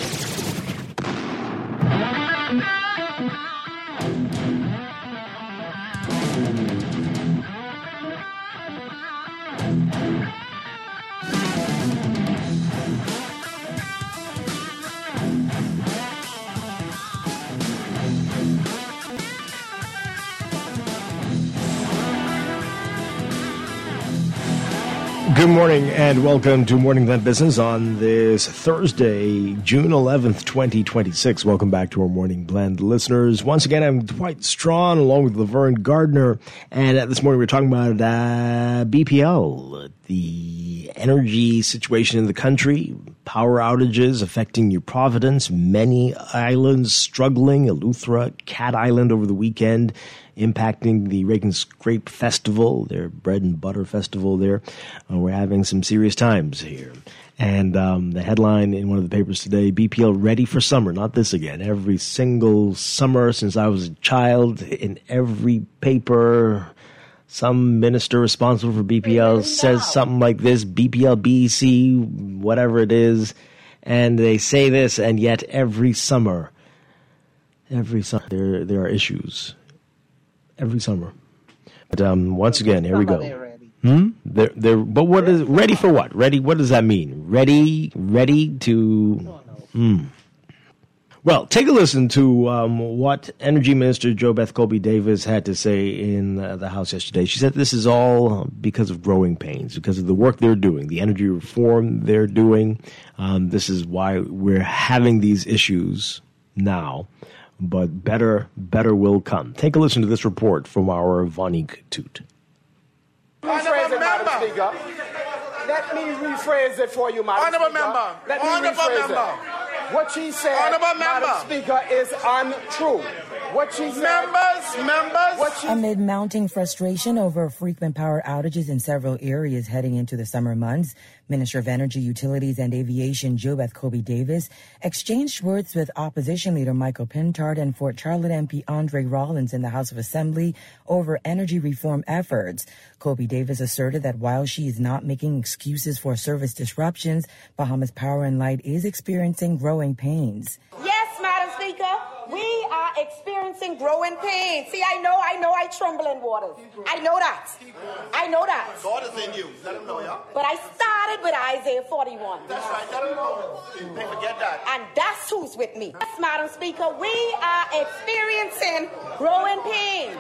Good morning and welcome to Morning Blend Business on this Thursday, June eleventh, twenty twenty-six. Welcome back to our Morning Blend listeners. Once again, I'm Dwight Strawn along with Laverne Gardner. And uh, this morning we're talking about uh, B P L, the energy situation in the country, power outages affecting New Providence, many islands struggling, Eleuthera, Cat Island over the weekend, impacting the Reagan Scrape Festival, their bread and butter festival there. Uh, we're having some serious times here. And um, the headline in one of the papers today, B P L ready for summer. Not this again. Every single summer since I was a child, in every paper, some minister responsible for B P L says something like this, B P L, B E C, whatever it is. And they say this, and yet every summer, every summer, there, there are issues. Every summer. But um, once again, here we go. Hmm? They're, they're, but what is ready for what? Ready? What does that mean? Ready? Ready to? Hmm. Well, take a listen to um, what Energy Minister JoBeth Colby Davis had to say in uh, the House yesterday. She said this is all because of growing pains, because of the work they're doing, the energy reform they're doing. Um, this is why we're having these issues now. But better, better will come. Take a listen to this report from our Vonik Toot. Rephrase it, Madam Speaker. Let me rephrase it for you, Madam Honorable Speaker. Member. Let me Honorable rephrase Member. it. What she said, Honorable Madam Member. Speaker, is untrue. What she said... Members, members... What she Amid mounting frustration over frequent power outages in several areas heading into the summer months, Minister of Energy, Utilities and Aviation JoBeth Colby Davis exchanged words with opposition leader Michael Pintard and Fort Charlotte M P Andre Rollins in the House of Assembly over energy reform efforts. Colby Davis asserted that while she is not making excuses for service disruptions, Bahamas Power and Light is experiencing growing pains. Yes, Madam Speaker, we are experiencing growing pains. See, I know, I know I tremble in waters. I know that. I know that. God is in you. Let him know, yeah? But I started with Isaiah forty-one. That's right. Let him know. They forget that. And that's who's with me. Yes, Madam Speaker, we are experiencing growing pains.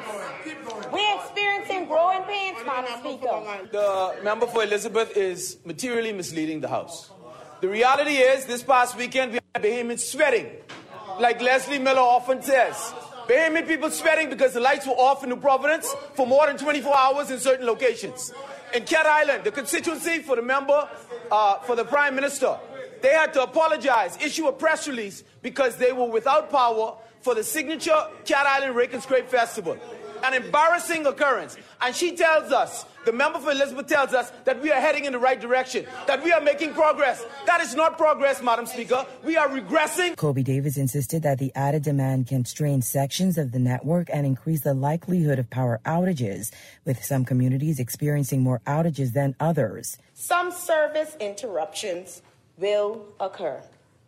We're experiencing growing pains, Madam Speaker. The member for Elizabeth is materially misleading the House. The reality is, this past weekend, we had Bahamians sweating. Like Leslie Miller often says, Bahamian people sweating because the lights were off in New Providence for more than twenty-four hours in certain locations. In Cat Island, the constituency for the member, uh, for the Prime Minister, they had to apologize, issue a press release because they were without power for the signature Cat Island Rake and Scrape Festival. An embarrassing occurrence. And she tells us, the member for Elizabeth tells us that we are heading in the right direction, that we are making progress. That is not progress, Madam Speaker. We are regressing. Kobe Davis insisted that the added demand can strain sections of the network and increase the likelihood of power outages, with some communities experiencing more outages than others. Some service interruptions will occur.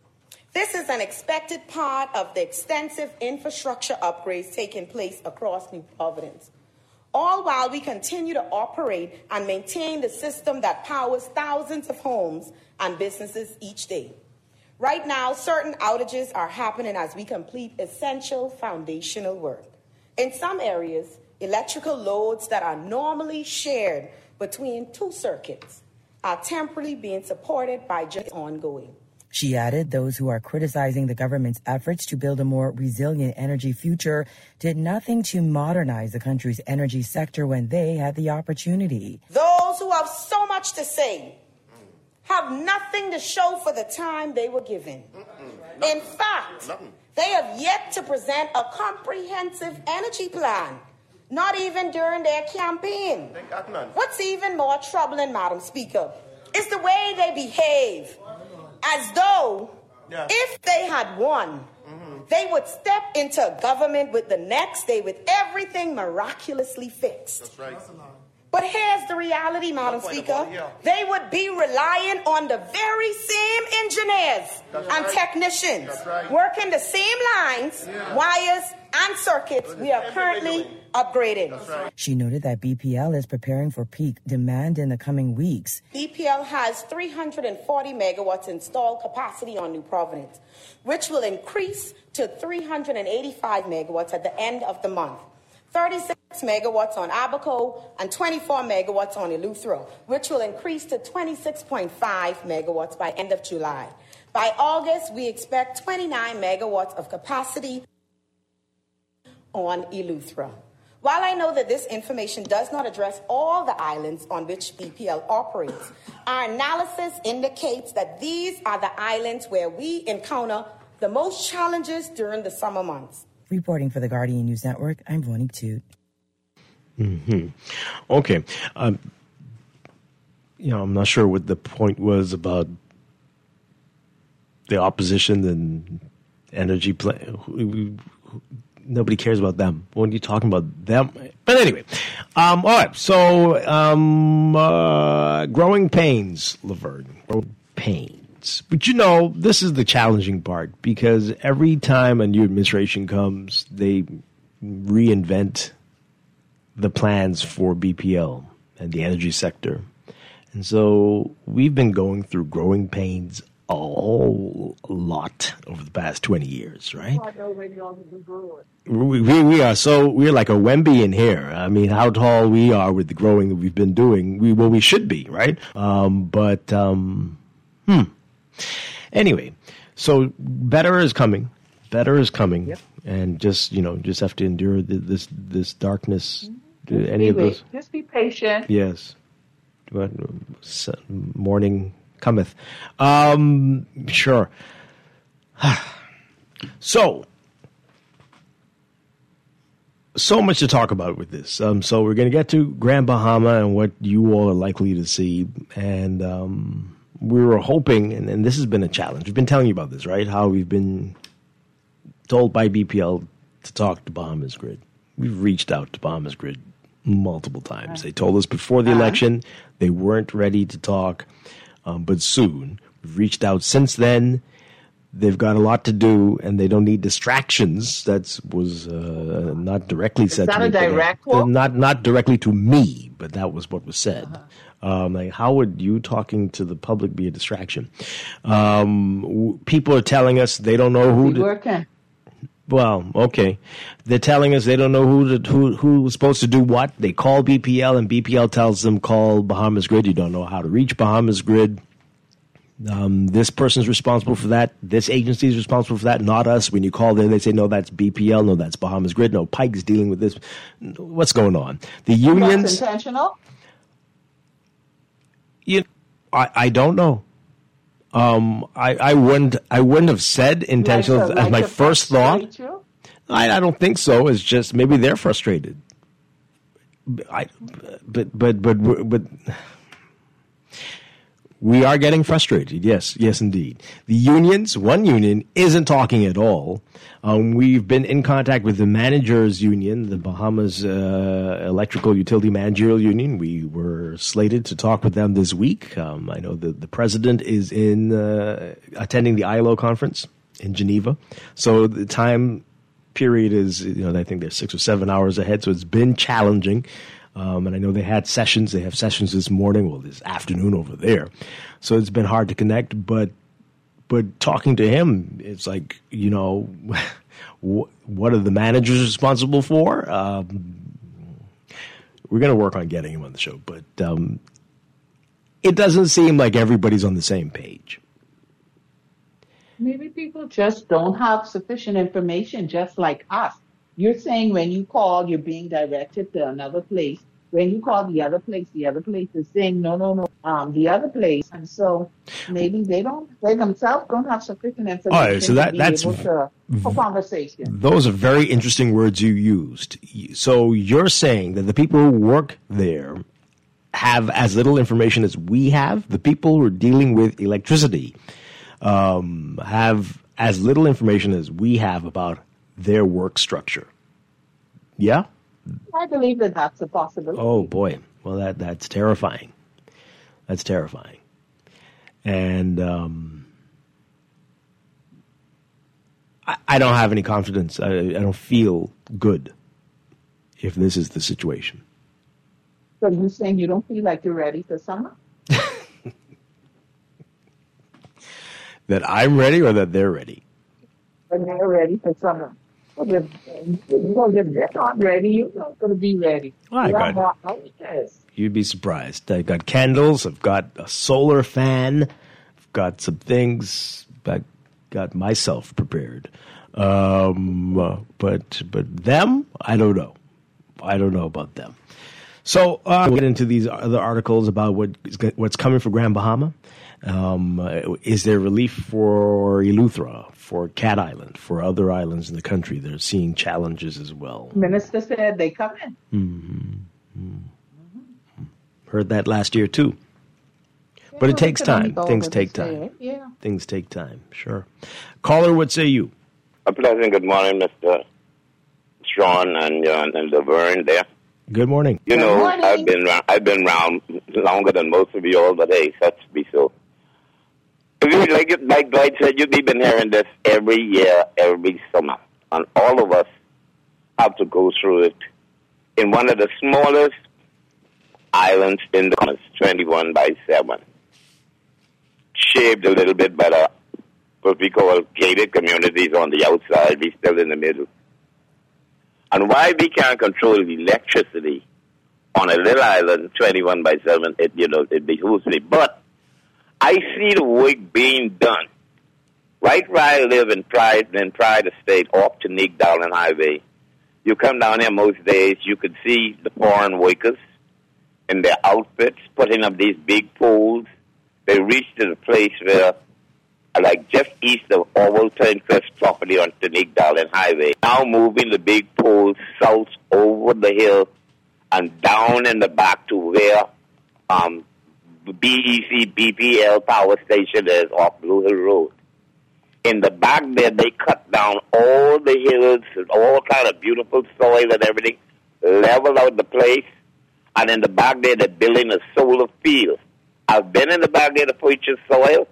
This is an expected part of the extensive infrastructure upgrades taking place across New Providence, all while we continue to operate and maintain the system that powers thousands of homes and businesses each day. Right now, certain outages are happening as we complete essential foundational work. In some areas, electrical loads that are normally shared between two circuits are temporarily being supported by just ongoing. She added those who are criticizing the government's efforts to build a more resilient energy future did nothing to modernize the country's energy sector when they had the opportunity. Those who have so much to say have nothing to show for the time they were given. In fact, they have yet to present a comprehensive energy plan, not even during their campaign. What's even more troubling, Madam Speaker, is the way they behave. As though yeah. if they had won, mm-hmm. they would step into government with the next day with everything miraculously fixed. That's right. But here's the reality, Madam Speaker. They would be relying on the very same engineers That's and right. technicians right. working the same lines, yeah. wires, and circuits we are currently upgrading. Right. She noted that B P L is preparing for peak demand in the coming weeks. B P L has three hundred forty megawatts installed capacity on New Providence, which will increase to three hundred eighty-five megawatts at the end of the month. thirty-six megawatts on Abaco and twenty-four megawatts on Eleuthera, which will increase to twenty-six point five megawatts by end of July. By August, we expect twenty-nine megawatts of capacity on Eleuthera. While I know that this information does not address all the islands on which B P L operates, our analysis indicates that these are the islands where we encounter the most challenges during the summer months. Reporting for the Guardian News Network, I'm Vonique Toot. Mm-hmm. Okay. Um, you know, I'm not sure what the point was about the opposition and energy play. Nobody cares about them. When are you talking about them? But anyway, um, all right. So, um, uh, growing pains, Laverne. Growing pains. But you know, this is the challenging part because every time a new administration comes, they reinvent the plans for B P L and the energy sector. And so we've been going through growing pains a whole lot over the past twenty years, right? We, we, we are so, we're like a Wemby in here. I mean, how tall we are with the growing that we've been doing. We, well, we should be, right? Um, but, um, hmm. Anyway, so better is coming. Better is coming. Yep. And just, you know, just have to endure the, this, this darkness. Just Any of wait. those? Just be patient. Yes. But morning cometh. Um, sure. so, so much to talk about with this. Um, so we're going to get to Grand Bahama and what you all are likely to see. And um, we were hoping, and, and this has been a challenge. We've been telling you about this, right? How we've been told by B P L to talk to Bahamas Grid. We've reached out to Bahamas Grid multiple times. They told us before the election they weren't ready to talk, um, but soon. We've reached out since then. they've got a lot to do, and they don't need distractions. That was uh, not directly said Is to that me. a direct but, uh, quote? Not not directly to me, but that was what was said. Uh-huh. Um, like, how would you talking to the public be a distraction? Um, w- people are telling us they don't know who Be to. working. Well, okay. They're telling us they don't know who to, who who's supposed to do what. They call B P L, and B P L tells them call Bahamas Grid. You don't know how to reach Bahamas Grid. Um, this person's responsible for that. This agency is responsible for that, not us. When you call them, they say, no, that's B P L. No, that's Bahamas Grid. No, Pike's dealing with this. What's going on? The unions. That's intentional? You, I, I don't know. Um, I, I wouldn't. I wouldn't have said intentional Like to- as like my to first thought. frustrate you? I, I don't think so. It's just maybe they're frustrated. I, but but but but we are getting frustrated. Yes, yes, indeed. The unions, one union, isn't talking at all. Um, we've been in contact with the managers union, the Bahamas uh, Electrical Utility Managerial Union. We were slated to talk with them this week. Um, I know the, the president is in uh, attending the I L O conference in Geneva. So the time period is, you know, I think they're six or seven hours ahead. So it's been challenging. Um, and I know they had sessions. They have sessions this morning, well, this afternoon over there. So it's been hard to connect. But but talking to him, it's like, you know, what are the managers responsible for? Um, we're going to work on getting him on the show. But um, it doesn't seem like everybody's on the same page. Maybe people just don't have sufficient information, just like us. You're saying when you call, you're being directed to another place. When you call the other place, the other place is saying, no, no, no, um, the other place. And so maybe they don't, they themselves don't have sufficient information All right, so that- to be that's able to for conversation. Those are very interesting words you used. So you're saying that the people who work there have as little information as we have? The people who are dealing with electricity um, have as little information as we have about their work structure. Yeah? I believe that that's a possibility. Oh, boy. Well, that that's terrifying. That's terrifying. And um, I, I don't have any confidence. I, I don't feel good if this is the situation. So you're saying you don't feel like you're ready for summer? That I'm ready or that they're ready? When they're ready for summer. Well, if, well, if they're not ready, you're not going to be ready. Oh, I You're got- not houses. You'd be surprised. I've got candles. I've got a solar fan. I've got some things. I got myself prepared. Um, uh, but but them, I don't know. I don't know about them. So uh, we'll get into these other articles about what is, what's coming for Grand Bahama. Um, uh, is there relief for Eleuthera, for Cat Island, for other islands in the country that are seeing challenges as well? Minister said they come in. Mm-hmm. Heard that last year too. But it takes time. Things take time. Yeah. Things take time. Sure. Caller, what say you? A pleasant good morning, Mister Sean and uh, and Laverne there. Good morning. You know, I've been round, I've been around longer than most of you all, but hey, such be so. If you, like like Dwight said, you've been hearing this every year, every summer, and all of us have to go through it in one of the smallest islands in the continent, twenty-one by seven, shaped a little bit by the what we call gated communities on the outside. We still in the middle. And why we can't control the electricity on a little island, twenty-one by seven, it, you know, it behooves me. But I see the work being done. Right where I live in Pride, in Pride Estate, off to Nick Dowling Highway. You come down here most days, you could see the foreign workers in their outfits, putting up these big poles. They reached to the place where, like just east of Orwell Turnquist property on Tunick Dowling Highway, now moving the big poles south over the hill and down in the back to where um, B E C B P L power station is off Blue Hill Road. In the back there, they cut down all the hills, all kind of beautiful soil and everything, level out the place, and in the back there, they're building a solar field. I've been in the back there to purchase soil,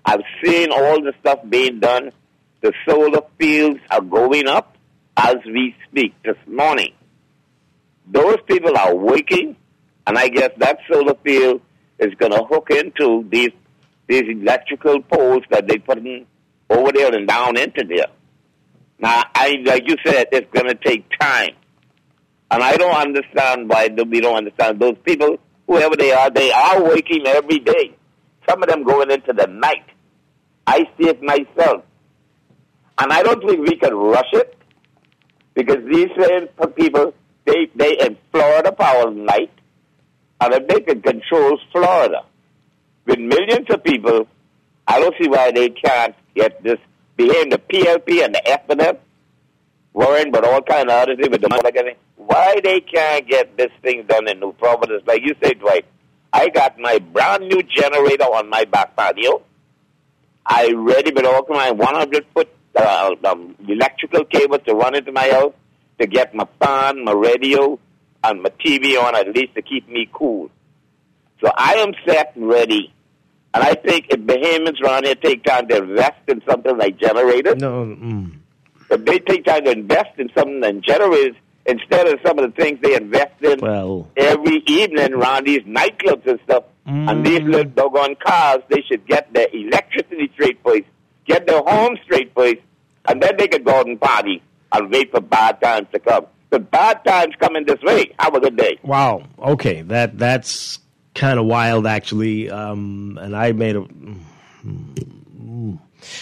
I've seen all the stuff being done. The solar fields are going up as we speak this morning. Those people are working, and I guess that solar field is going to hook into these these electrical poles that they put in over there and down into there. Now, I like you said, it's going to take time. And I don't understand why we don't understand. Those people, whoever they are, they are working every day. Some of them going into the night. I see it myself. And I don't think we can rush it, because these same people, they, they in Florida Power Night, and if they can control Florida with millions of people, I don't see why they can't get this, behind the P L P and the F and M, worrying about all kind of other things with the money. Why they can't get this thing done in New Providence? Like you said, Dwight, I got my brand new generator on my back patio. I ready with all my one hundred foot uh, um, electrical cable to run into my house to get my fan, my radio, and my T V on, at least to keep me cool. So I am set and ready. And I think if Bahamians around here take time to invest in something like generators, no, mm. if they take time to invest in something like generators, instead of some of the things they invest in well, every evening around these nightclubs and stuff, mm. and these little doggone cars, they should get their electricity straight first, get their home straight first, and then they could go out and party and wait for bad times to come. The bad times coming this way. Have a good day. Wow. Okay, that that's kind of wild, actually. Um, and I made a. Mm,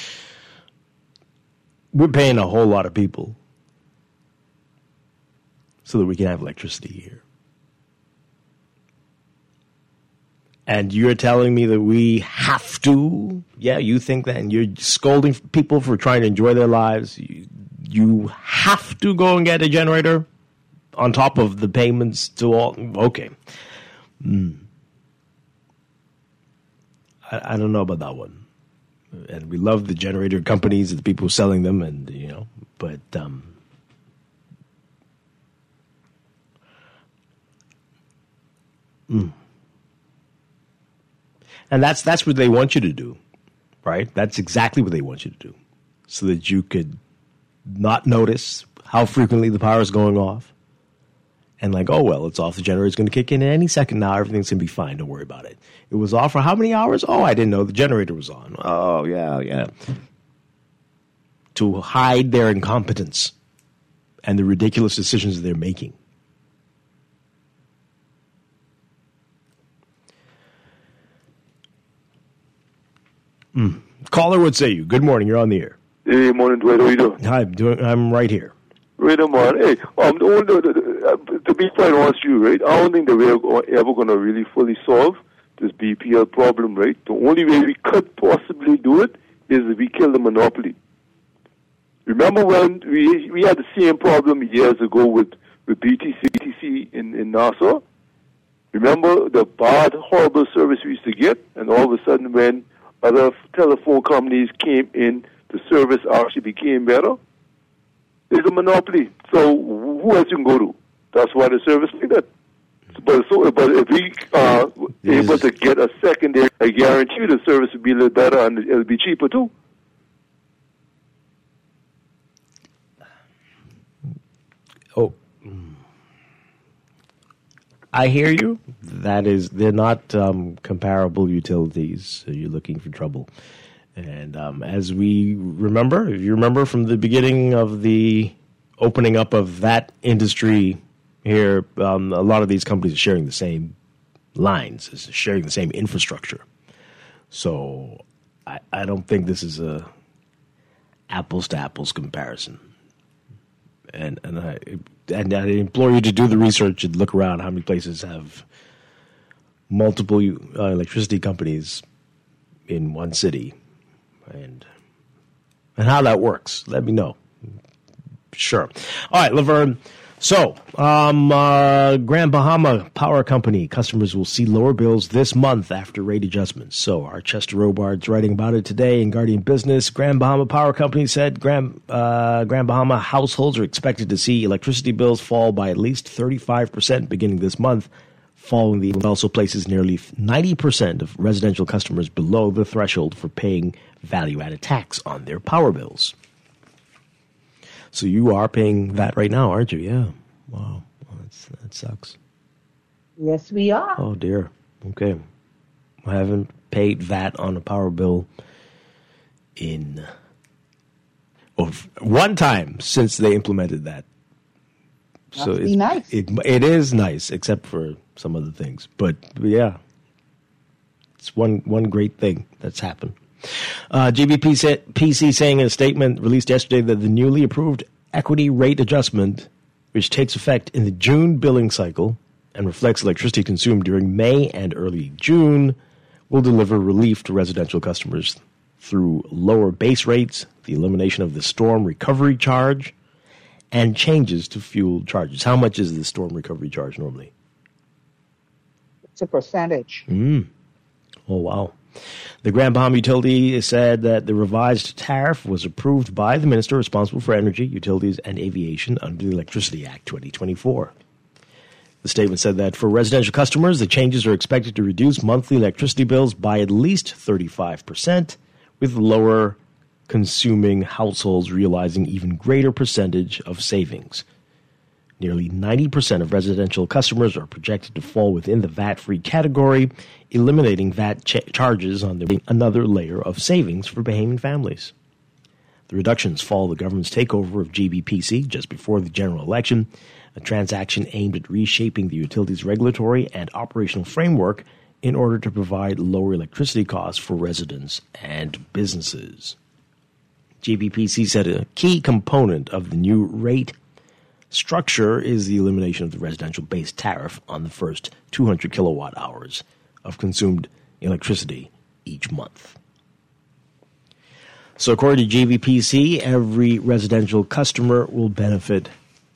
we're paying a whole lot of people so that we can have electricity here. And you're telling me that we have to? Yeah, you think that, and you're scolding people for trying to enjoy their lives. You, you have to go and get a generator on top of the payments to all. Okay. Mm. I, I don't know about that one. And we love the generator companies and the people selling them, and, you know, but um, mm. And that's that's what they want you to do, right? That's exactly what they want you to do, so that you could not notice how frequently the power is going off, and like, oh, well, it's off. The generator's going to kick in at any second now. Everything's going to be fine. Don't worry about it. It was off for how many hours? Oh, I didn't know the generator was on. Oh, yeah, yeah. To hide their incompetence and the ridiculous decisions they're making. Mm. Caller, what say you? Good morning. You're on the air. Hey, morning, Dwight. How you doing? Hi, I'm, doing, I'm right here. Right on, man. Hey, um, the only, the, the, uh, to be quite honest with you, right, I don't think that we're ever going to really fully solve this B P L problem, right? The only way we could possibly do it is if we kill the monopoly. Remember when we we had the same problem years ago with, with B T C, B T C in, in Nassau? Remember the bad, horrible service we used to get, and all of a sudden when other telephone companies came in, the service actually became better? There's a monopoly. So who else you can go to? That's why the service like that. But, so, but if we are able to get a secondary, I guarantee you the service will be a little better and it'll be cheaper too. Oh, I hear you. That is, they're not um, comparable utilities. So you're looking for trouble. And um, as we remember, if you remember from the beginning of the opening up of that industry here, um, a lot of these companies are sharing the same lines, sharing the same infrastructure. So I, I don't think this is a apples to apples comparison. And and I and I implore you to do the research and look around how many places have multiple uh, electricity companies in one city. And and how that works. Let me know. Sure. All right, Laverne. So, um, uh, Grand Bahama Power Company customers will see lower bills this month after rate adjustments. So, our Chester Robards writing about it today in Guardian Business. Grand Bahama Power Company said Grand, uh, Grand Bahama households are expected to see electricity bills fall by at least thirty-five percent beginning this month, following the also places nearly ninety percent of residential customers below the threshold for paying value-added tax on their power bills. So you are paying that right now, aren't you? Yeah. Wow. Well, that's, that sucks. Yes, we are. Oh, dear. Okay. I haven't paid V A T on a power bill in oh, one time since they implemented that. So Must it's be nice. It, it is nice, except for some other things. But, but yeah, it's one one great thing that's happened. Uh, G B P C saying in a statement released yesterday that the newly approved equity rate adjustment, which takes effect in the June billing cycle and reflects electricity consumed during May and early June, will deliver relief to residential customers through lower base rates, the elimination of the storm recovery charge, and changes to fuel charges. How much is the storm recovery charge normally? It's a percentage. Mm. Oh, wow. The Grand Bahama Utility said that the revised tariff was approved by the minister responsible for energy, utilities, and aviation under the Electricity Act twenty twenty-four. The statement said that for residential customers, the changes are expected to reduce monthly electricity bills by at least thirty-five percent, with lower consuming households realizing even greater percentage of savings. Nearly ninety percent of residential customers are projected to fall within the V A T-free category, eliminating V A T ch- charges on the, another layer of savings for Bahamian families. The reductions follow the government's takeover of G B P C just before the general election, a transaction aimed at reshaping the utility's regulatory and operational framework in order to provide lower electricity costs for residents and businesses. G B P C said a key component of the new rate structure is the elimination of the residential base tariff on the first two hundred kilowatt hours of consumed electricity each month. So according to G B P C, every residential customer will benefit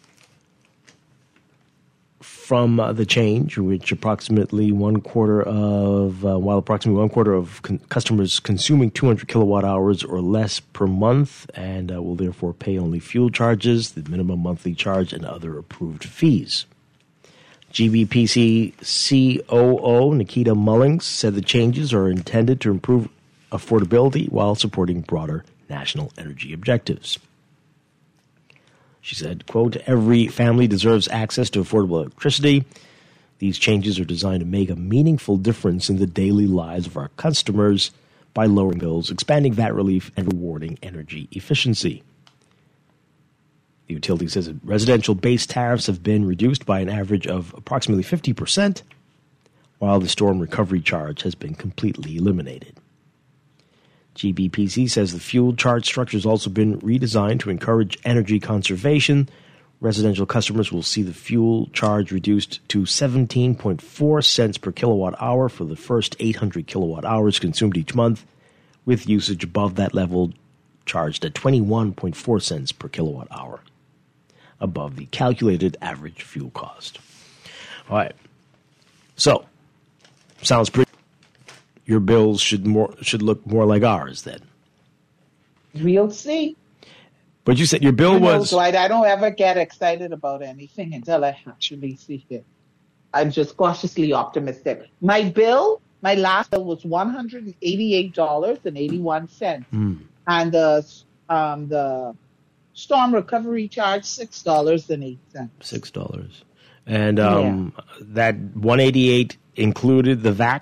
from uh, the change, which approximately one quarter of, uh, while approximately one quarter of con- customers consuming two hundred kilowatt hours or less per month and uh, will therefore pay only fuel charges, the minimum monthly charge, and other approved fees. G B P C C O O Nikita Mullings said the changes are intended to improve affordability while supporting broader national energy objectives. She said, quote, every family deserves access to affordable electricity. These changes are designed to make a meaningful difference in the daily lives of our customers by lowering bills, expanding V A T relief, and rewarding energy efficiency. The utility says that residential base tariffs have been reduced by an average of approximately fifty percent, while the storm recovery charge has been completely eliminated. G B P C says the fuel charge structure has also been redesigned to encourage energy conservation. Residential customers will see the fuel charge reduced to seventeen point four cents per kilowatt hour for the first eight hundred kilowatt hours consumed each month, with usage above that level charged at twenty-one point four cents per kilowatt hour, above the calculated average fuel cost. All right. So, sounds pretty. Your bills should more should look more like ours then. We'll see. But you said your bill You know, was. Dwight, I don't ever get excited about anything until I actually see it. I'm just cautiously optimistic. My bill, my last bill was one hundred eighty-eight dollars and eighty-one cents. Mm. And the um, the storm recovery charge, six dollars and eight cents. Six dollars, and um, yeah. that one eighty-eight included the V A T.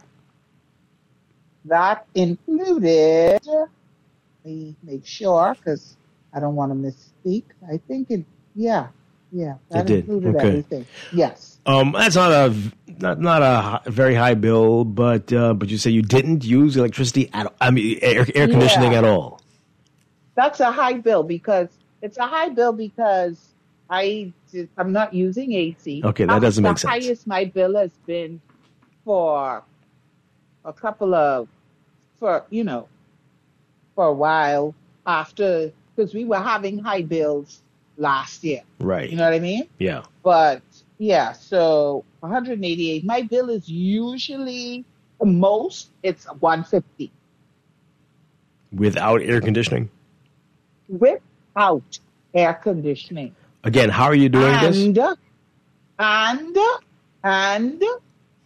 That included. Let me make sure because I don't want to misspeak. I think it. Yeah, yeah. That it did. included Okay. everything. Yes. Um, that's not a not not a hi- very high bill, but uh, but you say you didn't use electricity at I mean air, air conditioning Yeah. at all. That's a high bill because it's a high bill because I did, I'm not using A C. Okay, that doesn't the make sense. The highest my bill has been for a couple of for you know for a while after because we were having high bills last year. Right. You know what I mean? Yeah. But yeah, so one hundred eighty-eight. My bill is usually the most. It's one hundred fifty Without air conditioning. without air conditioning. Again, how are you doing and, this? And, and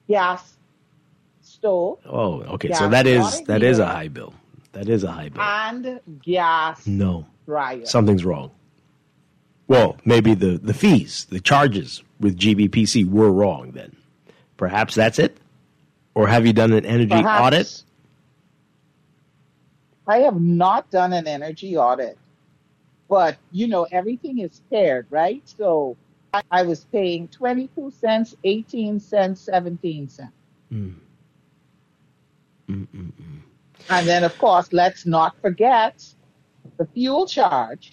gas stove. Oh, okay. gas So that is water that is a heater, high bill. That is a high bill. and gas No. dryer. Something's wrong. Well, maybe the, the fees, the charges with G B P C were wrong then. Perhaps that's it? Or have you done an energy Perhaps. audit? I have not done an energy audit, but you know, everything is paired, right? So I, I was paying twenty-two cents, eighteen cents, seventeen cents. Mm. Mm-mm-mm. And then, of course, let's not forget the fuel charge,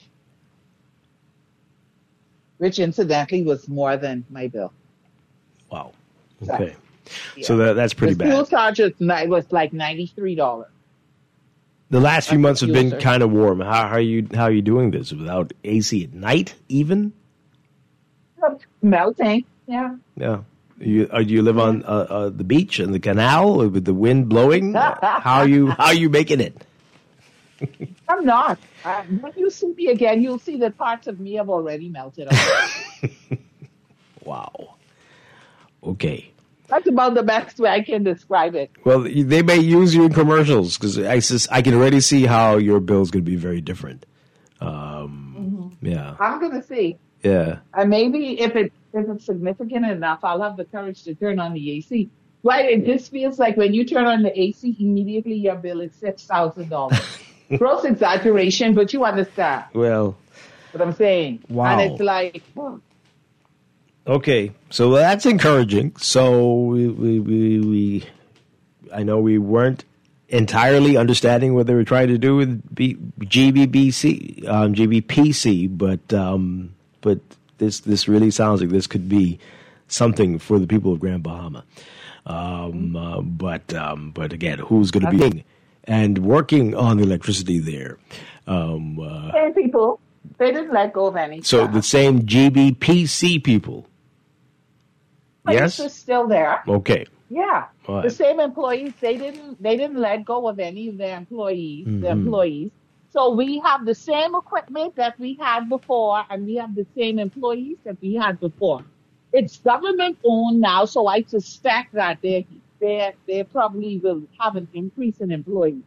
which incidentally was more than my bill. Wow. Okay. So that, that's pretty the bad. fuel charge was, ni- was like ninety-three dollars. The last few That's months the have fuel been surcharge. kind of warm. How, how are you how are you doing this without A C at night even? Melting, yeah. Yeah. You uh, do you live on uh, uh, the beach and the canal with the wind blowing? how are you how are you making it? I'm not. Uh, when you see me again, you'll see that parts of me have already melted away. Wow. Okay. That's about the best way I can describe it. Well, they may use you in commercials because I, sus- I can already see how your bill's going to be very different. Um, Yeah. I'm going to see. Yeah. And maybe if it if it's significant enough, I'll have the courage to turn on the A C. Right? It just feels like when you turn on the A C, immediately your bill is six thousand dollars. Gross exaggeration, but you understand Well, what I'm saying. Wow. And it's like, oh, okay. So that's encouraging. So we, we, we, we I know we weren't entirely understanding what they were trying to do with B, G B B C, um, G B P C, but um, but this this really sounds like this could be something for the people of Grand Bahama. Um, uh, but um, but again, who's going to be doing and working on the electricity there? Um, uh, same people, they didn't let go of any. so the same G B P C people. Yes. It's still there. Okay. Yeah. All right. The same employees, they didn't they didn't let go of any of their employees, the Mhm. employees. So we have the same equipment that we had before, and we have the same employees that we had before. It's government owned now, so I suspect that they they they probably will have an increase in employees.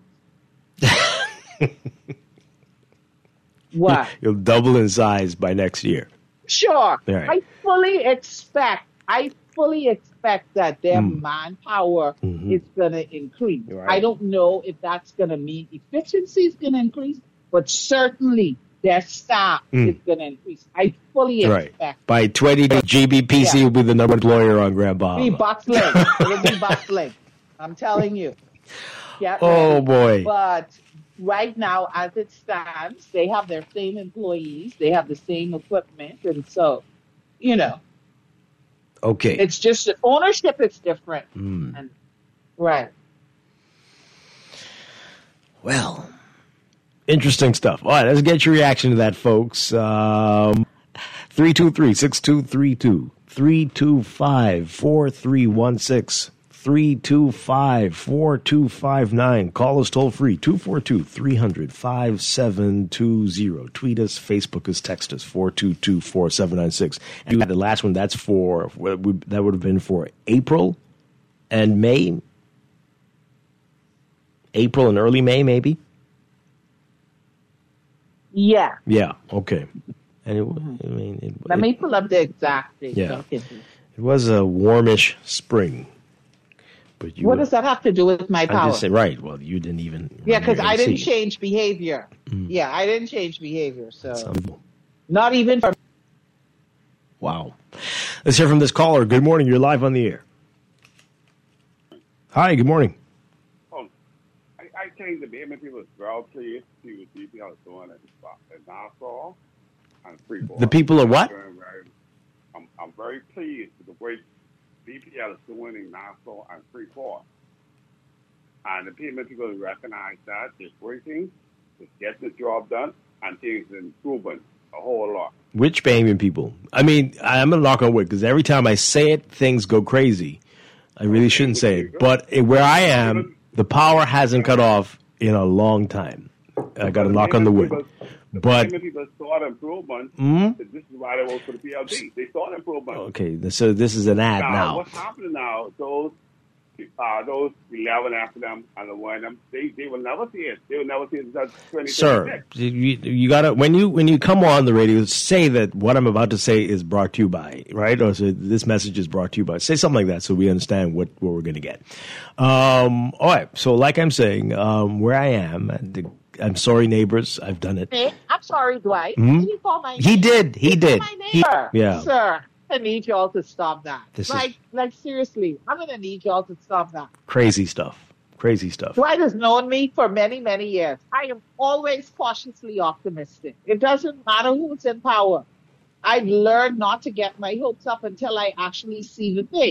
What? You'll double in size by next year. Sure. All right. I fully expect, I fully expect that their Mm. manpower Mhm. is going to increase. Right. I don't know if that's going to mean efficiency is going to increase, but certainly their staff Mm. is going to increase. I fully Right. expect. By twenty, G B P C Yeah. will be the number one employer on Grand Be Bahama. bustling. It'll be bustling. I'm telling you. Get Oh, ready. boy. But right now, as it stands, they have their same employees, they have the same equipment, and so, you know, Okay. it's just the ownership is different. Mm. And, right. Well, interesting stuff. All right, let's get your reaction to that, folks. Um, three two three, six two three two, three two five, four three one six, three two five, four two five nine. Call us toll free, two four two, three hundred, five seven two zero. Tweet us, Facebook us, text us, four two two, four seven nine six. And you had the last one, that's for, that would have been for April and May. April and early May, maybe? Yeah. Yeah, okay. And it, I mean, it, Let it, me pull up the exact date. Yeah. Okay. it was a warmish spring. But you What does that have to do with my I'm power? just saying, right, well, you didn't even. Yeah, run your because I didn't A C. change behavior. Mm. Yeah, I didn't change behavior. So Unbelievable. not even for Wow. Let's hear from this caller. Good morning. You're live on the air. Hi, good morning. Oh, I, I think the Bahamian people is well pleased to see what D P L is doing at, at Nassau and Freeport. The people are what? Very, very- I'm, I'm very pleased with the way D P L is doing in Nassau and Freeport. And the Bahamian people recognize that it's working, it's getting the job done, and things are improving a whole lot. Which Bahamian people? I mean, I'm going to knock on wood because every time I say it, things go crazy. I really shouldn't say it. But it, where I am, the power hasn't cut off in a long time. I got to knock on the wood. The But- payment people saw the improvement. Mhm. This is why they vote for the P L D. They saw the improvement. Okay, so this is an ad now, now. what's happening now? Those, uh, those eleven after them and the one them, they they will never see it. They will never see it until twenty Sir, twenty-six. you, you gotta when you when you come on the radio, say that what I'm about to say is brought to you by, right? Or say this message is brought to you by. Say something like that so we understand what, what we're going to get. Um, all right. So, like I'm saying, um, where I am, the, I'm sorry, neighbors. I've done it. Hey, I'm sorry, Dwight. Hmm? Did he call my name? He did. He did. My He- neighbor. yeah. Sir, I need y'all to stop that. This is- like, like seriously, I'm going to need y'all to stop that. Crazy stuff. Crazy stuff. Dwight has known me for many, many years. I am always cautiously optimistic. It doesn't matter who's in power. I've learned not to get my hopes up until I actually see the thing.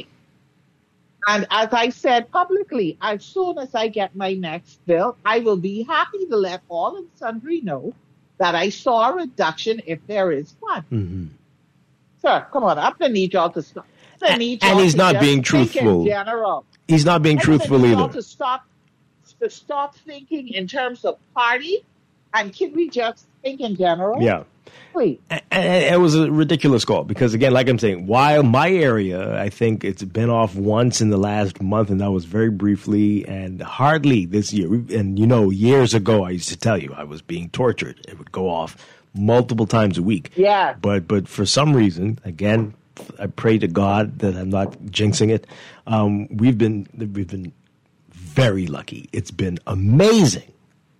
And as I said publicly, as soon as I get my next bill, I will be happy to let all and sundry know that I saw a reduction if there is one. Mm-hmm. Sir, come on, I'm going to need y'all to stop. I'm gonna need And y'all he's to not just being think truthful. In general. He's not being I'm truthful gonna need y'all either. to stop, to stop thinking in terms of party, and can we just think in general? Yeah. Please. And it was a ridiculous call because, again, like I'm saying, while my area, I think it's been off once in the last month, and that was very briefly and hardly this year. And, you know, years ago, I used to tell you I was being tortured. It would go off multiple times a week. Yeah. But but for some reason, again, I pray to God that I'm not jinxing it. Um, we've been we've been very lucky. It's been amazing.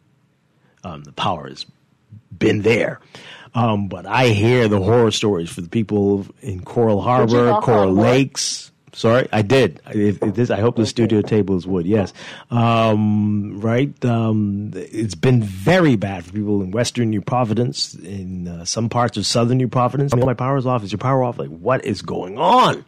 Um, the power has been there. Um, but I hear the horror stories for the people in Coral Harbor, knock Coral on wood? Lakes. Sorry, I did. If, if this, I hope the studio table is wood. Yes, um, right. Um, it's been very bad for people in Western New Providence, in uh, some parts of Southern New Providence. My power is off. Is your power off? Like, what is going on?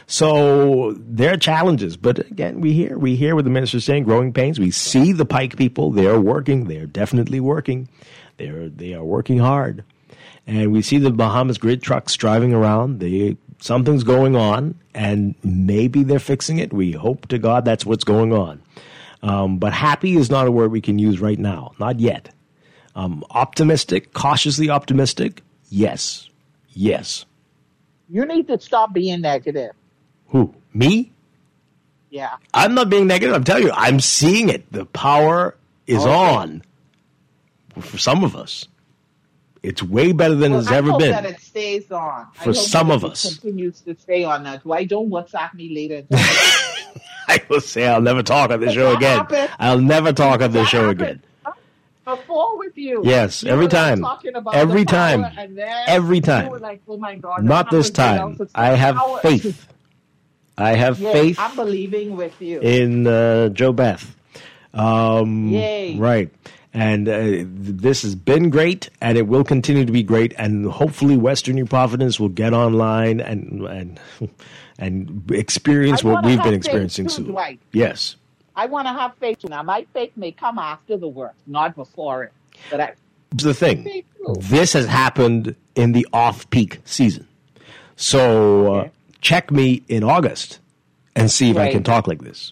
So there are challenges, but again, we hear we hear what the minister's saying. Growing pains. We see the Pike people. They are working. They are definitely working. They are they are working hard. And we see the Bahamas grid trucks driving around. They something's going on, and maybe they're fixing it. We hope to God that's what's going on. Um, but happy is not a word we can use right now, not yet. Um, optimistic, cautiously optimistic, yes, yes. You need to stop being negative. Who? Me? Yeah. I'm not being negative. I'm telling you, I'm seeing it. The power is Okay. on for some of us. It's way better than Well, it's I ever hope been. that it stays on. I For hope some that of it us. continues to stay on that. Why don't WhatsApp me later? I will say I'll never talk on the show That again. happened. I'll never talk on the show again. Before with you. Yes, You every were, like, time. talking about Every the power, time. and then Every you time. were like, oh my God, Not that this happens, and time. else it's I the have power. faith. I have Yes, faith I'm believing with you. in uh, Joe Beth. Um, Yay. Right. And uh, th- this has been great, and it will continue to be great. And hopefully, Western New Providence will get online and and and experience I what wanna we've have been faith experiencing too, soon. Dwight. Yes. I want to have faith. Now, my faith may come after the work, not before it. But I, Here's the thing. This has happened in the off-peak season. So uh, check me in August and see if I Right. can talk like this.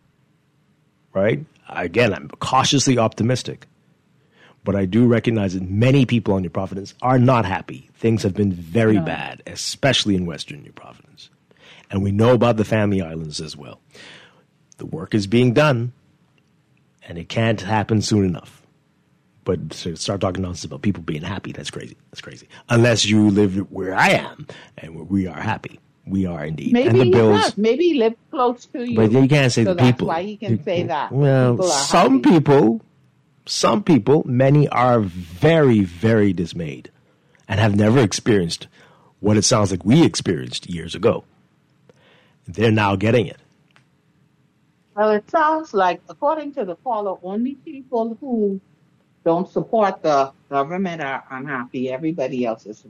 Right? Again, I'm cautiously optimistic. But I do recognize that many people on New Providence are not happy. Things have been very No. bad, especially in Western New Providence. And we know about the Family Islands as well. The work is being done, and it can't happen soon enough. But to start talking nonsense about people being happy, that's crazy. That's crazy. Unless you live where I am, and where we are happy. We are indeed. maybe and the he bills. does. Maybe he lives close to you. But you can't say so the that's people. why he can say that. Well, People are some happy. people, some people, many are very, very dismayed and have never experienced what it sounds like we experienced years ago. They're now getting it. Well, it sounds like, according to the caller, only people who don't support the government are unhappy. Everybody else isn't.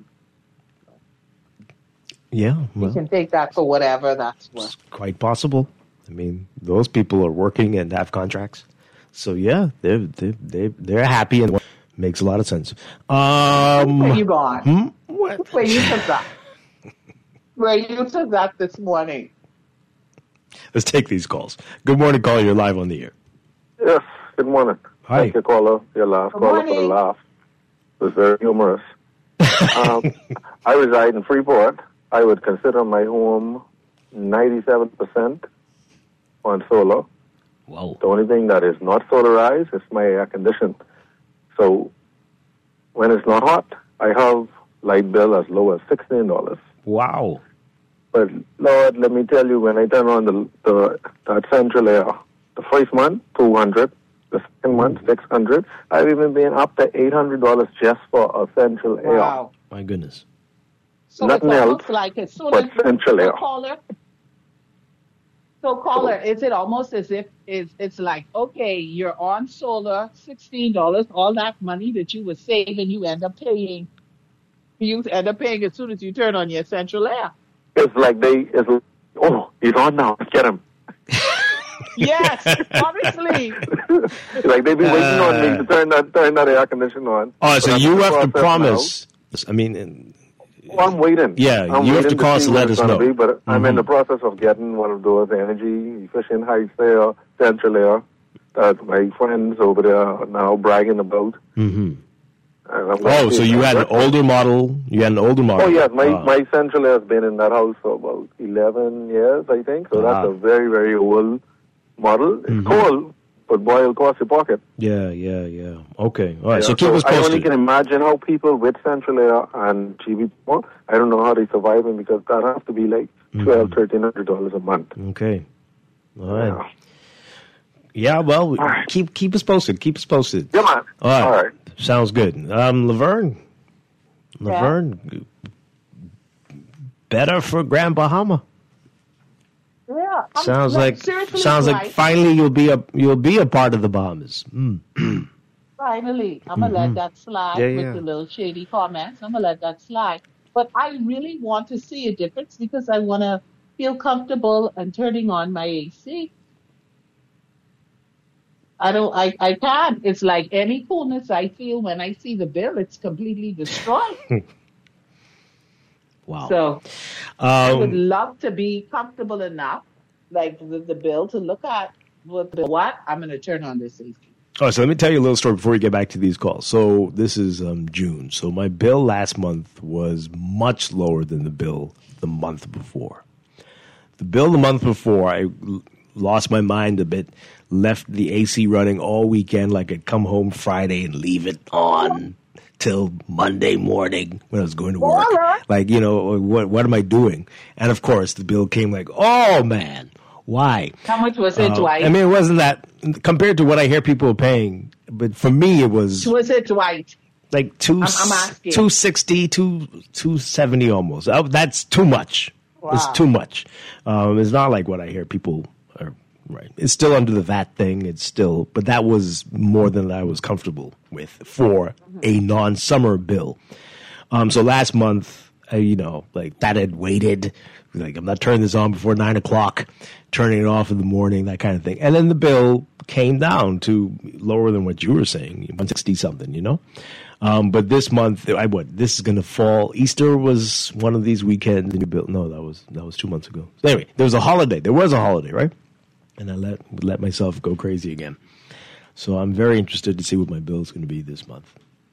Yeah, You well, can take that for whatever that's worth. quite possible. I mean, those people are working and have contracts. So, yeah, they're, they're, they're, they're happy and makes a lot of sense. Um, Where you gone? hmm? Where you took that? Where you took that this morning? Let's take these calls. Good morning, caller. You're live on the air. Yes, good morning. Hi. Thank you, caller. Your last Good caller for the morning. laugh. was very humorous. um, I reside in Freeport. I would consider my home ninety-seven percent on solar. Wow. The only thing that is not solarized is my air condition. So when it's not hot, I have light bill as low as sixteen dollars. Wow. But Lord, let me tell you, when I turn on the, the that central air, the first month, two hundred dollars. The second month, six hundred dollars. I've even been up to eight hundred dollars just for a central air. Wow. My goodness. So Nothing it else looks like as soon but as central so air. caller. So caller, is it almost as if it's it's like, okay, you're on solar, sixteen dollars, all that money that you were saving, you end up paying. You end up paying as soon as you turn on your central air. It's like they, it's like, oh, he's on now. Let's get him. Yes, obviously. Like they've been waiting on me to turn that turn that air conditioner on. Oh, so But I'm you in the have to process promise. I mean, now. Oh, I'm waiting. Yeah, I'm you have waiting to call us see to what let it's us gonna know. Be, but I'm in Mhm. the process of getting one of those energy efficient high air, central air that my friends over there are now bragging about. Mm-hmm. And I'm gonna Oh, so see you if had an it works. older model. You had an older model. Oh yes, my Wow. my central air has been in that house for about eleven years, I think. So Wow. that's a very very old model. It's Mhm. cool, but boy, it'll cost your pocket. Yeah, yeah, yeah. Okay. All right. Yeah, so keep us I only posted. can imagine how people with central air and G B, well, I don't know how they're surviving because that has to be like twelve, thirteen hundred dollars a month. Okay. All right. Yeah. Well, keep keep us posted. Keep us posted. Yeah, man. All right. All right. Sounds good. Um, Laverne. Laverne. Better for Grand Bahama. Yeah. I'm- Sounds like seriously, sounds like right? finally you'll be a you'll be a part of the Bahamas. Mm. Finally, I'm gonna let Mhm. that slide Yeah, with yeah. the little shady comments. I'm gonna let that slide. But I really want to see a difference because I want to feel comfortable and turning on my A C. I don't. I. I can't. It's like any coolness I feel when I see the bill. It's completely destroyed. Wow. So I would Um, love to be comfortable enough, like the, the bill, to look at what what I'm gonna turn on this A C. All right, so let me tell you a little story before we get back to these calls. So this is um, June. So my bill last month was much lower than the bill the month before. The bill the month before, I l- lost my mind a bit, left the A C running all weekend, like I'd come home Friday and leave it on till Monday morning when I was going to work. Like, you know, what what am I doing? And of course, the bill came like, oh man, why? How much was it, Uh, Dwight? I mean, it wasn't that compared to what I hear people paying, but for me, it was Was it Dwight? like two, I'm- I'm asking. two sixty, two, two seventy almost. Uh, that's too much. It's Wow. too much. Um, it's not like what I hear people are, right. It's still under the V A T thing. It's still, but that was more than I was comfortable with for a non-summer bill. Um, so last month, uh, you know, like that had waited. Like, I'm not turning this on before nine o'clock, turning it off in the morning, that kind of thing. And then the bill came down to lower than what you were saying, one sixty something, you know? Um, but this month, I what? This is going to fall. Easter was one of these weekends. And you built, no, that was that was two months ago. So anyway, there was a holiday. There was a holiday, right? And I let let myself go crazy again. So I'm very interested to see what my bill is going to be this month.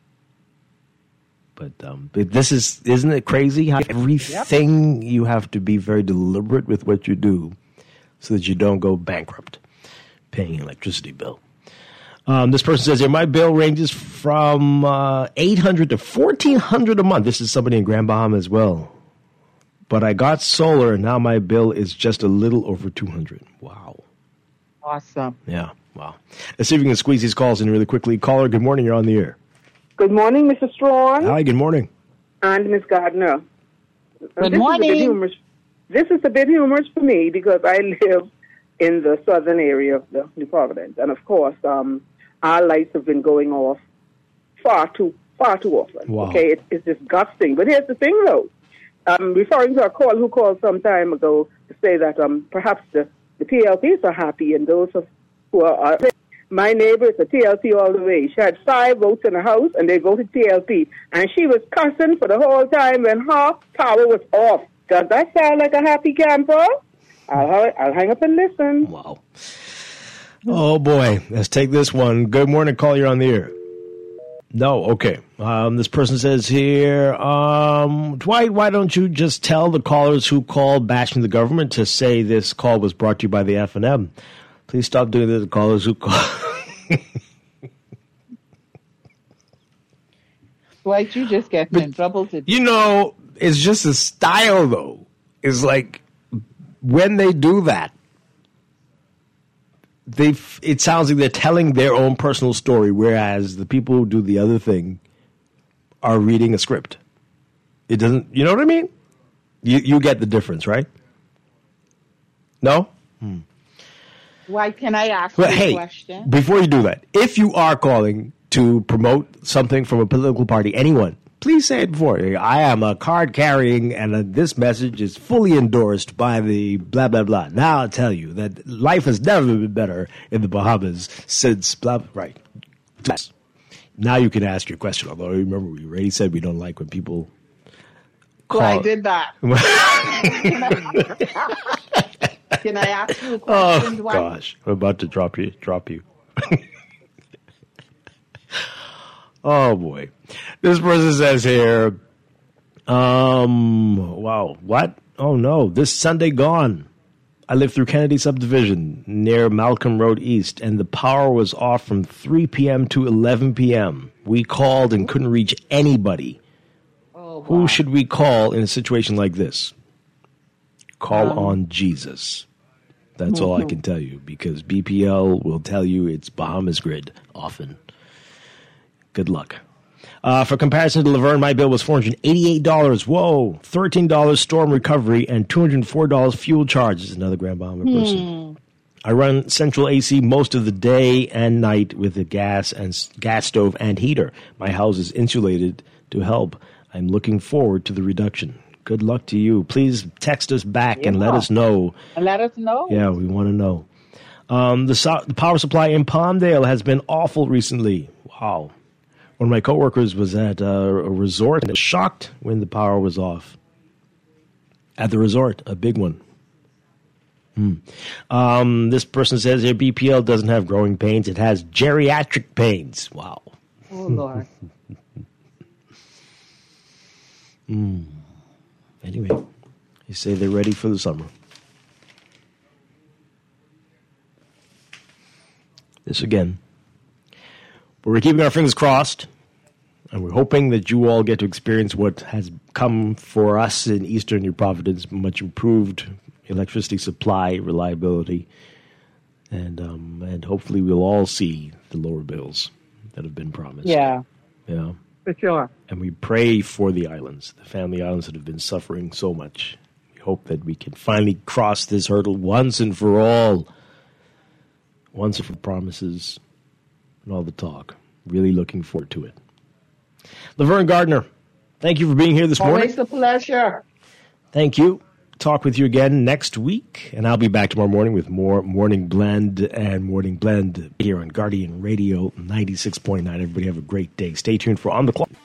But um, but this is isn't it crazy how everything you have to be very deliberate with what you do, so that you don't go bankrupt paying an electricity bill. Um, this person says here, my bill ranges from uh, eight hundred to fourteen hundred a month. This is somebody in Grand Bahama as well. But I got solar, and now my bill is just a little over two hundred. Wow. Awesome. Yeah. Wow. Let's see if we can squeeze these calls in really quickly. Caller, good morning. You're on the air. Good morning, Mister Strawn. Hi. Good morning. And Miss Gardner. Good this morning. Is a bit humorous. This is a bit humorous for me because I live in the southern area of the New Providence, and of course, um, our lights have been going off far too far too often. Wow. Okay, it, it's disgusting. But here's the thing, though. I'm referring to a call who called some time ago to say that um, perhaps the, the T L Ps are happy and those of, who are. are my neighbor is a T L P all the way. She had five votes in the house, and they voted T L P. And she was cussing for the whole time when her power was off. Does that sound like a happy camper? I'll, I'll hang up and listen. Wow. Oh, boy. Let's take this one. Good morning, caller. You're on the air. No, okay. Um, this person says here, um, Dwight, why don't you just tell the callers who called bashing the government to say this call was brought to you by the F and M? Please stop doing this to callers who call. Dwight, you just get in trouble today. You know, it's just a style, though. It's like when they do that, they f- it sounds like they're telling their own personal story, whereas the people who do the other thing are reading a script. It doesn't, you know what I mean? You you get the difference, right? No? Hmm. Why can I ask But you hey, a question? before you do that, if you are calling to promote something from a political party, anyone, please say it before. I am a card carrying, and uh, this message is fully endorsed by the blah, blah, blah. Now I'll tell you that life has never been better in the Bahamas since blah, blah. Right. Now you can ask your question, although remember we already said we don't like when people call. Well, I did that. Can I ask you a Oh, question, Dwight? gosh. I'm about to drop you. Drop you. Oh, boy. This person says here, um, wow, what? Oh, no. This Sunday gone. I live through Kennedy Subdivision near Malcolm Road East, and the power was off from three p.m. to eleven p.m. We called and couldn't reach anybody. Oh, wow. Who should we call in a situation like this? Call Um, on Jesus. That's all I can tell you, because B P L will tell you it's Bahamas Grid often. Good luck. Uh, for comparison to Laverne, my bill was four hundred eighty-eight dollars. Whoa. thirteen dollars storm recovery and two hundred four dollars fuel charges. Another Grand Bahama person. I run central A C most of the day and night with the gas and s- gas stove and heater. My house is insulated to help. I'm looking forward to the reduction. Good luck to you. Please text us back and let Yeah. us know. And let us know. Yeah, we want to know. Um, the, so- the power supply in Palmdale has been awful recently. Wow. One of my coworkers was at uh, a resort and was shocked when the power was off. At the resort, a big one. Hmm. Um, this person says here B P L doesn't have growing pains. It has geriatric pains. Wow. Oh, Lord. Hmm. Anyway, you say they're ready for the summer. This again. But we're keeping our fingers crossed, and we're hoping that you all get to experience what has come for us in Eastern New Providence, much improved electricity supply reliability, and um, and hopefully we'll all see the lower bills that have been promised. Yeah, Yeah. for sure. And we pray for the islands, the family islands that have been suffering so much. We hope that we can finally cross this hurdle once and for all. Once and for promises and all the talk. Really looking forward to it. Laverne Gardner, thank you for being here this morning. Always a pleasure. Thank you. Talk with you again next week, and I'll be back tomorrow morning with more Morning Blend and Morning Blend here on Guardian Radio ninety-six point nine. Everybody have a great day. Stay tuned for On the Clock.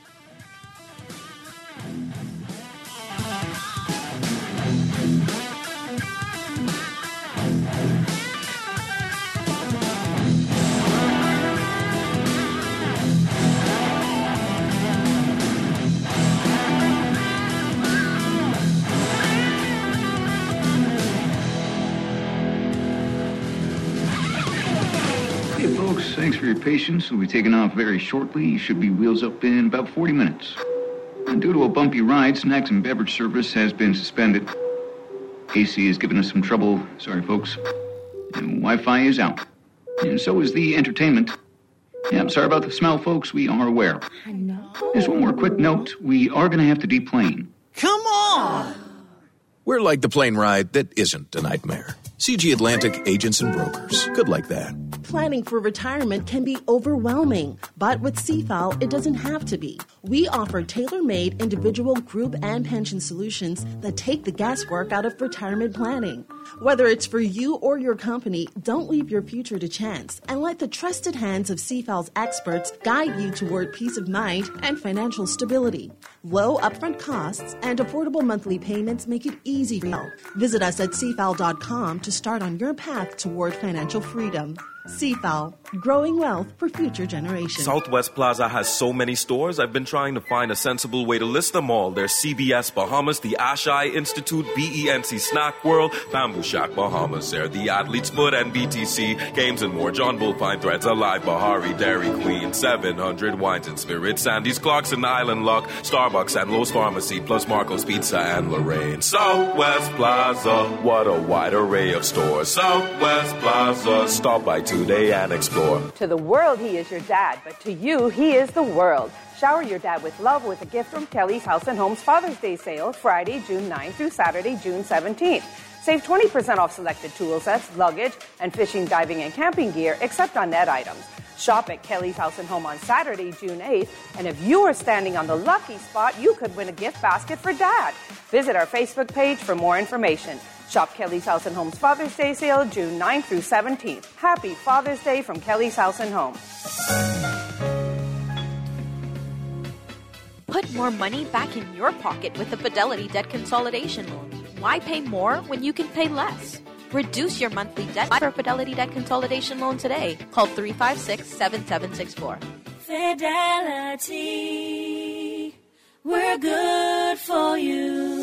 Hey folks, thanks for your patience. We'll be taking off very shortly. You should be wheels up in about forty minutes. And due to a bumpy ride, snacks and beverage service has been suspended. A C has given us some trouble. Sorry folks. And Wi-Fi is out. And so is the entertainment. Yeah, I'm sorry about the smell, folks. We are aware. I know. Just one more quick note. We are going to have to deplane. Come on! We're like the plane ride that isn't a nightmare. C G Atlantic Agents and Brokers. Good like that. Planning for retirement can be overwhelming, but with C F A L, it doesn't have to be. We offer tailor-made individual, group, and pension solutions that take the guesswork out of retirement planning. Whether it's for you or your company, don't leave your future to chance and let the trusted hands of C F A L's experts guide you toward peace of mind and financial stability. Low upfront costs and affordable monthly payments make it easy for you. Visit us at C F A L dot com to start on your path toward financial freedom. Seafowl, growing wealth for future generations. Southwest Plaza has so many stores, I've been trying to find a sensible way to list them all. There's C B S Bahamas, the Ashai Institute, B E N C Snack World, Bamboo Shack Bahamas, there, the Athlete's Foot and B T C, Games and More, John Bull Fine Threads, Alive, Bahari, Dairy Queen, seven hundred Wines and Spirits, Sandy's Clarkson, Island Lock, Starbucks and Lowe's Pharmacy, plus Marco's Pizza and Lorraine. Southwest Plaza, what a wide array of stores. Southwest Plaza, stop by today and explore. To the world, he is your dad, but to you, he is the world. Shower your dad with love with a gift from Kelly's House and Home's Father's Day sale, Friday, June ninth through Saturday, June seventeenth. Save twenty percent off selected tool sets, luggage, and fishing, diving, and camping gear, except on net items. Shop at Kelly's House and Home on Saturday, June eighth, and if you are standing on the lucky spot, you could win a gift basket for Dad. Visit our Facebook page for more information. Shop Kelly's House and Home's Father's Day sale, June ninth through seventeenth. Happy Father's Day from Kelly's House and Home. Put more money back in your pocket with the Fidelity Debt Consolidation Loan. Why pay more when you can pay less? Reduce your monthly debt for a Fidelity Debt Consolidation Loan today. Call three five six, seven seven six four. Fidelity, we're good for you.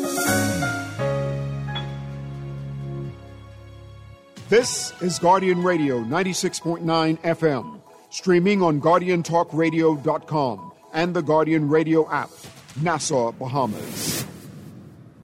This is Guardian Radio ninety-six point nine F M, streaming on guardian talk radio dot com and the Guardian Radio app, Nassau, Bahamas.